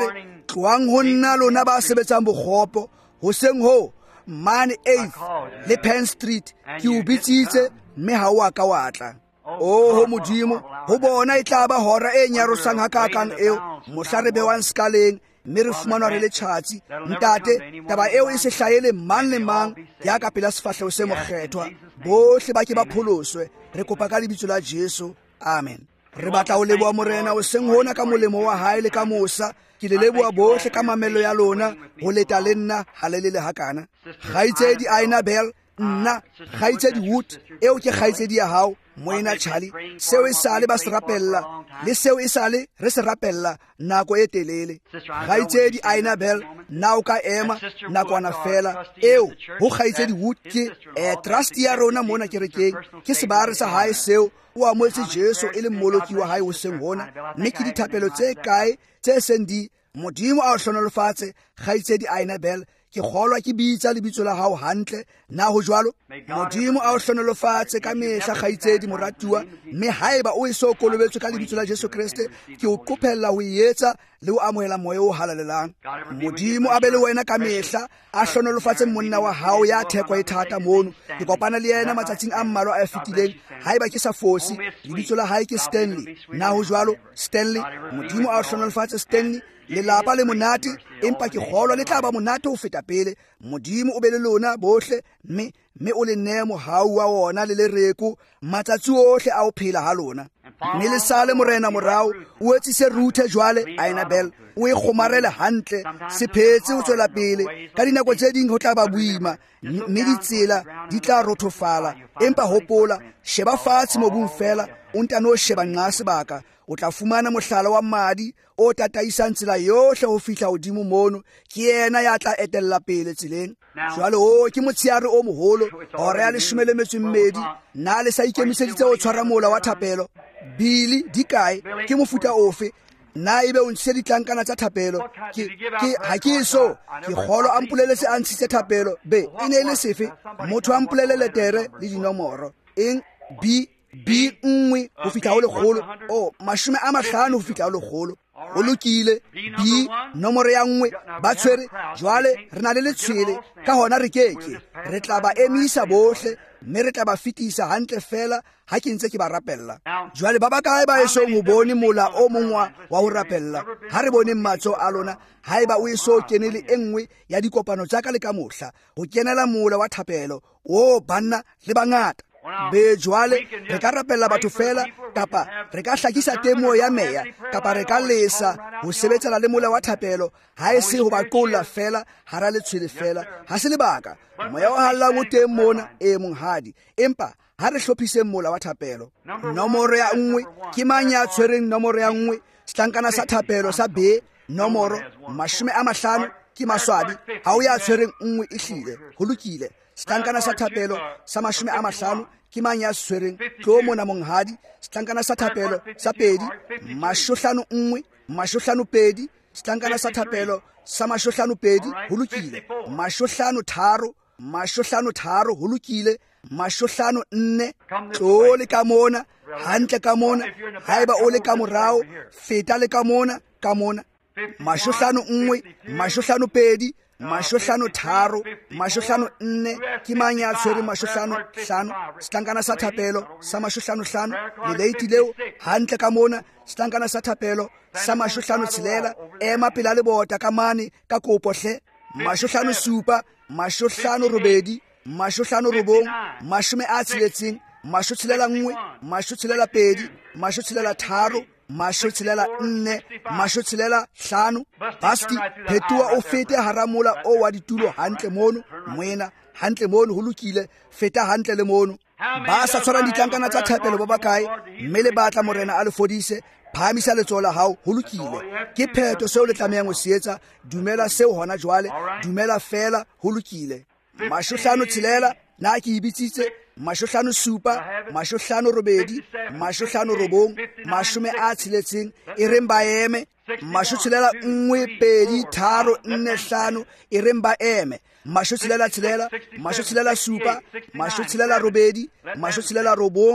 tloang ho nna lona ba sebetsang bokgopo hoseng ho mane eighth le Penn Street ke o bitsitse mme ha wa ka wa tla. O ho modimo ho bona e tla ba hora e nyarosang hakakang eo mohla re bewang skaleng mme re fumanwa re le tjhatsi. Ntate, taba eo e se hlahele mang le mang ya ka pela sefahleho se mokgethwa. Bohle ba ke ba pholoswe. Re kopa ka lebitso la Jesu. Amen. Re batla ho leboha morena o seng hona ka molemo wa hae le ka mosa. Ke le leboha bohle ka mamello ya lona ho leta le nna halelele hakana. Kgaitsedi Ainabel, nna Kgaitsedi Wood eo ke kgaitsedi ya hao moena Charlie, seo e sale ba se rapella le seo e sale re se rapella nako e telele. Kgaitsedi Ainabel, na o ka ema nakwana fela eo ho Kgaitsedi Wood ke eh, trust ya rona mona kerekeng ke sebare sa hae seo o amoetse Jesu e le mmoloki wa hae hoseng hona, mme ke dithapelo tse kae tse seng di modimo a o hlonolofatse. Kgaitsedi Ainabel, ke kgolwa ke bitsa lebitso la hao hantle. Na ho jwalo modimo a o hlonolofatse ka mehla kgaitsedi moratuwa, mme haeba o e so kolobetswe ka lebitso la Jesu Kriste, ke o qopella ho etsa le ho amohela moya o halalelang. Modimo a be le wena ka mehla, a hlonolofatse monna wa hao ya theko e thata mono. Ke kopana le yena matsatsing a mmalwa a fetileng, haeba ke sa fosi lebitso la hae ke Stanley. Na ho jwalo Stanley, modimo a o hlonolofatse Stanley. Lelapa le monate, empa ke kgolwa le tla ba monate ho feta pele. Modimo o be le lona bohle, mme mme o le nne mohau wa ona le lereko matsatsi ohle a o phela ha lona. Mme le sale morena morao o etsise ruthe jwale Ainabel, o e kgomarele hantle sephetse o tswela pele. Ka dinako tse ding ho tla ba boima mme ditsela di tla rothofala, empa hopola sheba fatshe mobung fela o ntano sheba nqa sebaka. O tla fumana mohlala wa mmadi o tataisang tsela yohle ho fihla hodimo mono. Ke yena ya tla etella pele tseleng. Jwale o ke motsheare o moholo hora ya leshome le metso e mmedi. Na le sa ikemiseditse ho tshwara mola wa thapelo? Bili di kae? Ke mofuta ofe? Na ebe o ntse ditlankana tsa thapelo? Ke ke ha ke so ke kgolo a mpolele se a ntshitse thapelo. Be e ne le sefe? Motho a mpolele letere le dinomoro. Eng B B nngwe ho fihla ho lekgolo. O mashome a mahlano ho fihla ho lekgolo. Ho lokile. B nomoro ya nngwe ba tshwere. Jwale re na le letshwele ka hona re keke re tla ba emisa bohle, mme re tla ba fitisa hantle fela ha ke ntse ke ba rapella. Jwale ba ba kae ba esong ho bone mola o mongwa wa ho rapella? Ha re bone matso a lona haeba o eso kene le engwe ya dikopano tsa ka le ka mohla ho kenela mola wa thapelo. O banna le bangata be jwale re ka rapella batho fela, kapa re ka hlakisa temo ya meya, kapa re ka lesa ho sebetsana le mola wa thapelo. Ha e se ho ba qolla fela hara le tshwele fela, ha se lebaka moya wa hallang o teng mona e monghadi, empa ha re hlophiseng mola wa thapelo. Nomoro ya nngwe ke mang ya tshwereng nomoro ya nngwe? Setlankana sa thapelo sa B nomoro mashome a mahlano ke maswabi. Ha o ya tshwereng nngwe e hlile ho lokile. Setlankana sa thapelo sa mashome a mahlano ke mang ya tshwereng? Tlo mona monghadi. Setlankana sa thapelo sa pedi mashohlano nngwe mashohlano pedi. Setlankana sa thapelo sa mashohlano pedi ho lokile. Mashohlano tharo mashohlano tharo ho lokile. Mashohlano nne. Tlo le ka mona hantle ka mona, haeba o le ka morao feta le ka mona ka mona. Mashohlano nngwe mashohlano pedi mashohlano tharo mashohlano nne ke mang ya tshwere mashohlano hlano. Setlankana sa thapelo sa mashohlano hlano le leiti leo hantle ka mona. Setlankana sa thapelo sa mashohlano tshelela ema pela le bota ka mane ka kopo hle. Mashohlano supa mashohlano robedi mashohlano robong mashome a tsheletseng masho tshelela nngwe masho tshelela pedi masho tshelela tharo masho tshelela nne masho tshelela hlano. Basti phetua o fete haramola o wa ditulo hantle mono moena hantle mono ho lokile. Feta hantle le mono. Ba sa tshwara ditlankana tsa thapelo ba bakae? Mme le batla morena a le fodise. Phamisa letsoho la hao ho lokile. Ke pheto seo le tlamehang ho se etsa. Dumela seo hona jwale, dumela fela ho lokile. Mashohlano tshelela na ke ibitsitse mashohlano supa mashohlano robedi mashohlano robong mashome a tsheletseng e reng ba eme. Masho tshelela nngwe pedi tharo nne hlano e reng ba eme. Masho tshelela tshelela masho tshelela supa masho tshelela robedi masho tshelela robong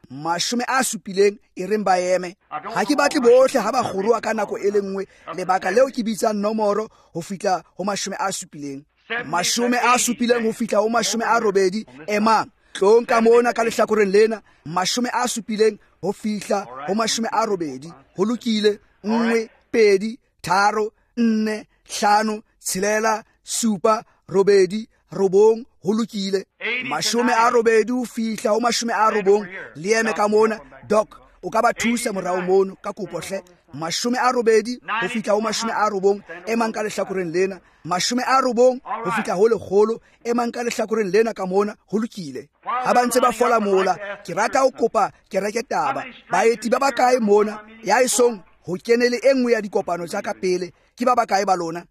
mashome a supileng e reng ba eme. Ha ke batle bohle ha ba kgoroa ka nako e le nngwe, lebaka leo ke bitsang nomoro ho fihla ho mashome a supileng. Mashome a supileng ho fihla ho mashome a robedi emang tlong ka mona ka lehlakoreng lena, mashome a supileng ho fihla ho mashome a robedi ho lokile. Nngwe, pedi, tharo, nne, hlano, tshelela, supa, robedi, robong ho lokile. Mashome a robedi ho fihla ho mashome a robong le eme ka mona. Doc, o ka ba thusa morao mono ka kopo hle. Mashome a robedi ho fihla ho mashome a robong emang ka lehlakoreng lena. Mashome a robong ho fihla ho lekgolo emang ka lehlakoreng lena ka mona ho lokile. Ha ba ntse ba fola mola, ke rata ho kopa ke reke taba. Baeti ba bakae mona ya isong ho kenele e nngwe ya dikopano tsa ka pele, ke ba bakae ba lona?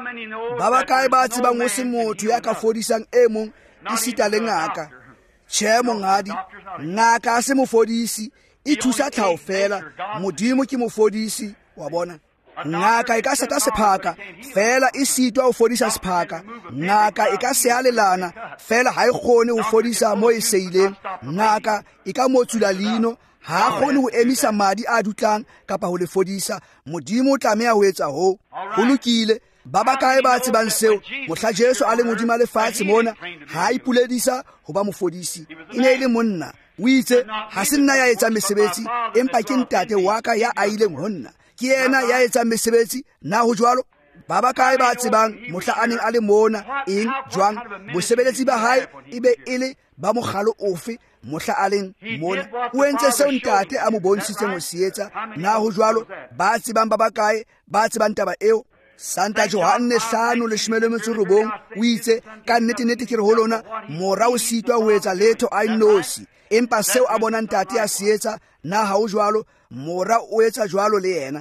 Ba bakae ba tsebang ho se motho ya ka fodisang e mong e sita le ngaka? Tjhe mongadi, ngaka ha se mofodisi, e thusa tlhao fela. Modimo ke mofodisi, wa bona. Ngaka e ka seta sephaka fela e sitwa ho fodisa sephaka. Ngaka e ka sealelana fela ha e kgone ho fodisa mo e seileng. Ngaka e ka motsula lino ha kgone ho emisa madi a dutlang kapa ho le fodisa. Modimo o tlameha ho etsa ho. Ho lokile. Ba bakae ba tsebang seo mohla Jesu a leng hodima lefatshe mona ha ipuledisa ho ba mofodisi? E ne e le monna. O itse ha se nna ya etsa mesebetsi empa ke ntate wa ka ya aileng ho nna. Ke yena ya etsa mesebetsi na ho jwalo. Ba bakae ba tsebang mohla a neng a le mona eng jwang bosebeletsi ba hae e be e le ba mogalo ofe mohla a leng mona? O entse seo ntate a mo bontshitseng ho se etsa na ho jwalo. Ba tsebang ba bakae ba tsebang taba eo? Santa Johane hlano leshome le metso e robong o itse ka nnete nnete ke re ho lona mora o sitwa ho etsa letho a inosi, empa seo a bonang ntate a se etsa na ha o jwalo mora o etsa jwalo le yena.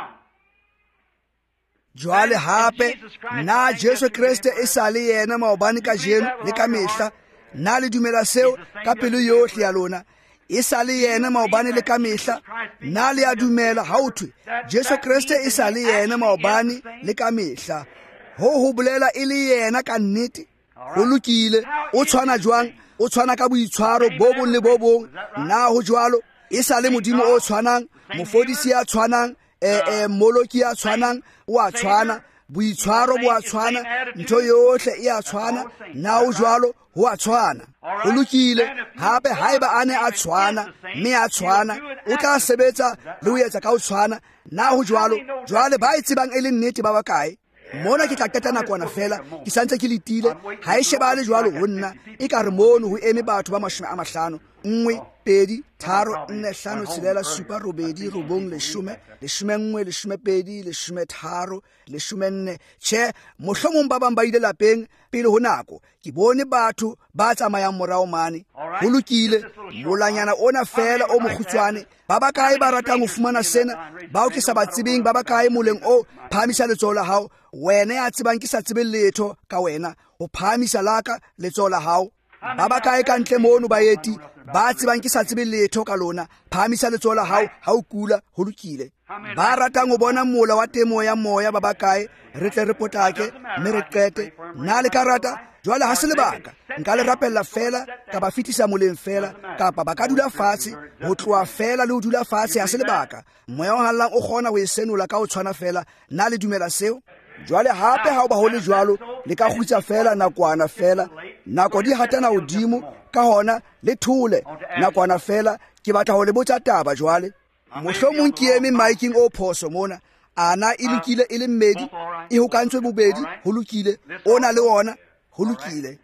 Jwale hape na Jesu Kriste e sa le yena maobane ka jeno le ka mehla, na le dumela seo ka pelo yohle ya lona? E sa le yena maobane le ka mehla, na le a dumela ha o thwe Jesu Kriste e sa le yena maobane le ka mehla? Ho ho bolela e le yena ka nnete. Ho lokile. O tshwana jwang? O tshwana ka boitshwaro bo bong le bo bong na ho jwalo? E sa le Modimo o tshwanang, mofodisi ya tshwanang, eh eh moloki ya tshwanang, o a tshwana, boitshwaro bo a tshwana, ntho yohle e a tshwana na ho jwalo ho a tshwana. Ho lokile. Hape haeba ane a tshwana mme a tshwana o tla sebetsa le ho etsa ka ho tshwana na ho jwalo. Jwale ba e tsebang e le nnete ba bakae? Mona ke tla qeta nakwana fela ke santse ke letile ha e shebale jwalo ho nna e ka re mono ho eme batho ba mashome a mahlano. Nngwe, pedi, tharo, nne, hlano, tshelela, supa, robedi, robong, leshome, leshome nngwe, leshome pedi, leshome tharo, leshome nne. Tjhe, mohlomong ba bang ba ile lapeng pele ho nako. Ke bone batho ba tsamayang morao mane. Ho lokile. Molanyana ona fela o mokgutshwane. Ba bakae ba ratang ho fumana sena? Bao ke sa ba tsebeng ba bakae moleng o phamisa letsoho la hao? Wena ya tsebang ke sa tsebe letho ka wena, o phamisa laka letsoho la hao. Ba bakae ka ntle mono baeti ba tsebang ke sa tsebe letho ka lona, phamisa letsoho la hao ha o kula. Ho lokile. Ba ratang ho bona mola wa temo ya moya ba bakae? Re tle re potake mme re qete. Na le karata jwale ha se lebaka nka le rapella fela ka ba fitisa moleng fela kapa ba ka dula fatshe. Ho tloa fela le ho dula fatshe ha se lebaka. Moya o hallang o kgona ho e senola ka ho tshwana fela. Na le dumela seo? Jwale hape ha o ba ho le jwalo le ka khutsa fela nakwana fela. Nako di hatana hodimo ka hona le thule nakwana fela. Ke batla ho le botsa taba jwale. Mohlomong ke eme miking o phoso mona. Ana e lokile e le mmedi e hokantswe bobedi. Ho lokile. Ona le ona ho lokile.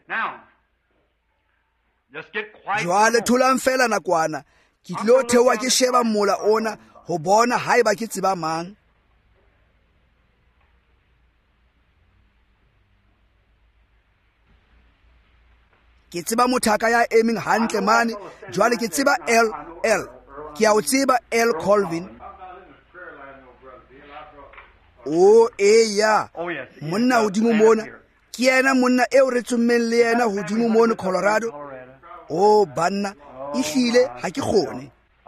Jwale thulang fela nakwana ke tlo thewa ke sheba mola ona ho bona haeba ke tseba mang. Ke tseba mothaka ya emeng hantle mane. Jwale ke tseba L L ke a o tseba L Colvin. Oh eya monna hodimo mona ke yena monna eo re tsommeng le yena hodimo mona Colorado. Oh banna ehlile ha ke kgone.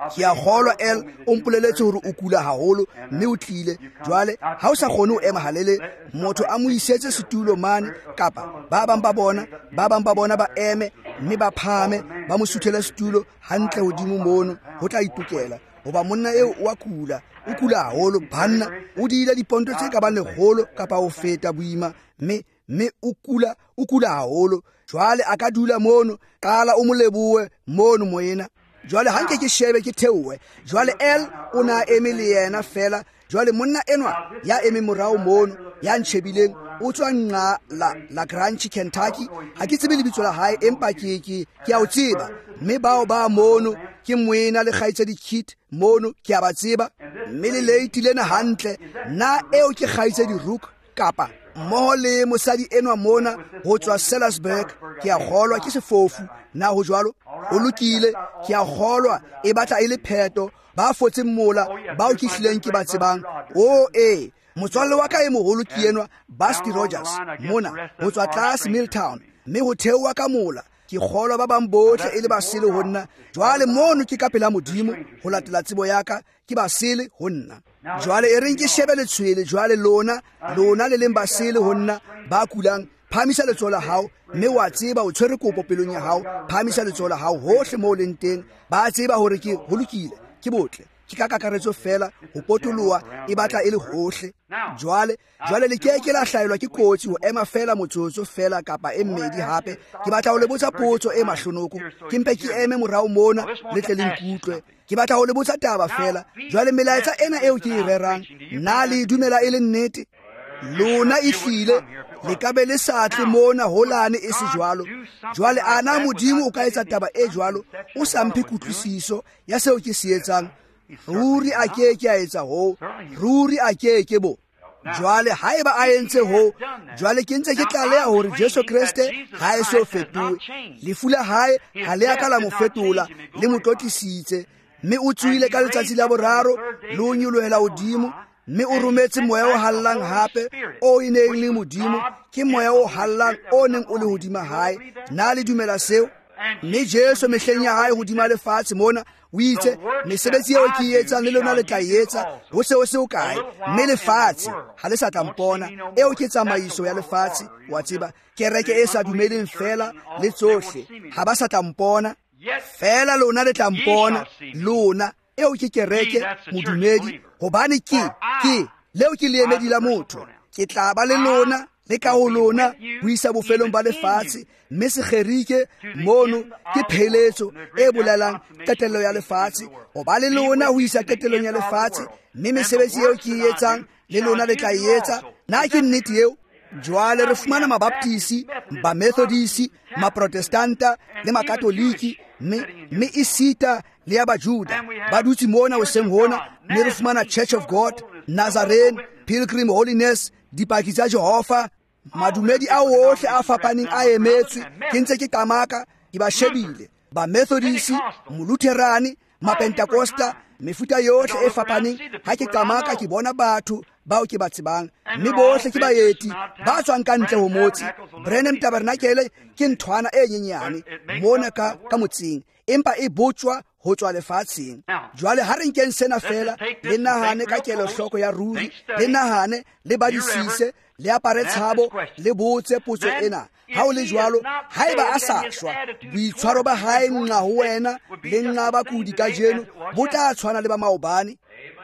ke a kgolwa el o mpoleletse hore o kula haholo mme o tlile jwale ha o sa kgone ho ema halele motho a mo isetse setulo mane kapa ba bang ba bona ba bang ba bona ba eme mme ba phame ba mo suthela setulo hantle hodimo mono ho tla itukela hoba monna eo wa kula o kula haholo banna o diile diponto tse ka ba legolo kapa ho feta boima mme mme o kula o kula haholo jwale a ka dula mono qala o moleboe mono moena jwale hanke ke shebe ke theowe jwale el o na eme le yena fela jwale monna enwa ya eme morao mono ya ntšhebileng o tswa nqa la la Grange Kentucky ha ke tsebe lebitso la hae empa ke ke ke a o tseba mme bao ba mono ke moena le kgaitsa dikit mono ke a ba tseba mme le late lena hantle na eo ke kgaitsa di rook kapa mmoho le mosadi enwa mona ho tswa Salisbury ke a kgolwa ke sefofu na ho jwalo o lokile ke a kgolwa e batla ile pheto ba fotse mola ba o ke hlileng ke ba tsebang o eh motswalle wa ka e moholo ke enwa Basti Rogers mona ho tswa Class Milltown mme ho theowa ka mola ke kgolwa ba bang bohle e le basile ho nna jwale mono ke ka pela modimo ho latela tsebo ya ka ke basile ho nna jwale e reng ke shebe le tshwele jwale lona lona le leng basile ho nna ba kulang phamisa letsoho la hao mme wa tseba o tshwere kopo pelong ya hao phamisa letsoho la hao hohle mo leng teng ba tseba hore ke holokile ke botle ke ka kakaretso fela ho potoloha e batla e le hohle jwale jwale le ke ke la hlaelwa ke kotsi ho ema fela motsotso fela kapa e mmedi hape ke batla ho le botsa potso e mahlonoko ke mpe ke eme morao mona le tle le nkutlwe ke batla ho le botsa taba fela jwale melaetsa ena eo ke e rerang na le dumela e le nnete lona e hlile le ka be le satle mona holane e se jwalo jwale ana modimo o ka etsa taba e jwalo o sa mphe kutlwisiso ya seo ke se etsang ruri a ke ke a etsa ho ruri a ke ke bo jwale haeba a entse ho jwale ke ntse ke tlaleha hore Jesu Kriste ha e so fetoe lefula hae ha le akala mo fetola le mototlisitse mme o tsuile ka letsatsi la boraro le o nyolohela hodimo mme o rometse moya o hallang hape o ineng le modimo ke moya o hallang o neng o le hodima hae na le dumela seo mme Jesu mehleng ya hae hodima lefatshe mona o itse mesebetsi eo ke e etsang le lona le tla e etsa ho seo se o kae mme lefatshe ha le sa tla mpona eo ke tsamaiso ya lefatshe wa tseba kereke e sa dumeleng fela le tsohle ha ba sa tla mpona fela lona le tla mpona lona eo ke kereke modumedi hobane ke ke leo ke le emedi la motho ke tla ba le lona le ka ho lona ho isa bofelong ba lefatshe mme se kgerike mono ke pheletso e bolelang qetello ya lefatshe ho ba le lona ho isa qetellong ya lefatshe mme mesebetsi eo ke e etsang le lona le tla e etsa na ke nnete eo jwale re fumana mabaptisi ba methodisi ma protestanta le makatoliki mme mme isita le ya bajuda ba dutse mona hoseng hona mme re fumana Church of God Nazarene Pilgrim Holiness dipaki tsa Jehova madumedi a ohle a fapaneng a emetswe ke ntse ke qamaka ke ba shebile ba methodisi molutherani mapentakosta mefuta yohle e fapaneng ha ke qamaka ke bona batho bao ke ba tsebang mme bohle ke baeti ba tswang ka ntle ho motse Brenham Tabernacle ke nthwana e nyenyane mona ka ka motseng empa e botswa ho tswa lefatsheng jwale ha re nkeng sena fela le nahane ka kelo hloko ya ruri le nahane le badisise le apare tshabo le botse potso ena ha o le jwalo haeba a sa shwa boitshwaro ba hae nqa ho wena le nqa ba kudi ka jeno bo tla tshwana le ba maobane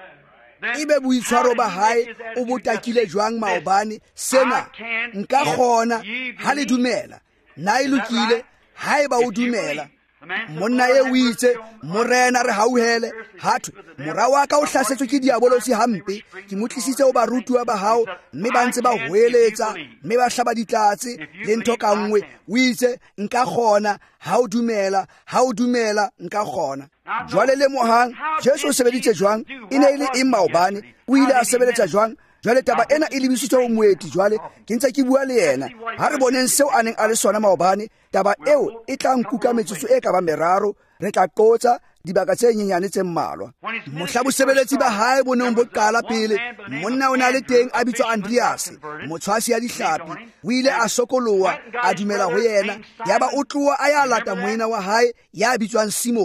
ibe boitshwaro ba hae o botakile jwang maobane sena nka kgona ha le dumela na e lokile haeba o dumela monna e o itse morena re hauhele hatwe mora wa ka o hlasetswe ke diabolosi hampe ke motlisitse o ba rutuwa ba hao mme ba ntse ba hoeletsa mme ba hlaba ditlatse le ntho ka nngwe o itse nka kgona ha o dumela ha o dumela nka kgona jwale le mohang Jesu o sebeditse jwang e ne ile e maobane o ile a sebeletsa jwang jwale taba ena e lebisitswe ho moeti jwale ke ntse ke bua le yena ha re boneng seo a neng a le sona maobane taba eo e tla nkuka metsotso e ka ba meraro re tla qotsa dibaka tse nyenyane tse mmalwa mohla bosebeletsi ba hae bo neng bo qala pele monna o na le teng a bitswa Andreas motshwasi ya dihlapi o ile a sokoloa a dumela ho yena yaba o tloa a ya lata moena wa hae ya bitswang Simone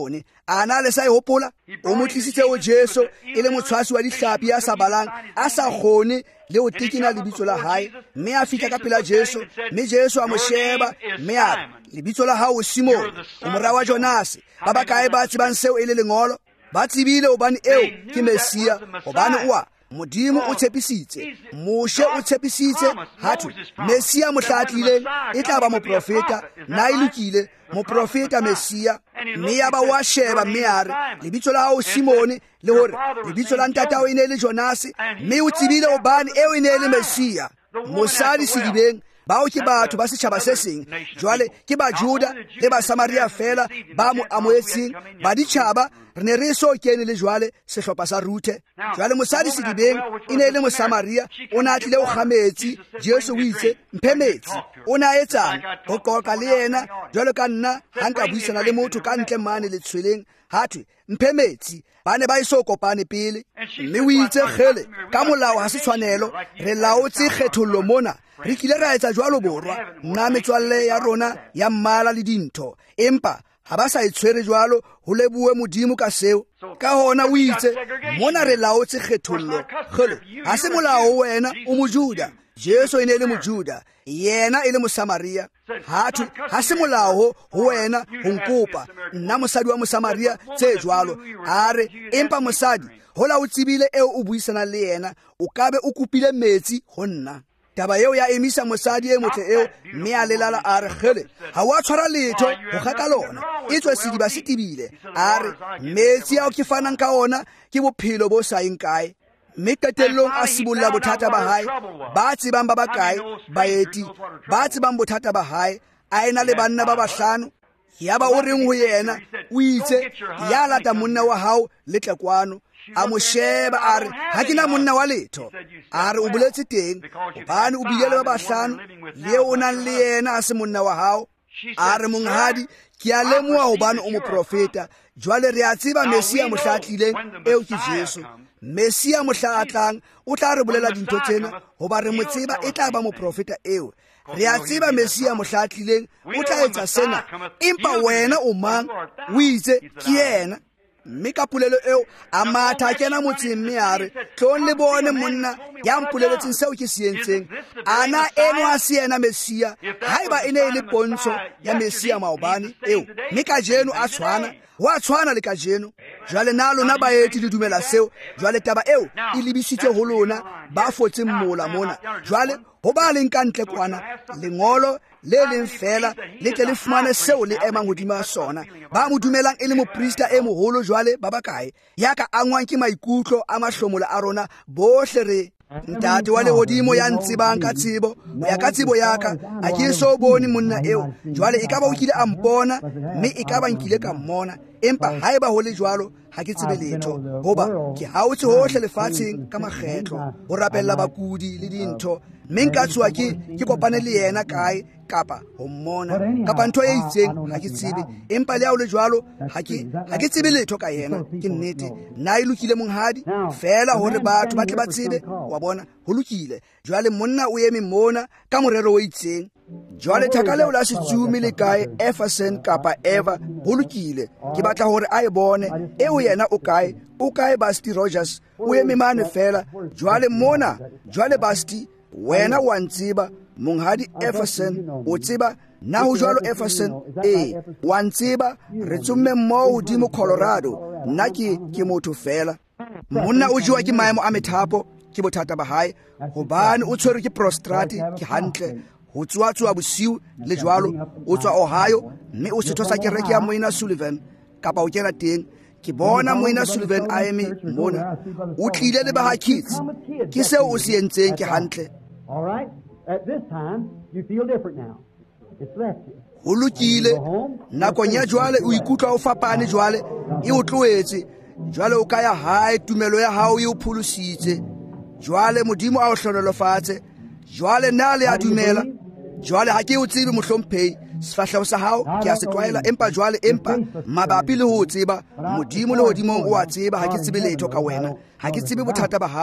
a na le sa e hopola o mo tlisitse o Jesu e le motshwasi wa dihlapi ya sa balang a sa kgone le o tekena lebitso la hae mme a fihla ka pela Jesu mme Jesu a mo sheba mme a re lebitso la hao o Simon o mora wa Jonas ba ba kae ba tsebang seo e le lengolo ba tsebile hobane eo ke Mesia hobane oa Modimo o tshepisitse Moshe o tshepisitse hatho Mesia mohlatlile e tla ba moprofeta na ilukile moprofeta Mesia mme ya ba wa sheba mme a re lebitso la hao Simone le hore lebitso la ntatao e ne le Jonas mme o tsebile hobane eo e ne le Mesia mosadi sedibeng bao ke batho ba setšhaba se seng jwale ke ba Juda le ba Samaria fela ba mo amoetseng ba ditšhaba re ne re so kene le jwale sehlopha sa Ruthe jwale mosadi sedibeng e ne le Mosamaria o na tlile o kgametsi Jesu o itse mphemetsi o na etsang go qoqa le yena jwale ka nna ha nka buisana le motho ka ntle mane le tshweleng hathwe mphemetsi ba ne ba iso kopane pele mme o itse gele ka molao ha se tshwanelo re laotse kgethollo mona re kile ra etsa jwalo borwa nna metswalle ya rona ya mmala le dintho empa ha ba sa itshwere jwalo ho lebuwe Modimo ka seo ka hona o itse mona re laotse kgethollo gele ha se molao wena o mojuda Jesu ene le mojuda yena e le Mosamaria hathu ha se molao ho wena ho nkopa nna mosadi wa Mosamaria tse jwalo are empa mosadi hola o tsibile eo o buisana le yena o kabe o kupile metsi ho nna taba eo ya emisa mosadi e motle eo mme a lelala a re gele ha wa tshwara letho go gaka lona e tswe sediba se tibile a re metsi ao ke fanang ka ona ke bophelo bo sa eng kae mme qetellong a sibolla bothata ba hae ba tsebang ba bakae baeti ba tsebang bothata ba hae a ena le banna ba bahlano ya ba o reng ho yena o itse ya lata monna wa hao le tlekwano a mo sheba a re ha ke na monna wa letho a re o boletse teng hobane o bile le ba bahlano le o nang le yena a se monna wa hao a re monghadi ke a lemoa hobane o moprofeta jwale re a tseba Mesia mohlatlileng eo ke Jesu Mesia mohlatlang o tla re bolela dintho tsena hoba re mo tseba e tla ba moprofeta eo re a tseba Mesia mohlatlileng o tla etsa sena empa wena o mang o itse ke yena mme ka pulelo eo a matha kena motseng mme a re tlong le bone monna ya mpuleletseng seo ke se entseng ana eno a se yena Mesia haeba e ne e le pontsho ya Mesia maobane eo mme ka jeno a tshwana wa tshwana le ka jeno jwale na lona baeti le dumela seo jwale taba eo e lebisitse ho lona ba fotseng mola mona jwale ho ba leng ka ntle kwana lengolo le leng fela le tle le fumane seo le emang hodima sona ba mo dumelang e le moprista e moholo jwale ba bakae ya ka angwang ke maikutlo a mahlomola a rona bohle re ntate wa lehodimo ya ntsebang ka tsebo ya ka tsebo ya ka a ke so bone monna eo jwale e ka ba o kile a mpona mme e ka ba nkile ka mmona empa haeba ho le jwalo ha ke tsebe letho hoba ke haotse hohle lefatsheng ka makgetlo ho rapella bakudi le dintho mme nka tswa ke ke kopane le yena kae kapa ho mmona kapa ntho e itseng ha ke tsebe empa le ha o le jwalo ha ke ha ke tsebe letho ka yena ke nnete na e lokile monghadi fela hore batho ba tle ba tsebe wa bona ho lokile jwale monna o eme mona ka morero o itseng jwale thaka leo la setsume le kae Efferson kapa Eva ho lokile ke batla hore a e bone eo yena o kae o kae Basti Rogers o eme mane fela jwale mona jwale Basti wena wa ntsiba monghadi Efferson o tseba na ho jwalo Efferson e wa ntsiba re tsumme mo hodimo Colorado nna ke ke motho fela monna o jwa ke maemo a methapo ke bothata ba hae hobane o tshwerwe ke prostrate ke hantle ho tswa tswa bosiu le jwalo o tswa Ohio mme o setho sa kereke ya Moina Sullivan kapa o kena teng ke bona Moina Sullivan a eme mona o tlile le ba ha kids ke seo o se entseng ke hantle all right at this time you feel different now it's left you ho lokile nakong ya jwale o ikutlwa o fapane jwale e o tloetse jwale o ka ya hae tumelo ya hao e o phulusitse jwale Modimo a o hlonolofatse jwale na le a dumela jwale ha ke o tsebe mohlomphehi sefahleho sa hao ke a se tlwaela empa jwale empa mabapi le ho tseba Modimo le hodimo o a tseba ha ke tsebe letho ka wena ha ke tsebe bothata ba hao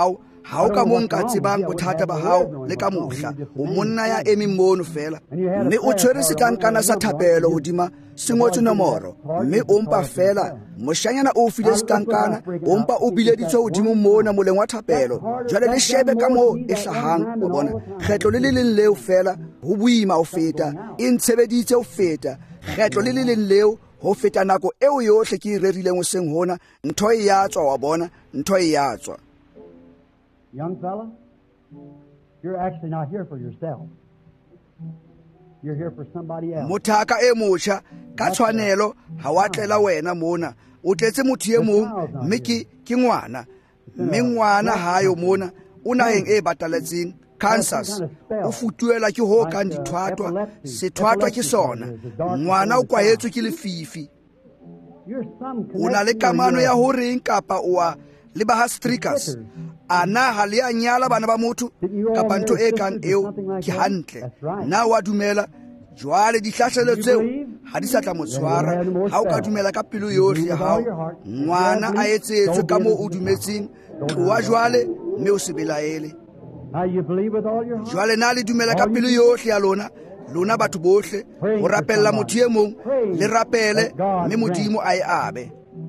ha o ka mong ka tsebang bothata ba hao le ka mohla o monna ya emi mono fela mme o tshwere setlankana sa thapelo hodima sengotse nomoro mme o mpa fela moshanyana o file setlankana o mpa o bileditswe hodimo mona moleng wa thapelo jwale le shebe ka moo e hlahang o bona kgetlo le le leng leo fela ho buima o feta e ntshebeditse o feta kgetlo le le leng leo ho feta nako eo yohle ke rerileng o seng hona ntho e ya tswa wa bona ntho e ya tswa. Young fella, you're actually not here for yourself. You're here for somebody else. Mothaka e motjha ka tshwanelo ha wa tlela wena mona o tletse motho e mong mme ke ke ngwana mme ngwana ha yo mona o naheng e bataletseng Kansas o futuela ke ho ka dithwatwa sethwatwa ke sona ngwana o kwaetswe ke lefifi o na le kamano ya ho reng kapa o a le ba Strikers ana ha le a nyala bana ba motho kapa ntho e kang eo ke hantle na wa dumela jwale dihlahlelo tseo ha di sa tla motshwara ha o ka dumela ka pelo yohle ya hao ngwana a etsetswe ka moo o dumetseng tloa jwale mme o se belaele. Jwale na le dumela ka pelo yohle ya lona lona batho bohle o rapella motho e mong le rapele mme modimo a e abe.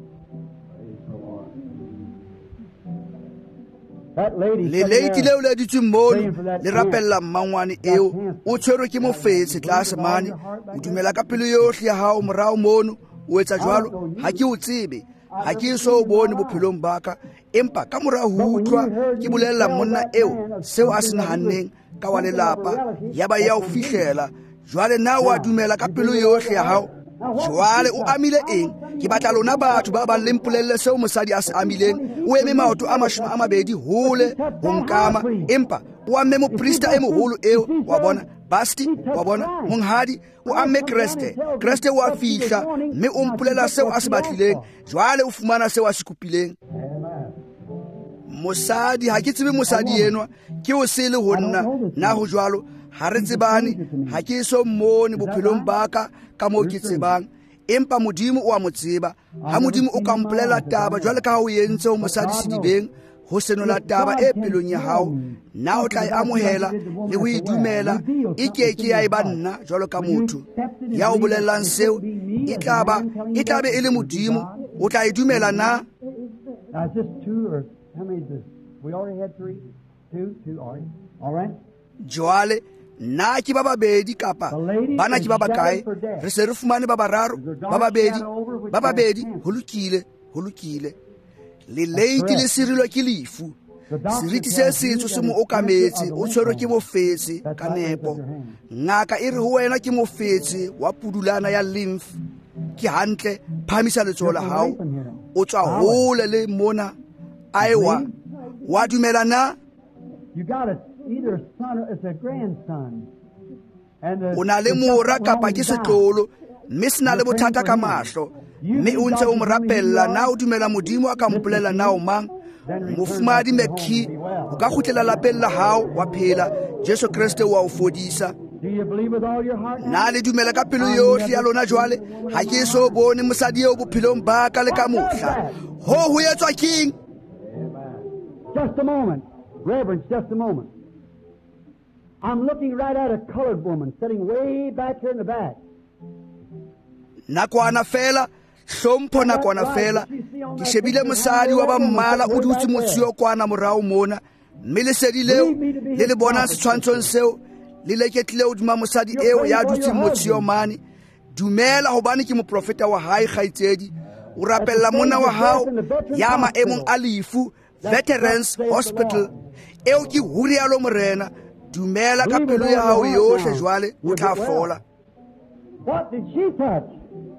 Le lady leo le ditsweng mono le rapella mmangwane eo o tshwerwe ke mofetse tlase mane o dumela ka pelo yohle ya hao morao mono o etsa jwalo ha ke o tsebe ha ke so o bone bophelong baka empa ka morao ho utlwa ke bolella monna eo seo a se nahanneng ka wa lelapa ya ba ya o fihlela jwale na wa dumela ka pelo yohle ya hao jwale o amile eng ke batla lona batho ba ba lempolelle seo mosadi a se amileng o eme maoto a mashome a mabedi hole ho nkama empa o amme moprista e moholo eo wa bona basti wa bona monghadi o amme Kriste Kriste wa fihla mme o mpolela seo a se batlileng jwale o fumana seo a se kopileng. Mosadi ha ke tsebe mosadi enwa ke o sele ho nna na ho jwalo ha re tsebane ha ke so mmone bophelong baka ka mo ke tsebang empa modimo o a mo tseba ha modimo o ka mpolela taba jwale ka ho yentse o mosadi sedibeng ho senola taba e pelong ya hao na o tla e amohela le ho idumela e keke ya e ba nna jwalo ka motho ya o bolellang seo e tla ba e tla be e le modimo o tla idumela na. Jwale na ke ba babedi kapa bana ke ba bakae re se re fumane ba bararo ba babedi ba babedi ho lokile ho lokile le lady le sirilwe ke lefu seriti se setso se mo okametse o tshwerwe ke mofetse ka nepo ngaka e re ho wena ke mofetse wa pudulana ya lymph ke hantle phamisa letsoho la hao o tswa hole le mona aiwa wa dumelana. Either a son or it's a grandson. And the, o na le mora kapa ke setlolo mme se na le bothata ka mahlo mme o ntse o mo rapella na o dumela modimo a ka mpolela na o mang mofumadi mekhi o ka khutlela lapeng la hao wa phela Jesu Kriste wa o fodisa. Na le dumela ka pelo yohle ya lona jwale ha ke so bone mosadi eo bophelong ba ka le ka mohla ho ho etswa king. Just a moment, Reverend, just a moment. I'm looking right at a colored woman sitting way back here in the back. Nakwana fela, hlompho nakwana fela. Ke shebile mosadi wa ba mmala o dutse motsio kwana morao mona. Mme lesedi leo le le bona setshwantshong seo le leketlile hodima mosadi eo ya dutse motsio mane. Dumela hobane ke moprofeta wa hae kgaitsedi. O rapella mona wa hao ya maemong a lefu Veterans Hospital eo ke hurialo morena. Dumela ka pelo ya hao yohle jwale o tla fola. What did she touch?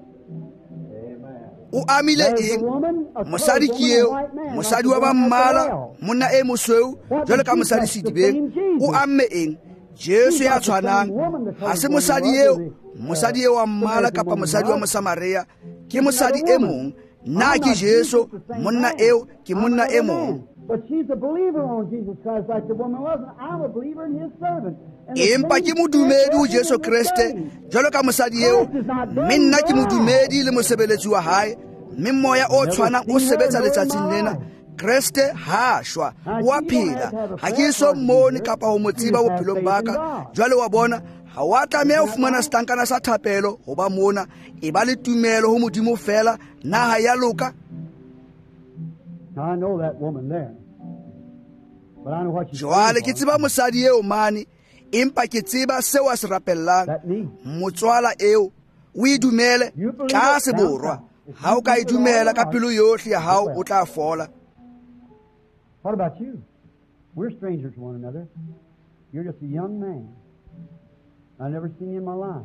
O amile eng mosadi ke eo mosadi wa ba mmala monna e mosweu jwale ka mosadi sedibeng o amme eng Jesu ya tshwanang ha se mosadi eo mosadi eo wa mmala kapa mosadi wa Mosamaria ke mosadi e mong na ke Jesu monna eo ke monna e mong. But she's a believer on Jesus Christ like the woman wasn't. I'm a believer in his servant. Empa ke modumedi ho Jesu Kriste jwalo ka mosadi eo mme nna ke modumedi le mosebeletsi wa hae mme moya o tshwanang o sebetsa letsatsing lena Kriste ha shwa wa phela ha ke so mmone kapa ho motsiba bophelong baka jwale wa bona ha wa tlameha ho fumana setankana sa thapelo ho ba mona e ba le tumelo ho modimo fela na ha ya loka. Now I know that woman there, but I know what she's jwale ke tseba mosadi eo mane empa ke tseba seo a se rapellang That me. motswala eo o e dumele ka se borwa ha o ka e dumela ka pelo yohle ya hao o tla fola. What about you? We're strangers to one another. You're just a young man. I've never seen you in my life.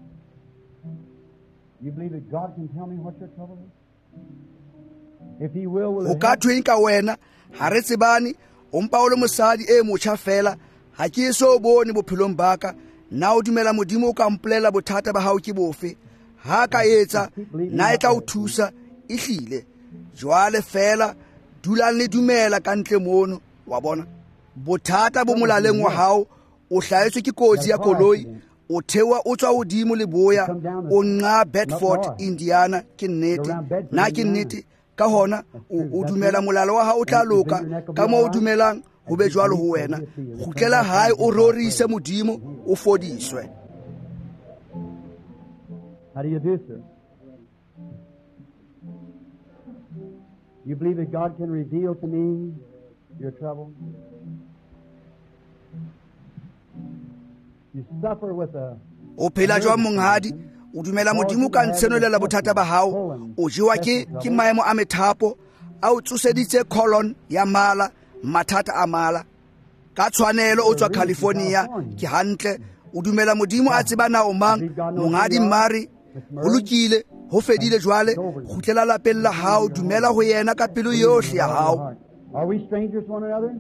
You believe that God can tell me what your trouble is? If He will, will o He ka help? thweng wena ha re tsebane o mpa o le mosadi e motjha fela ha ke so bone bophelong baka na o dumela modimo o ka mpolela bothata ba hao ke bofe ha ka etsa na e tla o thusa e hlile jwale fela dulang le dumela ka ntle mono wa bona bothata bo molaleng wa hao o hlaetswe ke kotsi ya koloi o thewa o tswa hodimo le boya o nqa Bedford Indiana ke nnete na ke nnete ka hona o dumela molalo wa hao o tla loka ka mo o dumelang ho be jwalo ho wena gutlela hae o rorise modimo o fodiswe. How do you do, sir? You believe that God can reveal to me your trouble? You suffer with a... o phela jwa monghadi o dumela modimo ka ntshenolela bothata ba hao o jewa ke ke maemo a methapo a o tsoseditse colon ya mala mathata a mala ka tshwanelo o tswa California ke hantle o dumela modimo a tseba na o mang monghadi Mari o lokile ho fedile jwale gutlela lapeng la hao dumela ho yena ka pelo yohle ya hao. Are we strangers to one another?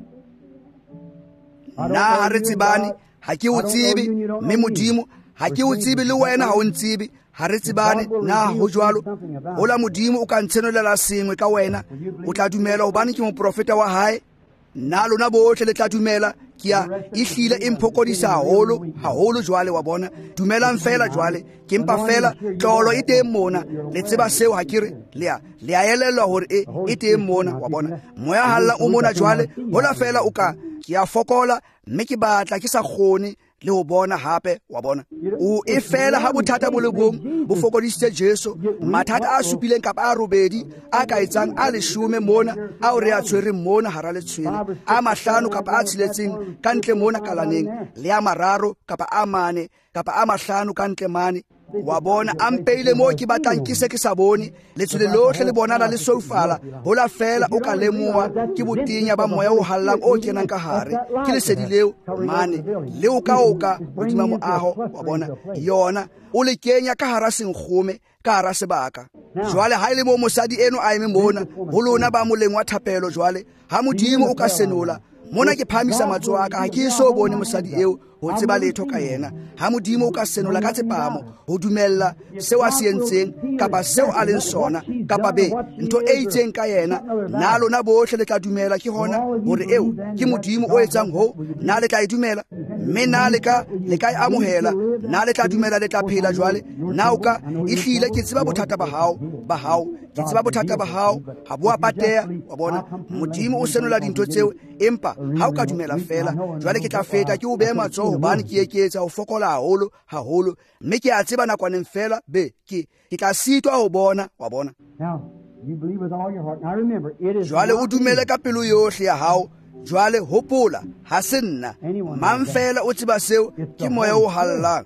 Na ha re tsebane ha ke o tsebe mme modimo ha ke o tsebe le wena ha o ntsebe ha re tsebane na ho jwalo hola modimo o ka ntshenolela sengwe ka wena o tla dumela hobane ke moprofeta wa hae na lona bohle le tla dumela ke ya ehlile imphokodisa haholo haholo jwale wa bona dumelang fela jwale ke mpa fela tlolo e teng mona le tseba seo ha kere le a le a elellwa hore e e teng mona wa bona moya halla o mona jwale hola fela o ka ke a fokola mme ke batla ke sa kgone le ho bona hape wa bona o e fela ha bothata bo le bong bo fokodisitse Jesu mathata a supileng kapa a robedi a ka etsang a leshome mona a o re a tshwereng mona hara le tshwene a mahlano kapa a tshiletseng ka ntle mona kalaneng le a mararo kapa a mane kapa a mahlano ka ntle mane wa bona a mpeile mo ke batlang ke se ke sa bone letshole lohle le bonana le sofala hola fela o ka lemoa ke botinya ba moya o hallang o kenang ka hare ke lesedi leo mane le o ka o ka hodima moaho wa bona yona o le kenya ka hara senkgome ka hara sebaka jwale ha ile mo mosadi eno a eme mona ho lona ba moleng wa thapelo jwale ha modimo o ka senola mona ke phamisa matso aka ha ke so bone mosadi eo ho tseba letho ka yena ha modimo o ka senola ka tsepamo ho dumella seo a se entseng kapa seo a leng sona kapa be ntho e itseng ka yena na lona bohle le tla dumela ke hona hore eo ke modimo o etsang ho na le tla e dumela mme na le ka le ka e amohela na le tla dumela le tla phela jwale na o ka ehlile ke tseba bothata ba hao ba hao ke tseba bothata ba hao ha bo a pateya wa bona modimo o senola dintho tseo empa ha o ka dumela fela jwale ke tla feta ke o behe matsoho hobane ke eketsa ho fokola haholo haholo mme ke a tseba nakwaneng fela be ke ke tla sitwa ho bona wa bona Now, you believe with all your heart. Now remember, it is jwale o not dumele ka pelo yohle ya hao jwale hopola ha se nna mang fela o tseba seo ke moya o hallang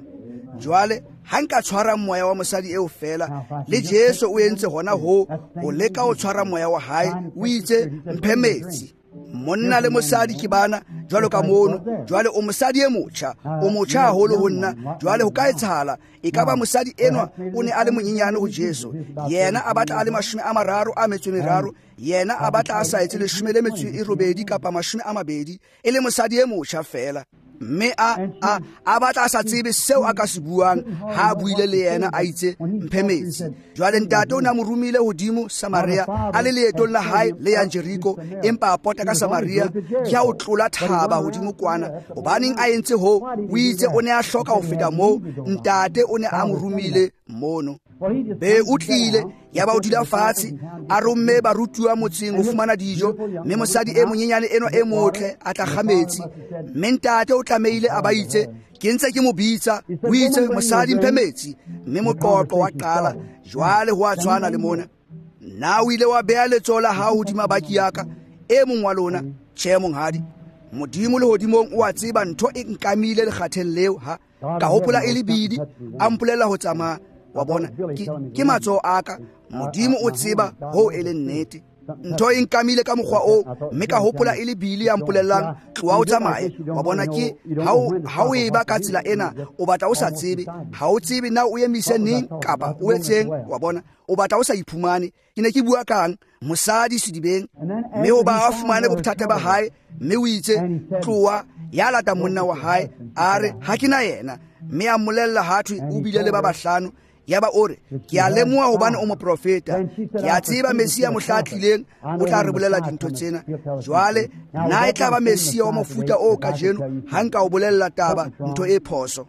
jwale ha nka tshwara moya wa mosadi eo fela le Jesu o entse hona ho o leka o tshwara moya wa hae o itse mphemetsi monna le mosadi ke bana jwalo ka mono jwale o mosadi e motjha o motjha haholo ho nna jwale ho ka etshala e ka ba mosadi enwa o ne a le monyenyane ho Jesu yena a batla a le mashome a mararo a metso meraro yena a batla a sa etse leshome le metso e robedi kapa mashome a mabedi e le mosadi e motjha fela mme a a a batla a sa tsebe seo a ka se buang ha a buile le yena a itse mphemetsi jwale ntate o ne a mo romile hodimo Samaria a le leetong la hae le yang Jeriko empa a pota ka Samaria ke a o tlola thaba hodimo kwana hobaneng a entse ho o itse o ne a hloka ho feta moo ntate o ne a mo romile mono be o tlile ya ba o dula fatshe a romme barutuwa motseng o fumana dijo mme mosadi e monyenyane eno e motle a tla kgametsi mme ntate o tlameile a ba itse ke ntse ke mo bitsa o itse mosadi mphe metsi mme moqoqo wa qala jwale ho a tshwana le mona na o ile wa beha letsoho la hao hodima baki yaka e mong wa lona tjhe monghadi modimo le hodimong o a tseba ntho e nkamile le kgatheng leo ha ka hopola e le bidi a mpolela ho tsamaya wa bona ke matsoho aka modimo o tseba ho e le nnete ntho e nkamile ka mokgwa o mme ka hopola e le bili ya mpolellang tloa o tsamaye wa bona ke ha o e ba ka tsela ena o batla o sa tsebe ha o tsebe na o emise neng kapa o etseng wa bona o batla o sa iphumane ke ne ke bua kang mosadi sedibeng mme o ba a fumane bothata ba hae mme o itse tloa ya lata monna wa hae a re ha ke na yena mme a mmolella hathwe o bile le ba bahlano ya ba ore ke a lemoa hobane o moprofeta ke a tseba Mesia mohlatlileng o tla re bolela dintho tsena jwale na e tla ba Mesia wa mofuta o ka jeno ha nka o bolella taba ntho e phoso.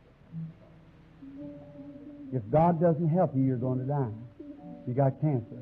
If God doesn't help you, you're going to die. You got cancer.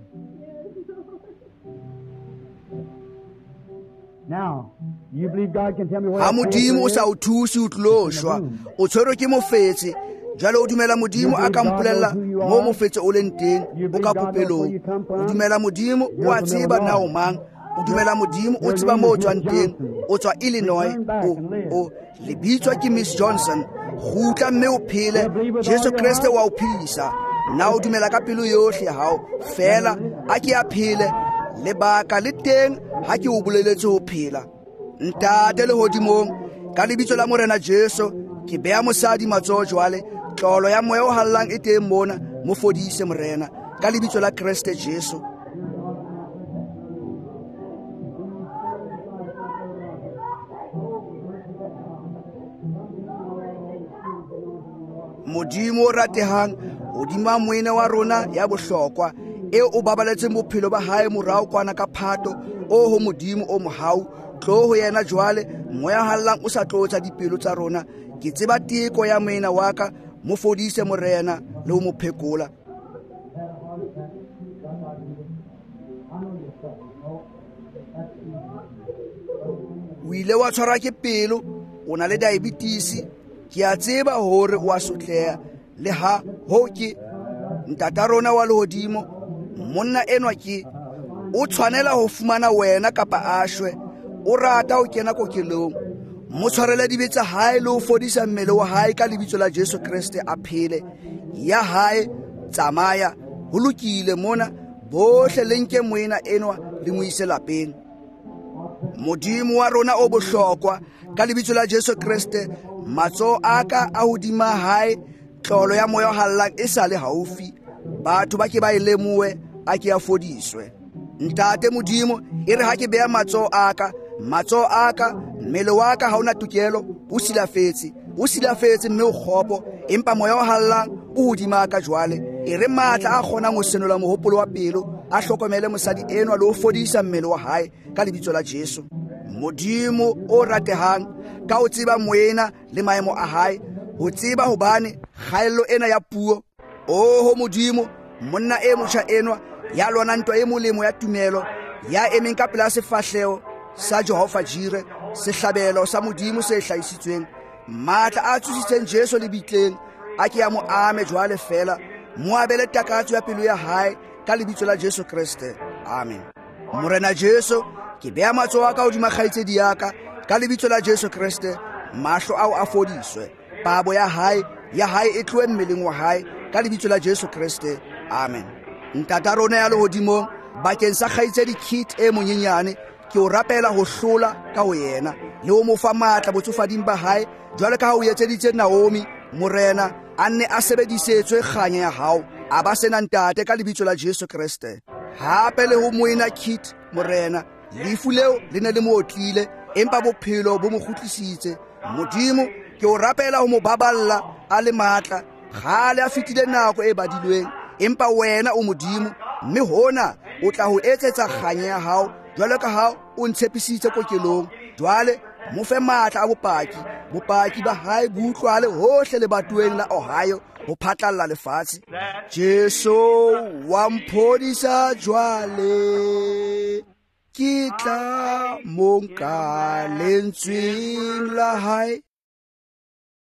Now, you believe God can tell me where ha modimo o sa o thusi o tloshwa o tshwerwe ke mofetse jalo o dumela modimo a ka mpolella mo mofetse o leng teng o ka popelong o dumela modimo o a tseba na o mang o dumela modimo o tseba mo o tswang teng o tswa Illinois o o lebitswa ke Miss Johnson gutla mme o phele Jesu Kriste wa o philisa na o dumela ka pelo yohle hao fela a ke a phele lebaka le teng ha ke o boleletse ho phela ntate le hodimong ka lebitso la morena Jesu ke bea mosadi matsoho jwale tlolo ya moya o hallang e teng mona mo fodise morena ka lebitso la Kriste Jesu. modimo o ratehang hodima moene wa rona ya bohlokwa e o babaletse bophelo ba hae morao kwana ka phato o ho modimo o mohau tlo ho yena jwale moya hallang o sa tlotsa dipelo tsa rona ke tseba teko ya moena waka mo fodise morena le o mo phekola. o ile wa tshwara ke pelo o na le diabetes ke a tseba hore o a sotleha le ha ho ke ntata rona wa lehodimo monna enwa ke o tshwanela ho fumana wena kapa ashwe o rata ho kena kokelong mo tshwarela dibetsa hae le ho fodisa mmele wa hae ka lebitso la Jesu Kriste a phele ya hae tsamaya ho lokile mona bohle lenke moena enwa le mo ise lapeng. modimo wa rona o bohlokwa ka lebitso la Jesu Kriste matso aka a hodima hae tlolo ya moya hallang e sale haufi batho ba ke ba ilemuwe a ke a fodiswe. ntate modimo e re ha ke bea matso aka matso aka mmele wa ka ha ona tukelo o silafetse o silafetse mme o khopo empa moya o hallang o hodima ka jwale e re matla a kgona go senola mohopolo wa pelo a hlokomele mosadi enwa le o fodisa mmele wa hae ka lebitso la Jesu. modimo o ratehang ka o tseba moena le maemo a hae o tseba hobane kgaello ena ya puo o ho modimo monna e motjha enwa ya lona ntwa e molemo ya tumelo ya emeng ka pela sefahleo sa Jehova Jire sehlabelo sa modimo se hlahisitsweng matla a tsusitseng Jesu le bitleng a ke ya mo ame jwale fela mo abele takatso ya pelo ya hae ka lebitso la Jesu Kriste. Amen. morena Jesu ke bea matsoho a ka hodima kgaitsedi ya ka ka lebitso la Jesu Kriste mahlo ao a fodiswe pabo ya hae ya hae e tloe mmeleng wa hae ka lebitso la Jesu Kriste. Amen. ntata rona ya lehodimong bakeng sa kgaitsedi Kit e monyenyane ke o rapela ho hlola ka ho yena le o mo fa matla botsofading ba hae jwale ka ha o etseditse Naomi morena a nne a sebedisetswe kganya ya hao a ba sena ntate ka lebitso la Jesu Kriste. hape le ho moena Kit morena lefu leo le ne le mo otlile empa bophelo bo mo kgutlisitse. modimo ke o rapela ho mo baballa a le matla gale a fitile nako e badilweng empa wena o modimo mme hona o tla ho etsetsa kganya ya hao jwale ka ha o ntshepisitse kokelong jwale mo fe matla a bopaki bopaki ba hae bo utlwale hohle lebatoweng la Ohio ho phatlalla lefatshe. Jesu wa mphodisa jwale ke tla mo nka lentsweng la hae